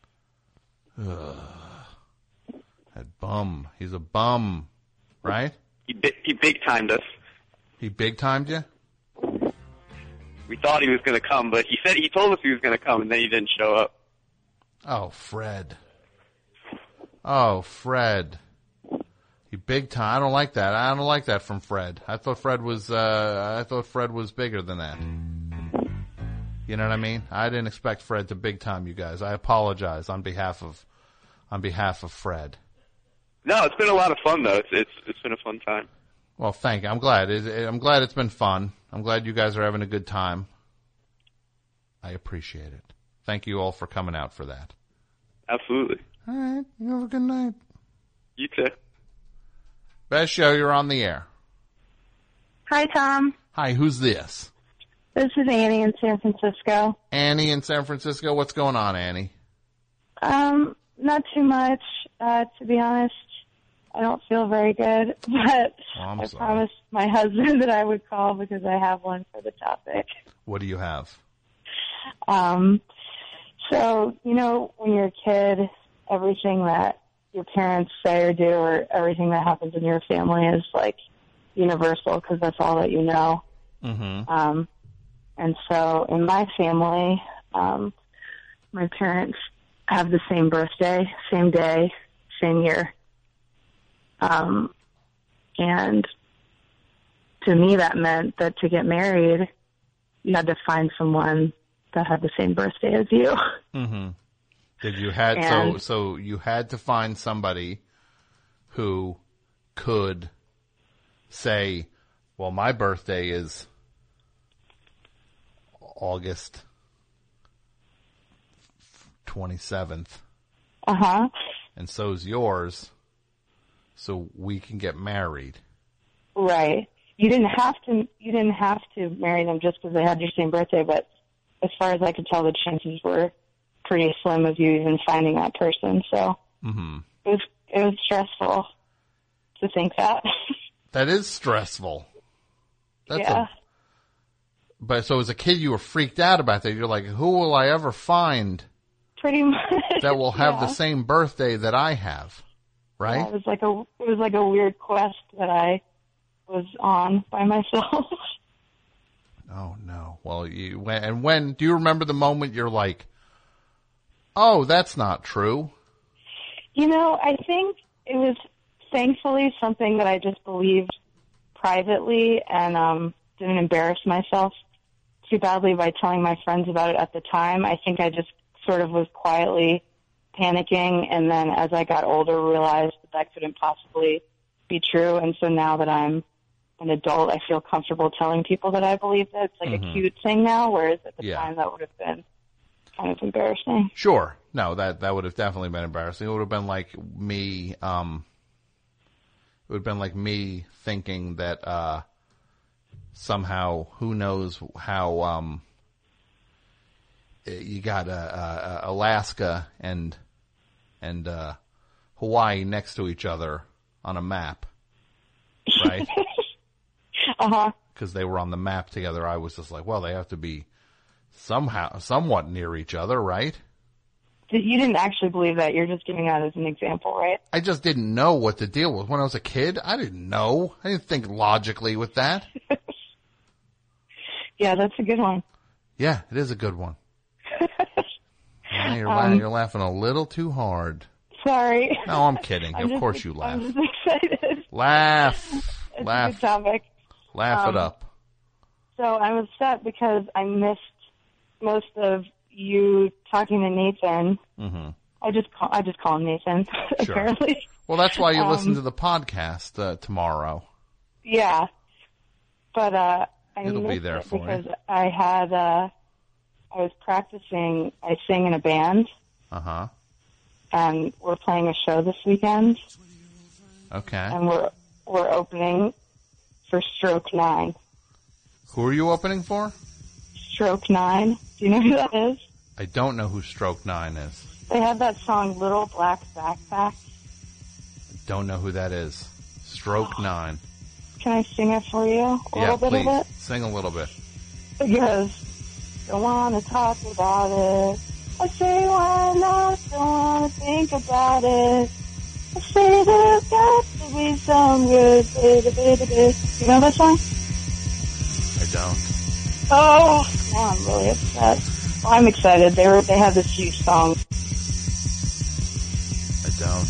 Ugh. That bum. He's a bum, right? He bi- he big-timed us. He big timed you? We thought he was going to come, but he said he told us he was going to come, and then he didn't show up. Oh, Fred. Oh, Fred. He big time. I don't like that. I don't like that from Fred. I thought Fred was. Uh, I thought Fred was bigger than that. You know what I mean? I didn't expect Fred to big time you guys. I apologize on behalf of, on behalf of Fred. No, it's been a lot of fun though. It's it's it's been a fun time. Well, thank you. I'm glad. It, it, I'm glad it's been fun. I'm glad you guys are having a good time. I appreciate it. Thank you all for coming out for that. Absolutely. All right. You have a good night. You too. Best show, you're on the air. Hi, Tom. Hi, who's this? This is Annie in San Francisco. Annie in San Francisco. What's going on, Annie? Um, not too much, uh, to be honest. I don't feel very good, but Oh, I'm I sorry. promised my husband that I would call because I have one for the topic. What do you have? Um, so, you know, when you're a kid, everything that your parents say or do or everything that happens in your family is, like, universal because that's all that you know. Mm-hmm. Um, and so in my family, um, my parents have the same birthday, same day, same year. Um, and to me that meant that to get married, you had to find someone that had the same birthday as you. Mm-hmm. Did you had so And- so you had to find somebody who could say, well, my birthday is August twenty-seventh, Uh-huh. and so's yours, so we can get married. Right. You didn't have to, you didn't have to marry them just because they had your same birthday, but as far as I could tell, the chances were pretty slim of you even finding that person. So Mm-hmm. it was, it was stressful to think that. That is stressful. That's yeah. a, but so as a kid, you were freaked out about that. You're like, who will I ever find Pretty much. that will have yeah. the same birthday that I have? Right? Yeah, it was like a, it was like a weird quest that I was on by myself. Oh no. Well, you when and when do you remember the moment you're like, "Oh, that's not true." You know, I think it was thankfully something that I just believed privately and um, didn't embarrass myself too badly by telling my friends about it at the time. I think I just sort of was quietly panicking, and then as I got older, realized that that couldn't possibly be true. And so now that I'm an adult, I feel comfortable telling people that I believe that it's like Mm-hmm. a cute thing now, whereas at the Yeah. time that would have been kind of embarrassing. Sure. No, that that would have definitely been embarrassing. It would have been like me. Um, it would have been like me thinking that uh, somehow, who knows how um, you got uh, uh, Alaska and and uh, Hawaii next to each other on a map, right? Uh huh. Because they were on the map together. I was just like, well, they have to be somehow, somewhat near each other, right? You didn't actually believe that. You're just giving that as an example, right? I just didn't know what the deal was. When I was a kid, I didn't know. I didn't think logically with that. Yeah, that's a good one. Yeah, it is a good one. Yeah, you're, Um, la- you're laughing a little too hard. Sorry. No, I'm kidding. I'm of just- course you laugh. I'm just excited. Laugh. It's Laugh. a good topic. Laugh it Um, up. So I'm upset because I missed most of you talking to Nathan. Mm-hmm. I just call, I just call him Nathan, Sure. apparently. Well, that's why you Um, listen to the podcast uh, tomorrow. Yeah. But uh, I It'll be missed there it for you. because I had, uh, I was practicing, I sing in a band, Uh-huh. and we're playing a show this weekend, Okay. and we're we're opening for Stroke Nine. Who are you opening for? Stroke Nine. Do you know who that is? I don't know who Stroke Nine is. They have that song Little Black Backpack. Don't know who that is. Stroke Nine. Can I sing it for you? A Yeah, little bit please. of it? Sing a little bit. It goes, don't want to talk about it. I say why not, don't want to think about it. I say there's got to be some good bit of it, it. You know that song? I don't. Oh, now I'm really upset. Well, I'm excited. They were, they have this huge song. I don't.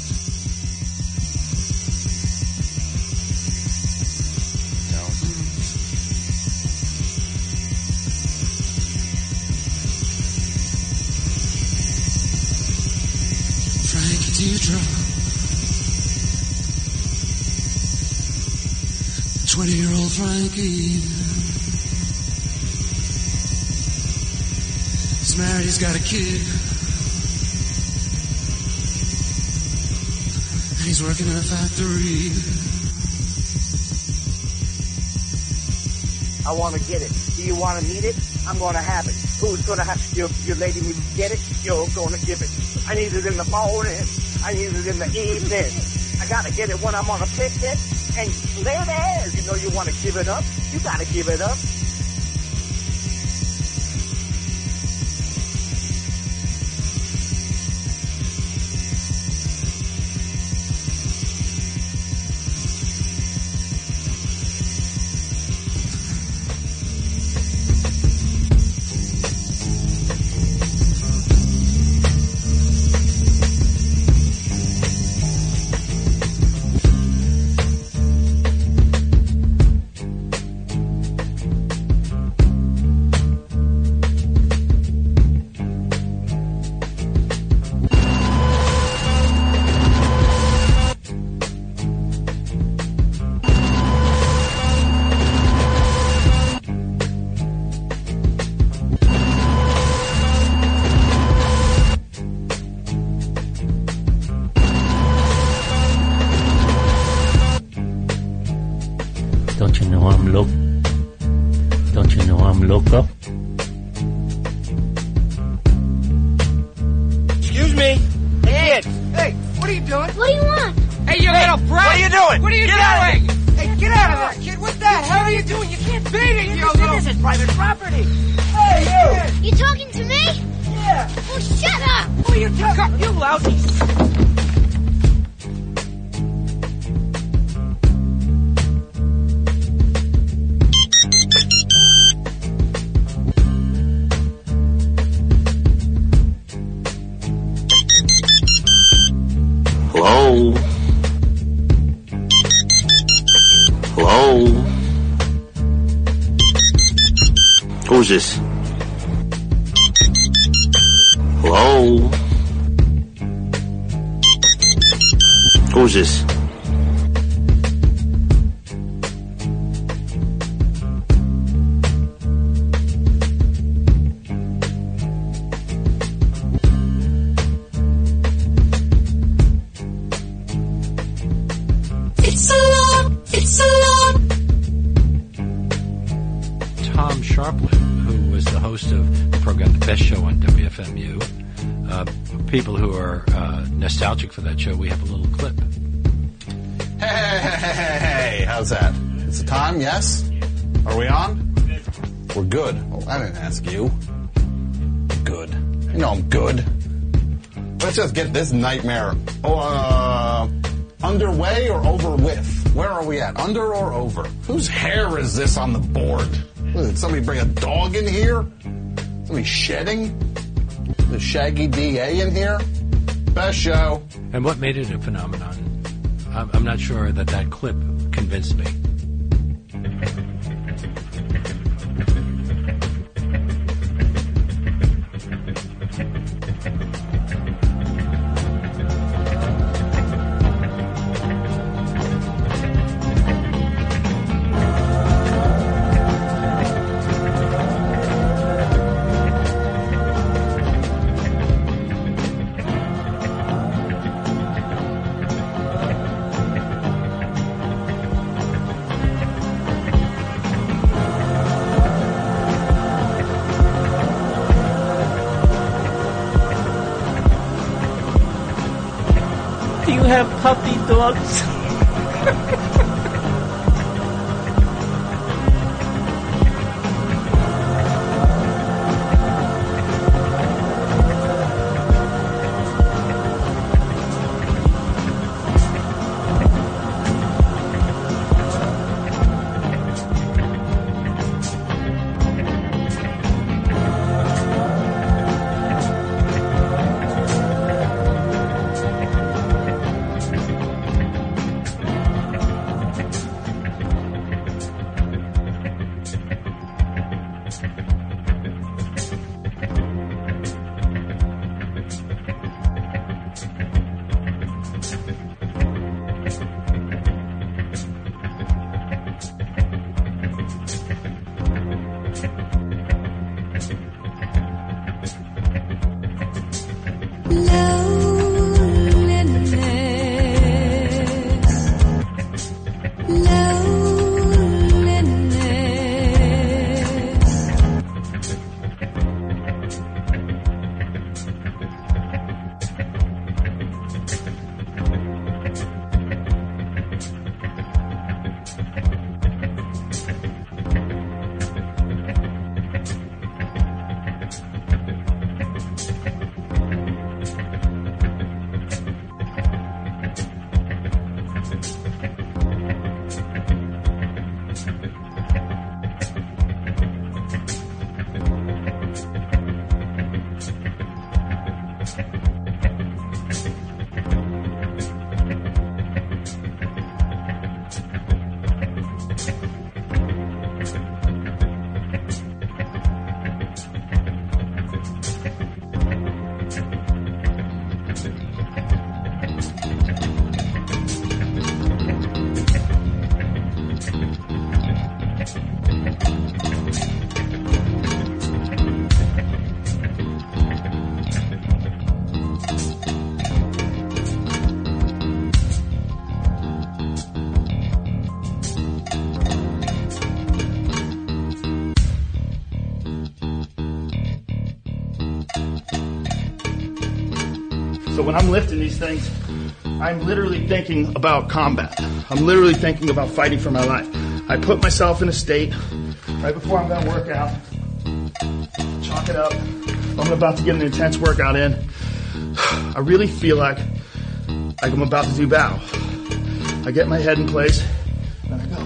Frankie Teardrop, twenty-year-old Frankie. He's married, he's got a kid, and he's working in a factory. I want to get it. Do you want to need it? I'm going to have it. Who's going to have your, your lady need to get it? You're going to give it. I need it in the morning. I need it in the evening. I got to get it when I'm on a picnic. And ladies, you know you want to give it up. You got to give it up. Don't you know I'm loco? Don't you know I'm loco? Excuse me. Hey, kid. Hey, what are you doing? What do you want? Hey, you little brat. What are you doing? What are you Get out of doing? Hey, get out of there, kid. What the hell are you doing? You can't beat it, you little... This is private property. Hey, you. You talking to me? Yeah. Oh, shut up! Who are you talking? You lousy... Hello? Hello? Who Who's this? Hello? Who's this? It's alarm! It's alarm! Tom Sharplin, who was the host of the program The Best Show on W F M U. Uh, people who are uh, nostalgic for that show, we have a little clip. Hey, hey, hey, hey, hey, hey, how's that? It's the time, yes? Are we on? We're good. Oh, I didn't ask you. Good. You know I'm good. Let's just get this nightmare uh, underway or over with. Where are we at? Under or over? Whose hair is this on the board? Did somebody bring a dog in here? Somebody shedding? The Shaggy D A in here? Best show. And what made it a phenomenon? I'm, I'm not sure that that clip convinced me. Do you have puppy dogs? So when I'm lifting these things, I'm literally thinking about combat. I'm literally thinking about fighting for my life. I put myself in a state right before I'm going to work out. Chalk it up. I'm about to get an intense workout in. I really feel like, like I'm about to do bow. I get my head in place, and I go.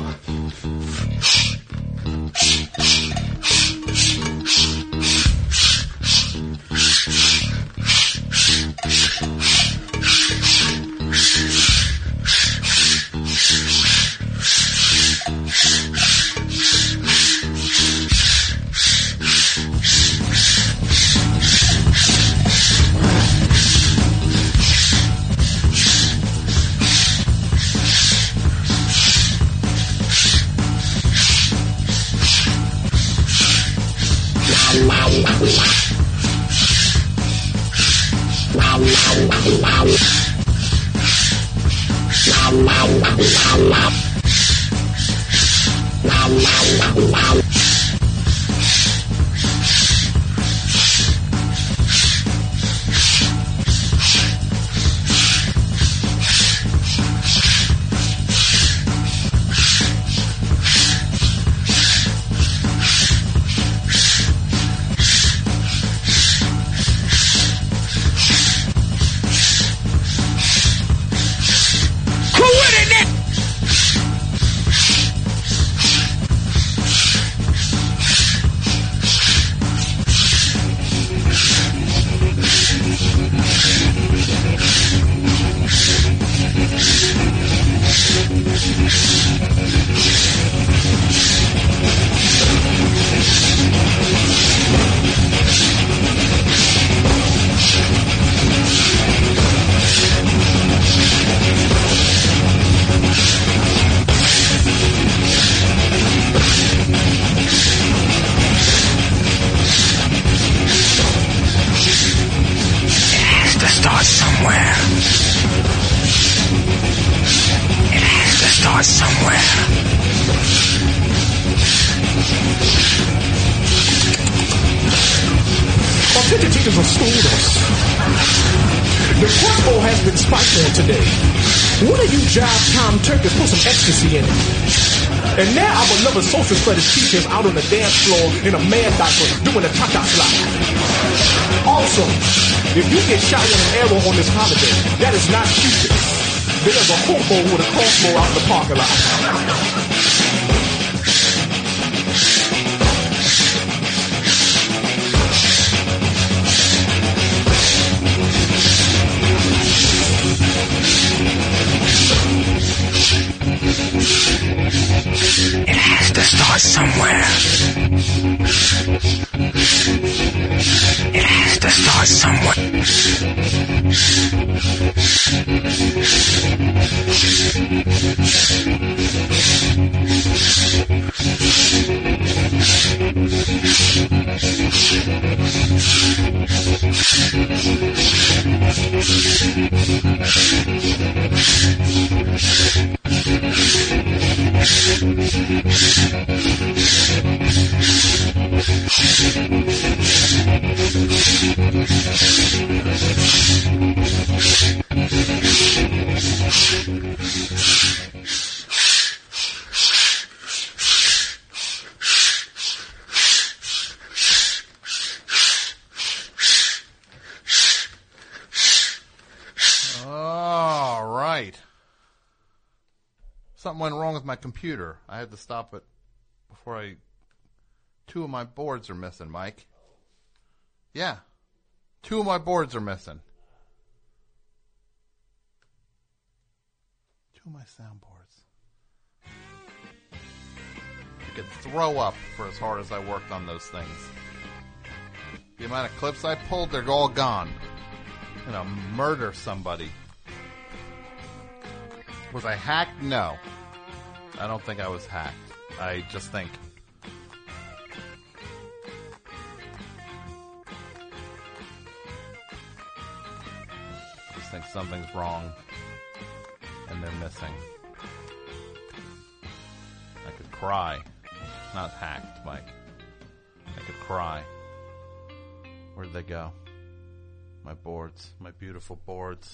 Social studies teachers out on the dance floor in a man diaper doing a cha-cha slide. Also, if you get shot with an arrow on this holiday, that is not stupid. There's a hobo with a crossbow out in the parking lot. It has to start somewhere. It has to start somewhere. All right. Something went wrong with my computer. I had to stop it before I... Two of my boards are missing, Mike. Yeah. Two of my boards are missing. Two of my soundboards. I could throw up for as hard as I worked on those things. The amount of clips I pulled, they're all gone. I'm gonna murder somebody. Was I hacked? No. I don't think I was hacked. I just think... I just think something's wrong. And they're missing. I could cry. Not hacked, Mike. I could cry. Where'd they go? My boards. My beautiful boards.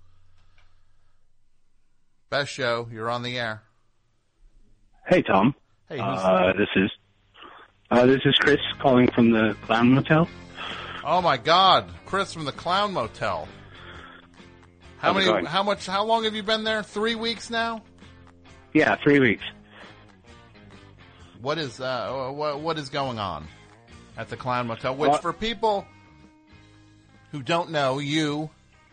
Best show. You're on the air. Hey, Tom. Hey, uh, this is uh, this is Chris calling from the Clown Motel. Oh my God, Chris from the Clown Motel. How How's it many? going? How much? How long have you been there? Three weeks now. Yeah, three weeks. What is uh, what, what is going on at the Clown Motel? Which, Well- for people who don't know, you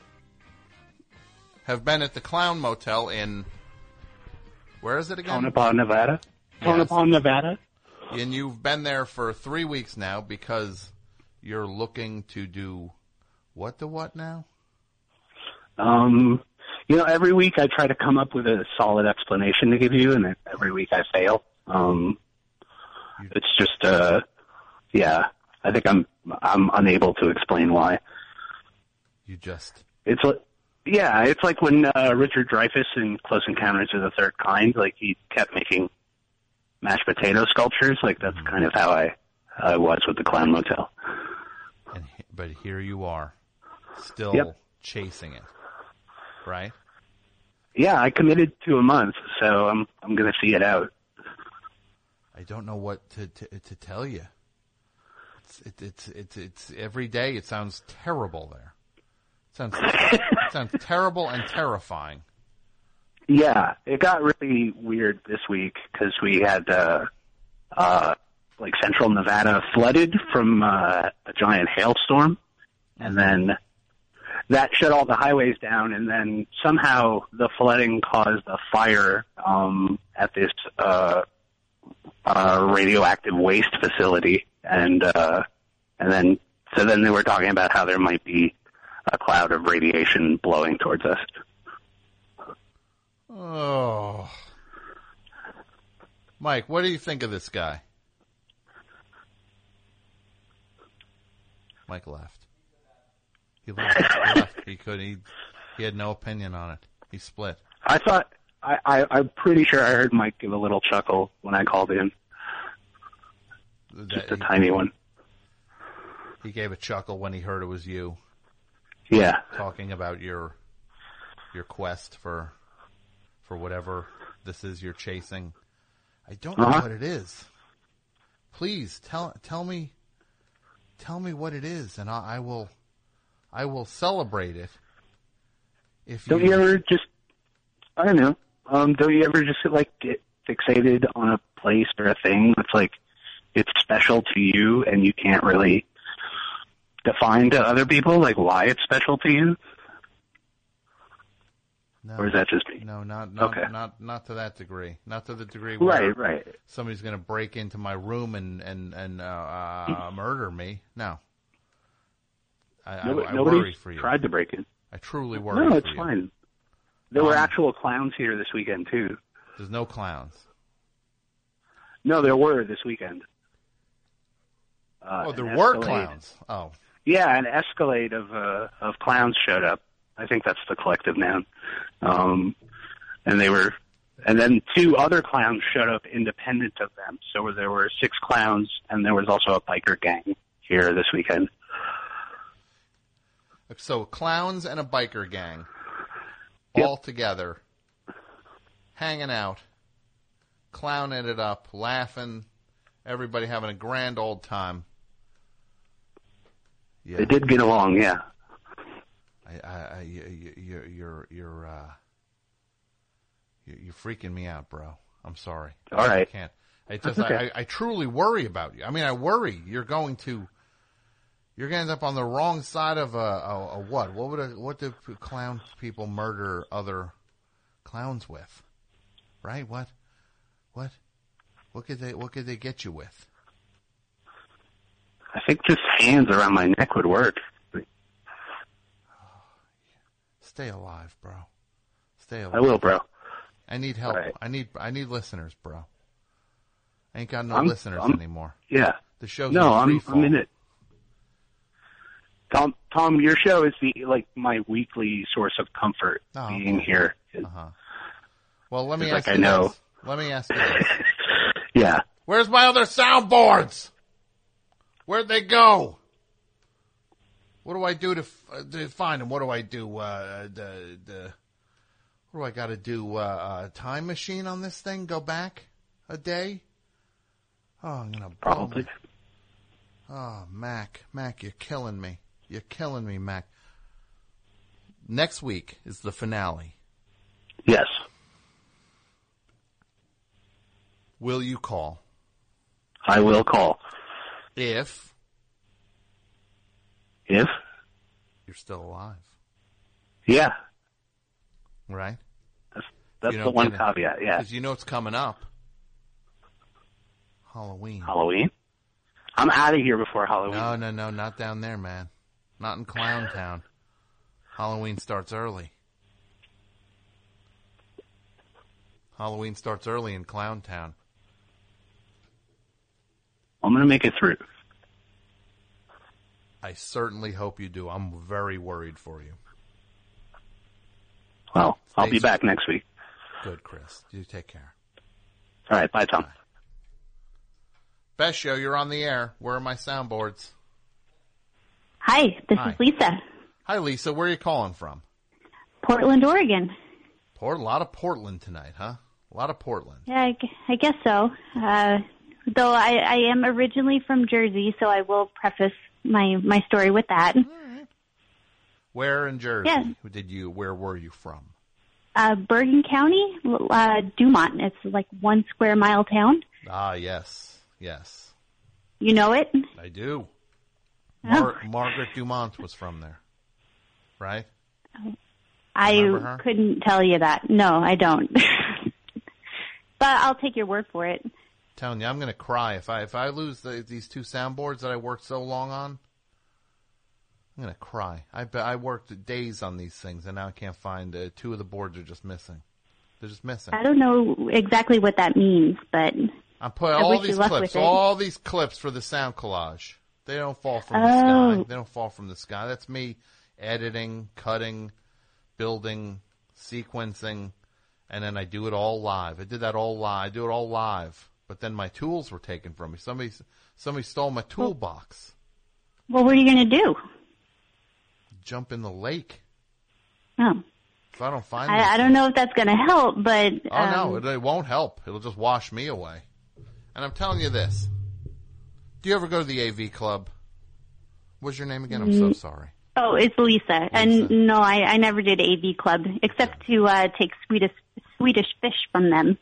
have been at the Clown Motel in, where is it again? Tonopah, Nevada. Tonopah, Nevada. And you've been there for three weeks now because you're looking to do what to what now? Um, you know, every week I try to come up with a solid explanation to give you, and every week I fail. Um, it's just, uh, yeah, I think I'm I'm unable to explain why. You just It's like Yeah, it's like when uh, Richard Dreyfuss in Close Encounters of the Third Kind, like he kept making mashed potato sculptures. Like that's Mm-hmm. kind of how I I was with the Clown Motel. And he- but here you are, still Yep. chasing it, right? Yeah, I committed to a month, so I'm I'm going to see it out. I don't know what to to, to tell you. It's it, it's it's it's every day. It sounds terrible there. It sounds it sounds terrible and terrifying. Yeah, it got really weird this week because we had uh, uh, like central Nevada flooded from uh, a giant hailstorm, and then that shut all the highways down, and then somehow the flooding caused a fire um, at this uh, uh, radioactive waste facility, and uh, and then so then they were talking about how there might be a cloud of radiation blowing towards us. Oh, Mike, what do you think of this guy? Mike left. He left. He left. He could. He he had no opinion on it. He split. I thought I, I I'm pretty sure I heard Mike give a little chuckle when I called in. Just a tiny one. He gave a chuckle when he heard it was you. Yeah. Talking about your your quest for for whatever this is you're chasing. I don't know Uh-huh. what it is. Please tell tell me tell me what it is, and I, I will I will celebrate it. If Don't you ever just I don't know. Um, don't you ever just like get fixated on a place or a thing that's like it's special to you and you can't really define to other people like why it's special to you? No, or is that just me? No, not not, Okay. not not to that degree. Not to the degree where Right, right. somebody's going to break into my room and and and uh, uh, murder me. No, I, I, Nobody, I nobody's worry for you. tried to break in. I truly worry. No, it's for you. fine. There were Um, actual clowns here this weekend too. There's no clowns. No, there were this weekend. Uh, oh, there an were Escalade. clowns. Oh, Yeah, an escalade of uh, of clowns showed up. I think that's the collective noun. Um, and they were, and then two other clowns showed up independent of them. So there were six clowns, and there was also a biker gang here this weekend. so clowns and a biker gang Yep. all together, hanging out, clowning it up, laughing, everybody having a grand old time. Yeah. They did get along, yeah. I, I, I you, you, you're, you're, uh, you- you're freaking me out, bro. I'm sorry. All right. I can't. I That's just, okay. I, I truly worry about you. I mean, I worry you're going to, you're going to end up on the wrong side of a, a, a what? What would a, what do clown people murder other clowns with? Right? What? What? What could they, what could they get you with? I think just hands around my neck would work. Stay alive, bro. Stay alive. I will, bro. I need help. All right. I need I need listeners, bro. I ain't got no I'm- listeners I'm- anymore. Yeah. The show's No, in I'm free fall. I'm in it. Tom, Tom, your show is the like my weekly source of comfort Oh, being okay. here. Uh-huh. Well, let me It's ask like you I know. this. Let me ask you this. Yeah. Where's my other soundboards? Where'd they go? What do I do to, f- uh, to find them? What do I do? Uh, the, the, what do I got to do? Uh, a time machine on this thing? Go back a day? Oh, I'm gonna blow Probably. my- Oh, Mac, Mac, you're killing me. You're killing me, Mac. Next week is the finale. Yes. Will you call? I will call. If If? you're still alive. Yeah. Right? That's, that's You the don't one get it. caveat, yeah. Because you know it's coming up. Halloween. Halloween? I'm out of here before Halloween. No, no, no, not down there, man. Not in Clown Town. Halloween starts early. Halloween starts early in Clown Town. I'm going to make it through. I certainly hope you do. I'm very worried for you. Well, I'll be Stay- back next week. Good, Chris. You take care. All right. Bye, Tom. Best show, you're on the air. Where are my soundboards? Hi, this Hi. is Lisa, Hi, Lisa. Where are you calling from? Portland, Oregon. Port. A lot of Portland tonight, huh? A lot of Portland. Yeah, I, gu- I guess so. Uh, though I, I am originally from Jersey, so I will preface my, my story with that. Where in Jersey? Yeah. Did you? Where were you from? Uh, Bergen County, uh, Dumont. It's like one square mile town. Ah, yes, yes, You know it? I do. Oh. Mar- Margaret Dumont was from there, right? I Remember her? couldn't tell you that. No, I don't. But I'll take your word for it. Telling you, I'm going to cry if I if I lose the, these two soundboards that I worked so long on. I'm going to cry. I bet I worked days on these things, and now I can't find uh, two of the boards are just missing. They're just missing. I don't know exactly what that means, but I'm putting I all wish you these luck clips, with it. all these clips for the sound collage. They don't fall from the Oh. sky. They don't fall from the sky. That's me editing, cutting, building, sequencing, and then I do it all live. I did that all live. I do it all live. But then my tools were taken from me. Somebody, somebody stole my toolbox. what were you going to do? Jump in the lake. Oh. If I don't find these I, I don't know if that's going to help, but Oh, um, no, it, it won't help. It'll just wash me away. And I'm telling you this. Do you ever go to the A V Club? What's your name again? I'm so Mm. sorry. Oh, it's Lisa. And no, I, I never did A V Club, except to uh, take Swedish Swedish fish from them.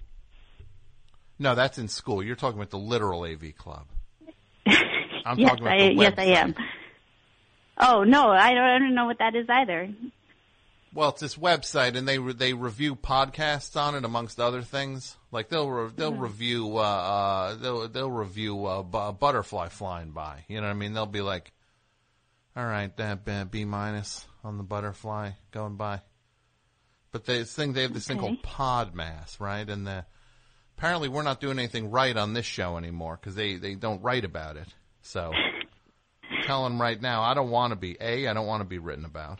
No, that's in school. You're talking about the literal A V Club. I'm yes, talking about I, the yes, website. I am. Oh, no, I don't, I don't know what that is either. Well, it's this website, and they re- they review podcasts on it, amongst other things. Like they'll re- they'll review uh, uh, they'll they'll review uh, bu- a butterfly flying by. You know what I mean? They'll be like, "All right, that uh, B minus on the butterfly going by." But they this thing they have this thing Okay. called Podmass, right? And the, apparently we're not doing anything right on this show anymore because they they don't write about it. So I'm telling them right now, I don't want to be a I don't want to be written about.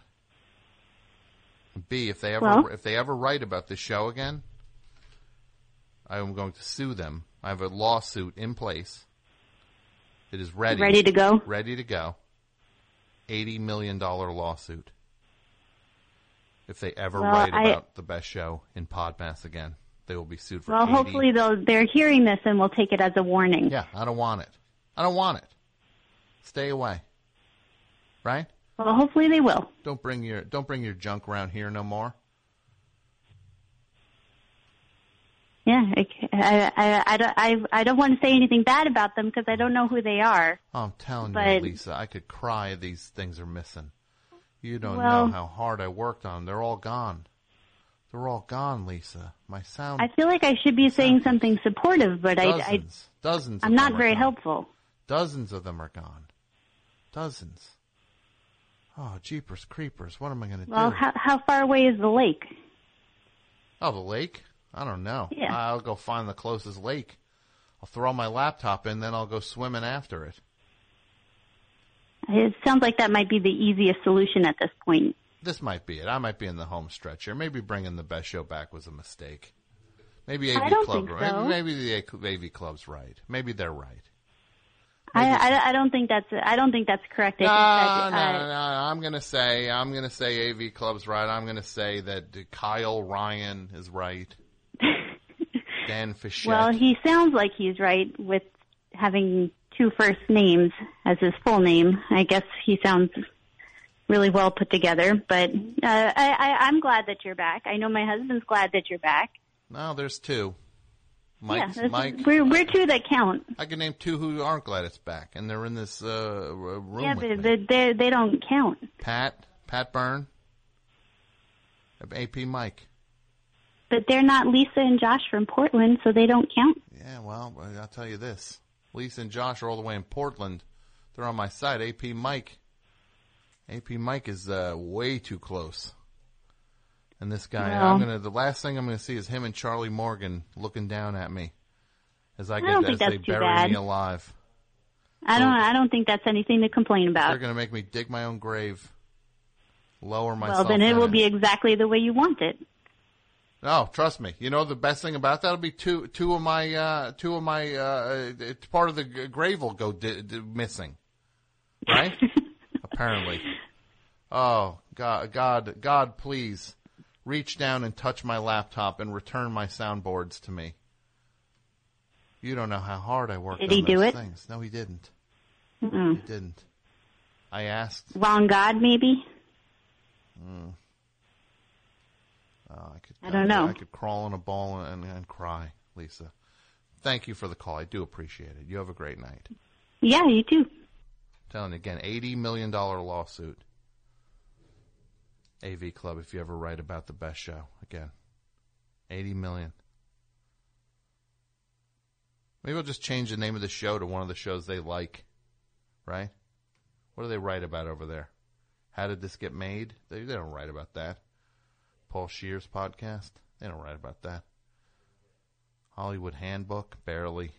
B, if they ever Well- if they ever write about this show again, I am going to sue them. I have a lawsuit in place. It is ready. Ready to go? Ready to go. Eighty million dollar lawsuit. If they ever Well, write I- about the best show in Podmass again, they will be sued for Well, eighty. hopefully they'll, they're hearing this and will take it as a warning. Yeah, I don't want it. I don't want it. Stay away. Right? Well, hopefully they will. Don't bring your don't bring your junk around here no more. Yeah, I, I, I, I, don't, I, I don't want to say anything bad about them because I don't know who they are. Oh, I'm telling you, But- Lisa, I could cry. These things are missing. You don't Well- know how hard I worked on them. They're all gone. They're all gone, Lisa. My sound. I feel like I should be saying something supportive, but I, I, dozens, dozens. I'm of not them are very gone. helpful. Dozens of them are gone. Dozens. Oh, jeepers creepers! What am I going to Well, do? how, how far away is the lake? Oh, the lake? I don't know. Yeah. I'll go find the closest lake. I'll throw my laptop in, then I'll go swimming after it. It sounds like that might be the easiest solution at this point. This might be it. I might be in the home stretch here. Maybe bringing the best show back was a mistake. Maybe A V I don't Club. think Maybe, so. maybe the A V Club's right. Maybe they're right. I, I, I don't think that's I don't think that's correct. I No, think no, that, no, uh, no. I'm gonna say I'm gonna say A V Club's right. I'm gonna say that Kyle Ryan is right. Dan Fischette. Well, he sounds like he's right with having two first names as his full name. I guess he sounds really well put together. But uh, I, I, I'm glad that you're back. I know my husband's glad that you're back. No, there's two. Mike, yeah, Mike. we're we're two that count. I can name two who aren't glad it's back, and they're in this uh, r- room Yeah, with but me. they they they don't count. Pat, Pat Byrne, A P Mike. But they're not Lisa and Josh from Portland, so they don't count. Yeah, well, I'll tell you this. Lisa and Josh are all the way in Portland. They're on my side. A P Mike. A P Mike is uh, way too close. And this guy, Well- I'm gonna. The last thing I'm gonna see is him and Charlie Morgan looking down at me as I I get don't as think they that's too bury bad. me alive. I don't I don't think that's anything to complain about. They're gonna make me dig my own grave. Lower Well, myself. then it in will be exactly the way you want it. Oh, trust me. You know the best thing about that will be two two of my uh, two of my uh, it's part of the g- grave will go di- di- missing, right? Apparently. Oh God, God, God, please reach down and touch my laptop and return my soundboards to me. You don't know how hard I worked Did on he do those it? things. No, he didn't. Mm-mm. He didn't. I asked. Wrong God, maybe? Mm. Oh, I could. I don't know. I could crawl in a ball and, and cry, Lisa. Thank you for the call. I do appreciate it. You have a great night. Yeah, you too. Telling you again, eighty million dollar lawsuit. A V Club, if you ever write about the best show again, eighty million. Maybe I'll just change the name of the show to one of the shows they like, right? What do they write about over there? How did this get made? They, they don't write about that. Paul Scheer's podcast? They don't write about that. Hollywood Handbook? Barely.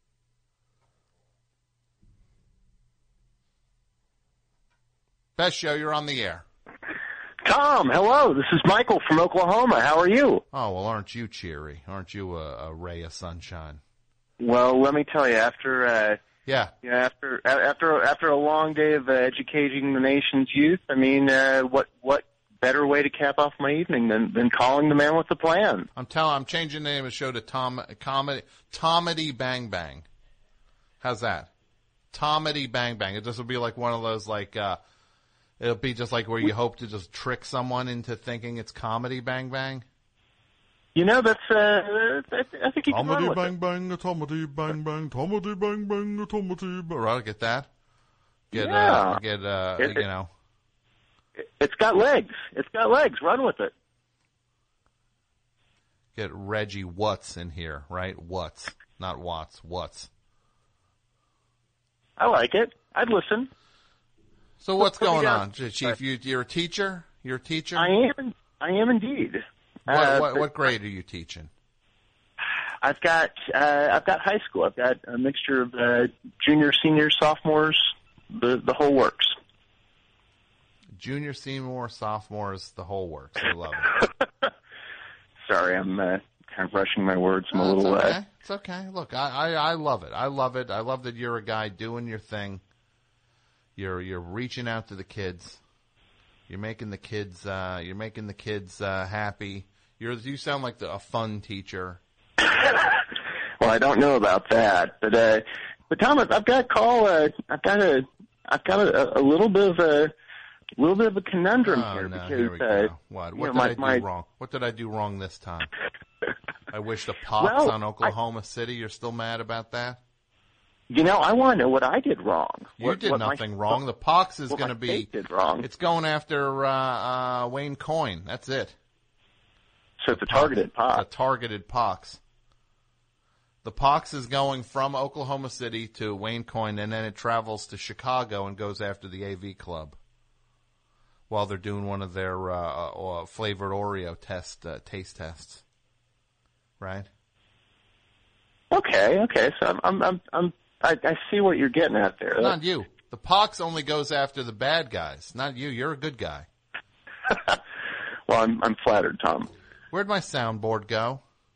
Best show, you're on the air. Tom, hello. This is Michael from Oklahoma. How are you? Oh, well, aren't you cheery? Aren't you a, a ray of sunshine? Well, let me tell you, after uh, yeah, yeah, after after after a long day of uh, educating the nation's youth, I mean, uh, what what better way to cap off my evening than than calling the man with the plan? I'm telling. I'm changing the name of the show to Tom Comedy Tomedy Bang Bang. How's that? Tomedy Bang Bang. It just will be like one of those like. Uh, it'll be just like where you hope to just trick someone into thinking it's comedy Bang Bang. You know, that's, uh, I, I think you can run Tomedy with bang it. bang, a tomedy bang bang, tomedy bang bang, a tomedy bang. Right, get that? Get, Yeah. uh, get, uh, It- you know. It's got legs. It's got legs. Run with it. Get Reggie Watts in here, right? Watts, not Watts, Watts. I like it. I'd listen. So what's Put me going down. on, Chief? You, you're a teacher? You're a teacher? I am. I am indeed. What, Uh, what, but- what grade are you teaching? I've got uh, I've got high school. I've got a mixture of uh, junior, seniors, sophomores, the the whole works. Junior, senior, sophomores, the whole works. I love it. Sorry, I'm uh, kind of rushing my words. I'm a No, little. it's okay. Uh, It's okay. Look, I, I, I love it. I love it. I love that you're a guy doing your thing. You're you're reaching out to the kids. You're making the kids. Uh, you're making the kids uh, happy. You're you sound like the, a fun teacher. well, I don't know about that, but uh, but Thomas, I've got a call. Uh, I've got a I've got a, a little bit of a little bit of a conundrum Oh here no, because here we uh, go. What? you What know, did my, I do my, wrong? What did I do wrong this time? I wish the pox Well, on Oklahoma City. You're still mad about that? You know, I want to know what I did wrong. You What- did what my- nothing wrong. The pox is what going to my be. state did wrong. It's going after uh, uh, Wayne Coyne. That's it. So it's a targeted pox. A targeted pox. The pox is going from Oklahoma City to Wayne Coyne, and then it travels to Chicago and goes after the A V Club while they're doing one of their uh, uh, flavored Oreo test uh, taste tests. Right? Okay, okay. So I'm, I'm, I'm, I'm I, I see what you're getting at there. Not you. The pox only goes after the bad guys. Not you. You're a good guy. Well, I'm, I'm flattered, Tom. Where'd my soundboard go?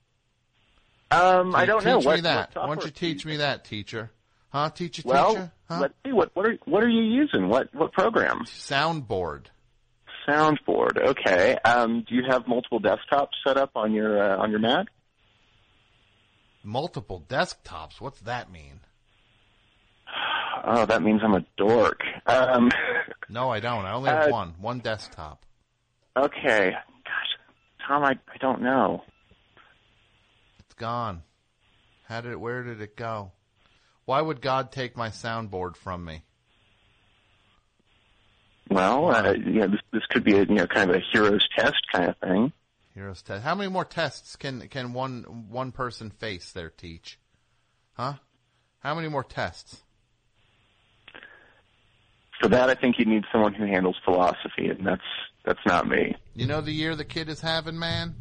Um, I don't teach know. me What, that. what Why don't you software- teach me that, teacher? Huh, teacher, Well, teacher? Huh? let's see. What, what are, what are you using? What, what program? Soundboard. Soundboard. Okay. Um, do you have multiple desktops set up on your, uh, on your Mac? Multiple desktops. What's that mean? Oh, that means I'm a dork. Um, No, I don't. I only have Uh, one. One desktop. okay. Gosh, Tom, I, I don't know. It's gone. How did it, where did it go? Why would God take my soundboard from me? Well, uh, you know, this, this could be a, you know, kind of a hero's test kind of thing. Heroes test. How many more tests can can one one person face there, teach? Huh? How many more tests? For that, I think you need someone who handles philosophy, and that's that's not me. You know the year the kid is having, man?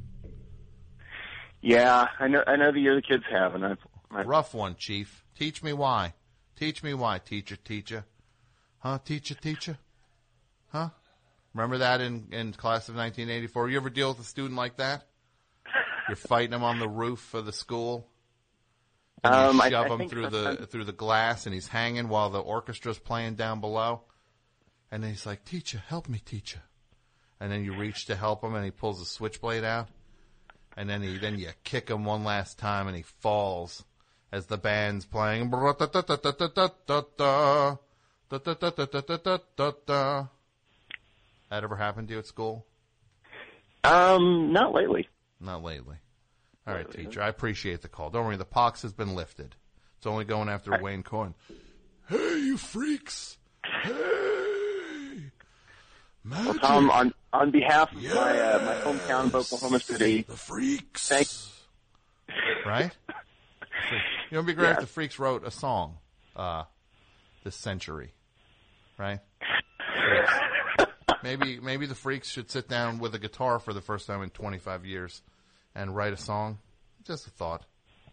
Yeah, I know. I know the year the kid's having. I've, I've, Rough one, Chief. Teach me why. Teach me why, teacher, teacher. Huh, teacher, teacher? Huh? Remember that in, in class of nineteen eighty-four? You ever deal with a student like that? You're fighting him on the roof of the school. And you Um, I- shove I him think through the sometimes- through the glass, and he's hanging while the orchestra's playing down below. And then he's like, "Teacher, help me, teacher." And then you reach to help him, and he pulls the switchblade out. And then he then you kick him one last time, and he falls as the band's playing. That ever happened to you at school? Um, not lately. Not lately. All right, teacher. I appreciate the call. Don't worry, the pox has been lifted. It's only going after Wayne Coyne. Hey, you freaks! Hey, Well, Tom, on on behalf of my uh, my hometown of Oklahoma City, the freaks. Thank. Right? You know, it'd be great Yeah. if the Freaks wrote a song uh, this century, right? maybe maybe the Freaks should sit down with a guitar for the first time in twenty-five years and write a song. Just a thought.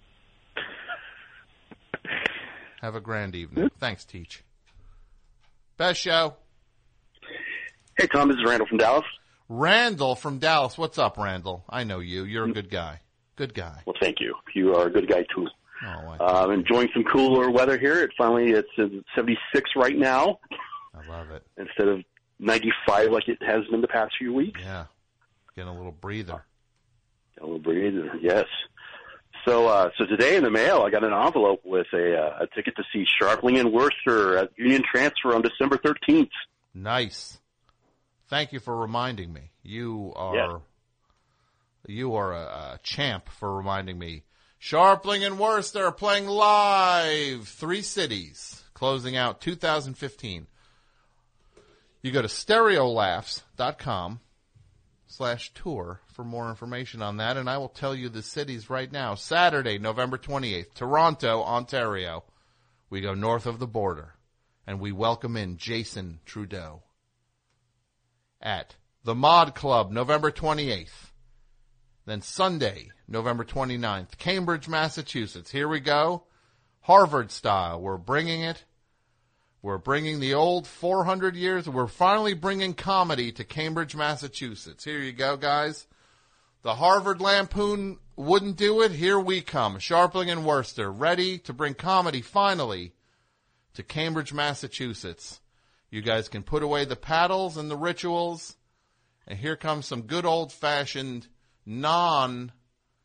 Have a grand evening. Thanks, Teach. Best show. Hey, Tom, this is Randall from Dallas. Randall from Dallas. What's up, Randall? I know you. You're a good guy. Good guy. Well, thank you. You are a good guy, too. Oh, I Uh, I'm enjoying some cooler weather here. It finally, it's uh, seventy-six right now. I love it. Instead of ninety-five like it has been the past few weeks. Yeah. Getting a little breather. A little breather, yes. So, uh, so today in the mail, I got an envelope with a, uh, a ticket to see Sharpling and Worcester at Union Transfer on December thirteenth. Nice. Thank you for reminding me. You are Yeah. you are a, a champ for reminding me. Sharpling and Worcester are playing live. Three cities. Closing out two thousand fifteen. You go to stereolaughs.com slash tour for more information on that, and I will tell you the cities right now. Saturday, November twenty-eighth, Toronto, Ontario. We go north of the border, and we welcome in Jason Trudeau. At the Mod Club, November twenty-eighth. Then Sunday, November twenty-ninth, Cambridge, Massachusetts. Here we go. Harvard style. We're bringing it. We're bringing the old four hundred years. We're finally bringing comedy to Cambridge, Massachusetts. Here you go, guys. The Harvard Lampoon wouldn't do it. Here we come. Sharpling and Worcester, ready to bring comedy finally to Cambridge, Massachusetts. You guys can put away the paddles and the rituals. And here comes some good old-fashioned non,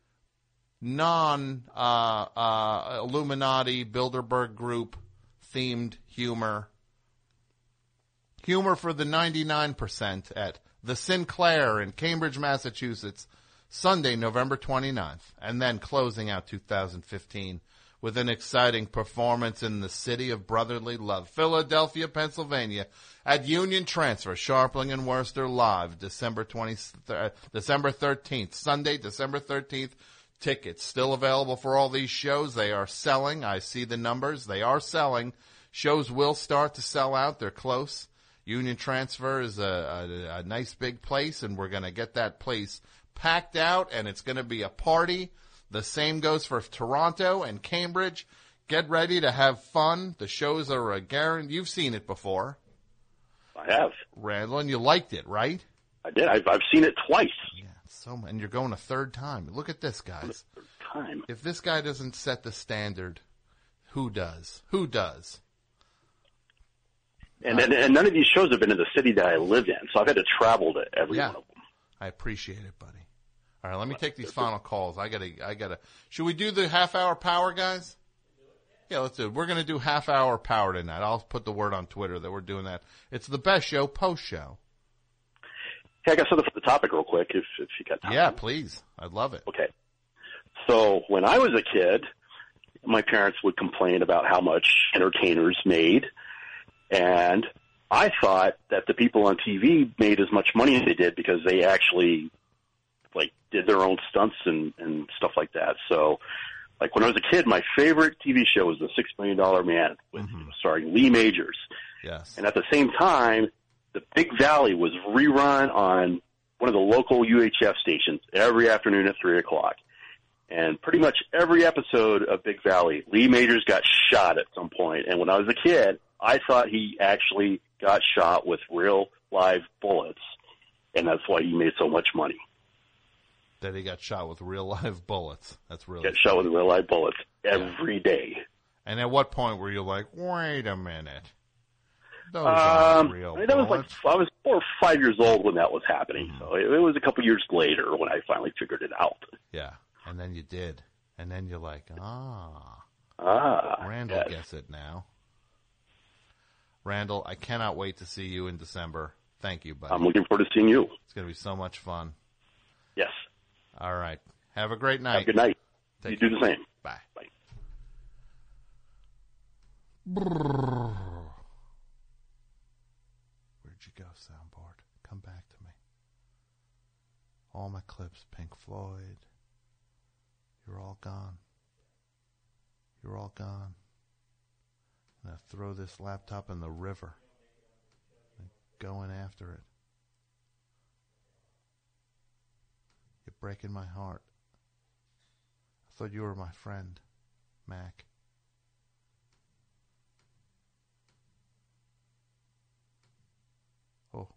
non, uh, uh, Illuminati, Bilderberg Group themed humor. Humor for the ninety-nine percent at the Sinclair in Cambridge, Massachusetts, Sunday, November twenty-ninth. And then closing out two thousand fifteen with an exciting performance in the city of brotherly love, Philadelphia, Pennsylvania, at Union Transfer, Sharpling and Worcester live, December twentieth, uh, December thirteenth, Sunday, December thirteenth. Tickets still available for all these shows. They are selling. I see the numbers. They are selling. Shows will start to sell out. They're close. Union Transfer is a, a, a nice big place, and we're going to get that place packed out, and it's going to be a party. The same goes for Toronto and Cambridge. Get ready to have fun. The shows are a guarantee. You've seen it before. I have. Randall, and you liked it, right? I did. I've, I've seen it twice. Yeah, so and you're going a third time. Look at this, guys. Third time. If this guy doesn't set the standard, who does? Who does? And, and and none of these shows have been in the city that I live in, so I've had to travel to every Yeah. one of them. I appreciate it, buddy. All right, let me take these final calls. I gotta, I gotta. Should we do the half hour power, guys? Yeah, let's do it. We're gonna do half hour power tonight. I'll put the word on Twitter that we're doing that. It's the best show post show. Hey, I got something for the topic real quick, if if you got time. Yeah, please. I'd love it. Okay. So when I was a kid, my parents would complain about how much entertainers made, and I thought that the people on T V made as much money as they did because they actually, like, did their own stunts and, and stuff like that. So, like, when I was a kid, my favorite T V show was The Six Million Dollar Man, with, Mm-hmm. starring Lee Majors. Yes. And at the same time, The Big Valley was rerun on one of the local U H F stations every afternoon at three o'clock. And pretty much every episode of Big Valley, Lee Majors got shot at some point. And when I was a kid, I thought he actually got shot with real live bullets, and that's why he made so much money. That he got shot with real live bullets. That's really Get shot with real live bullets every day. And at what point were you like, wait a minute? Those Um, aren't real I mean, that was like bullets. I was four or five years old when that was happening, so it, it was a couple years later when I finally figured it out. Yeah, and then you did. And then you're like, ah. Ah, Randall yes. gets it now. Randall, I cannot wait to see you in December. Thank you, buddy. I'm looking forward to seeing you. It's going to be so much fun. Yes. All right. Have a great night. Have a good night. Take you care. do the same. Bye. Bye. Where'd you go, soundboard? Come back to me. All my clips, Pink Floyd. You're all gone. You're all gone. I'm going to throw this laptop in the river. I'm going after it. You're breaking my heart. I thought you were my friend, Mac. Oh.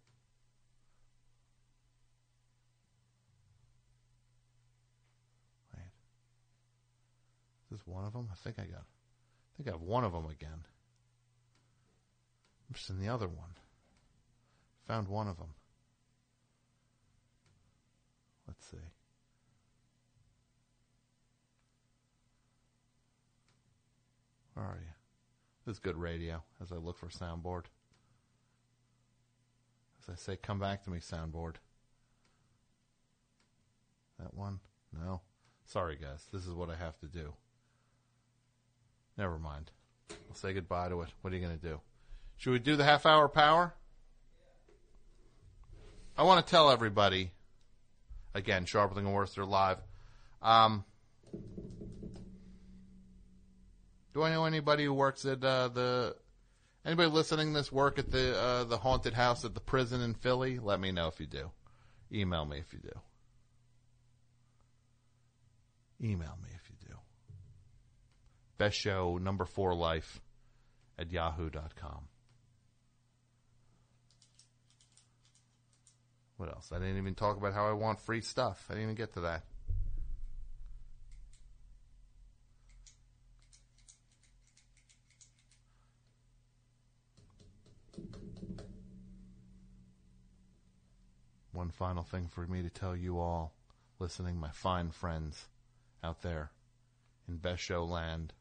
Wait. Is this one of them? I think I got, I think I have one of them again. I'm just in the other one. Found one of them. Let's see. Where are you? This is good radio as I look for soundboard. As I say, come back to me, soundboard. That one? No. Sorry, guys. This is what I have to do. Never mind. I'll say goodbye to it. What are you going to do? Should we do the half hour power? I want to tell everybody, again, Sharpling and Worcester live. Um, do I know anybody who works at uh, the... Anybody listening to this work at the uh, the haunted house at the prison in Philly? Let me know if you do. Email me if you do. Email me if you do. Best show, number four life at yahoo dot com. What else? I didn't even talk about how I want free stuff. I didn't even get to that. One final thing for me to tell you all, listening, my fine friends out there in Best Show land.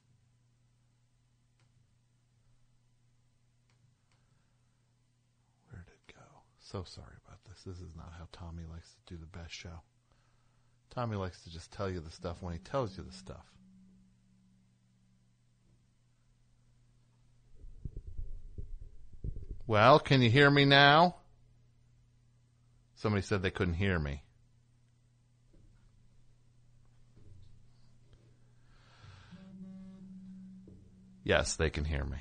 Where'd it go? So sorry about this. This is not how Tommy likes to do the Best Show. Tommy likes to just tell you the stuff when he tells you the stuff. Well, can you hear me now? Somebody said they couldn't hear me. Yes, they can hear me.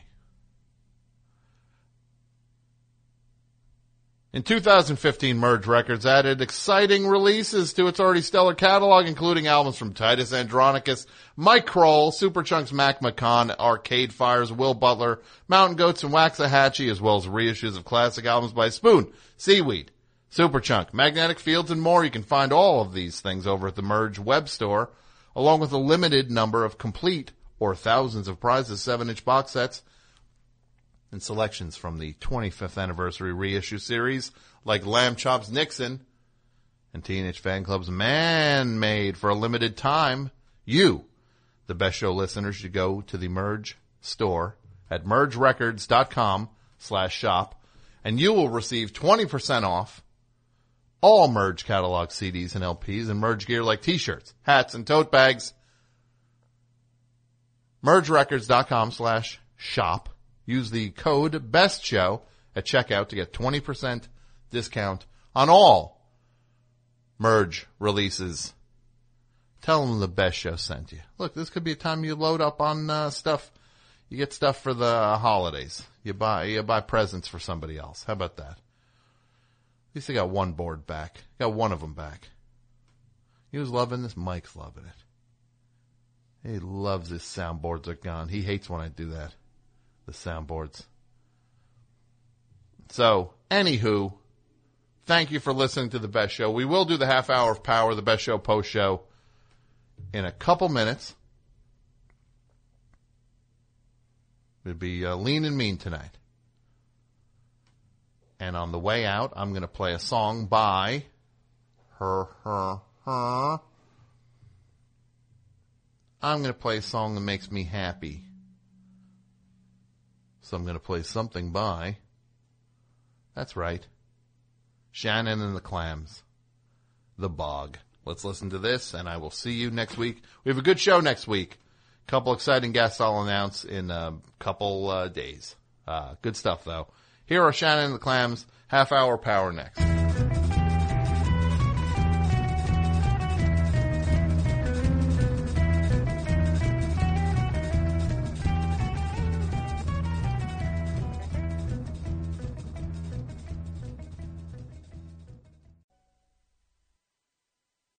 In two thousand fifteen, Merge Records added exciting releases to its already stellar catalog, including albums from Titus Andronicus, Mike Kroll, Superchunk's Mac McCon, Arcade Fire's Will Butler, Mountain Goats, and Waxahachie, as well as reissues of classic albums by Spoon, Seaweed, Superchunk, Magnetic Fields, and more. You can find all of these things over at the Merge web store, along with a limited number of complete or thousands of prizes seven-inch box sets and selections from the twenty-fifth anniversary reissue series, like Lamb Chops Nixon and Teenage Fan Club's Man-Made for a limited time. You, the Best Show listeners, should go to the Merge store at merge records dot com slash shop, and you will receive twenty percent off all Merge catalog C Ds and L Ps and Merge gear like t-shirts, hats, and tote bags. merge records dot com slash shop. Use the code BESTSHOW at checkout to get twenty percent discount on all Merge releases. Tell them the Best Show sent you. Look, this could be a time you load up on uh, stuff. You get stuff for the holidays. You buy you buy presents for somebody else. How about that? At least I got one board back. Got one of them back. He was loving this. Mike's loving it. He loves his soundboards are gone. He hates when I do that. The soundboards. So, anywho, thank you for listening to The Best Show. We will do the half hour of Power, The Best Show post show, in a couple minutes. It'll be uh, lean and mean tonight. And on the way out, I'm going to play a song by her, her, her. I'm going to play a song that makes me happy. So I'm going to play something by, that's right, Shannon and the Clams, The Bog. Let's listen to this, and I will see you next week. We have a good show next week. Couple exciting guests I'll announce in a couple uh, days. Uh, good stuff, though. Here are Shannon and the Clams, half hour Power next.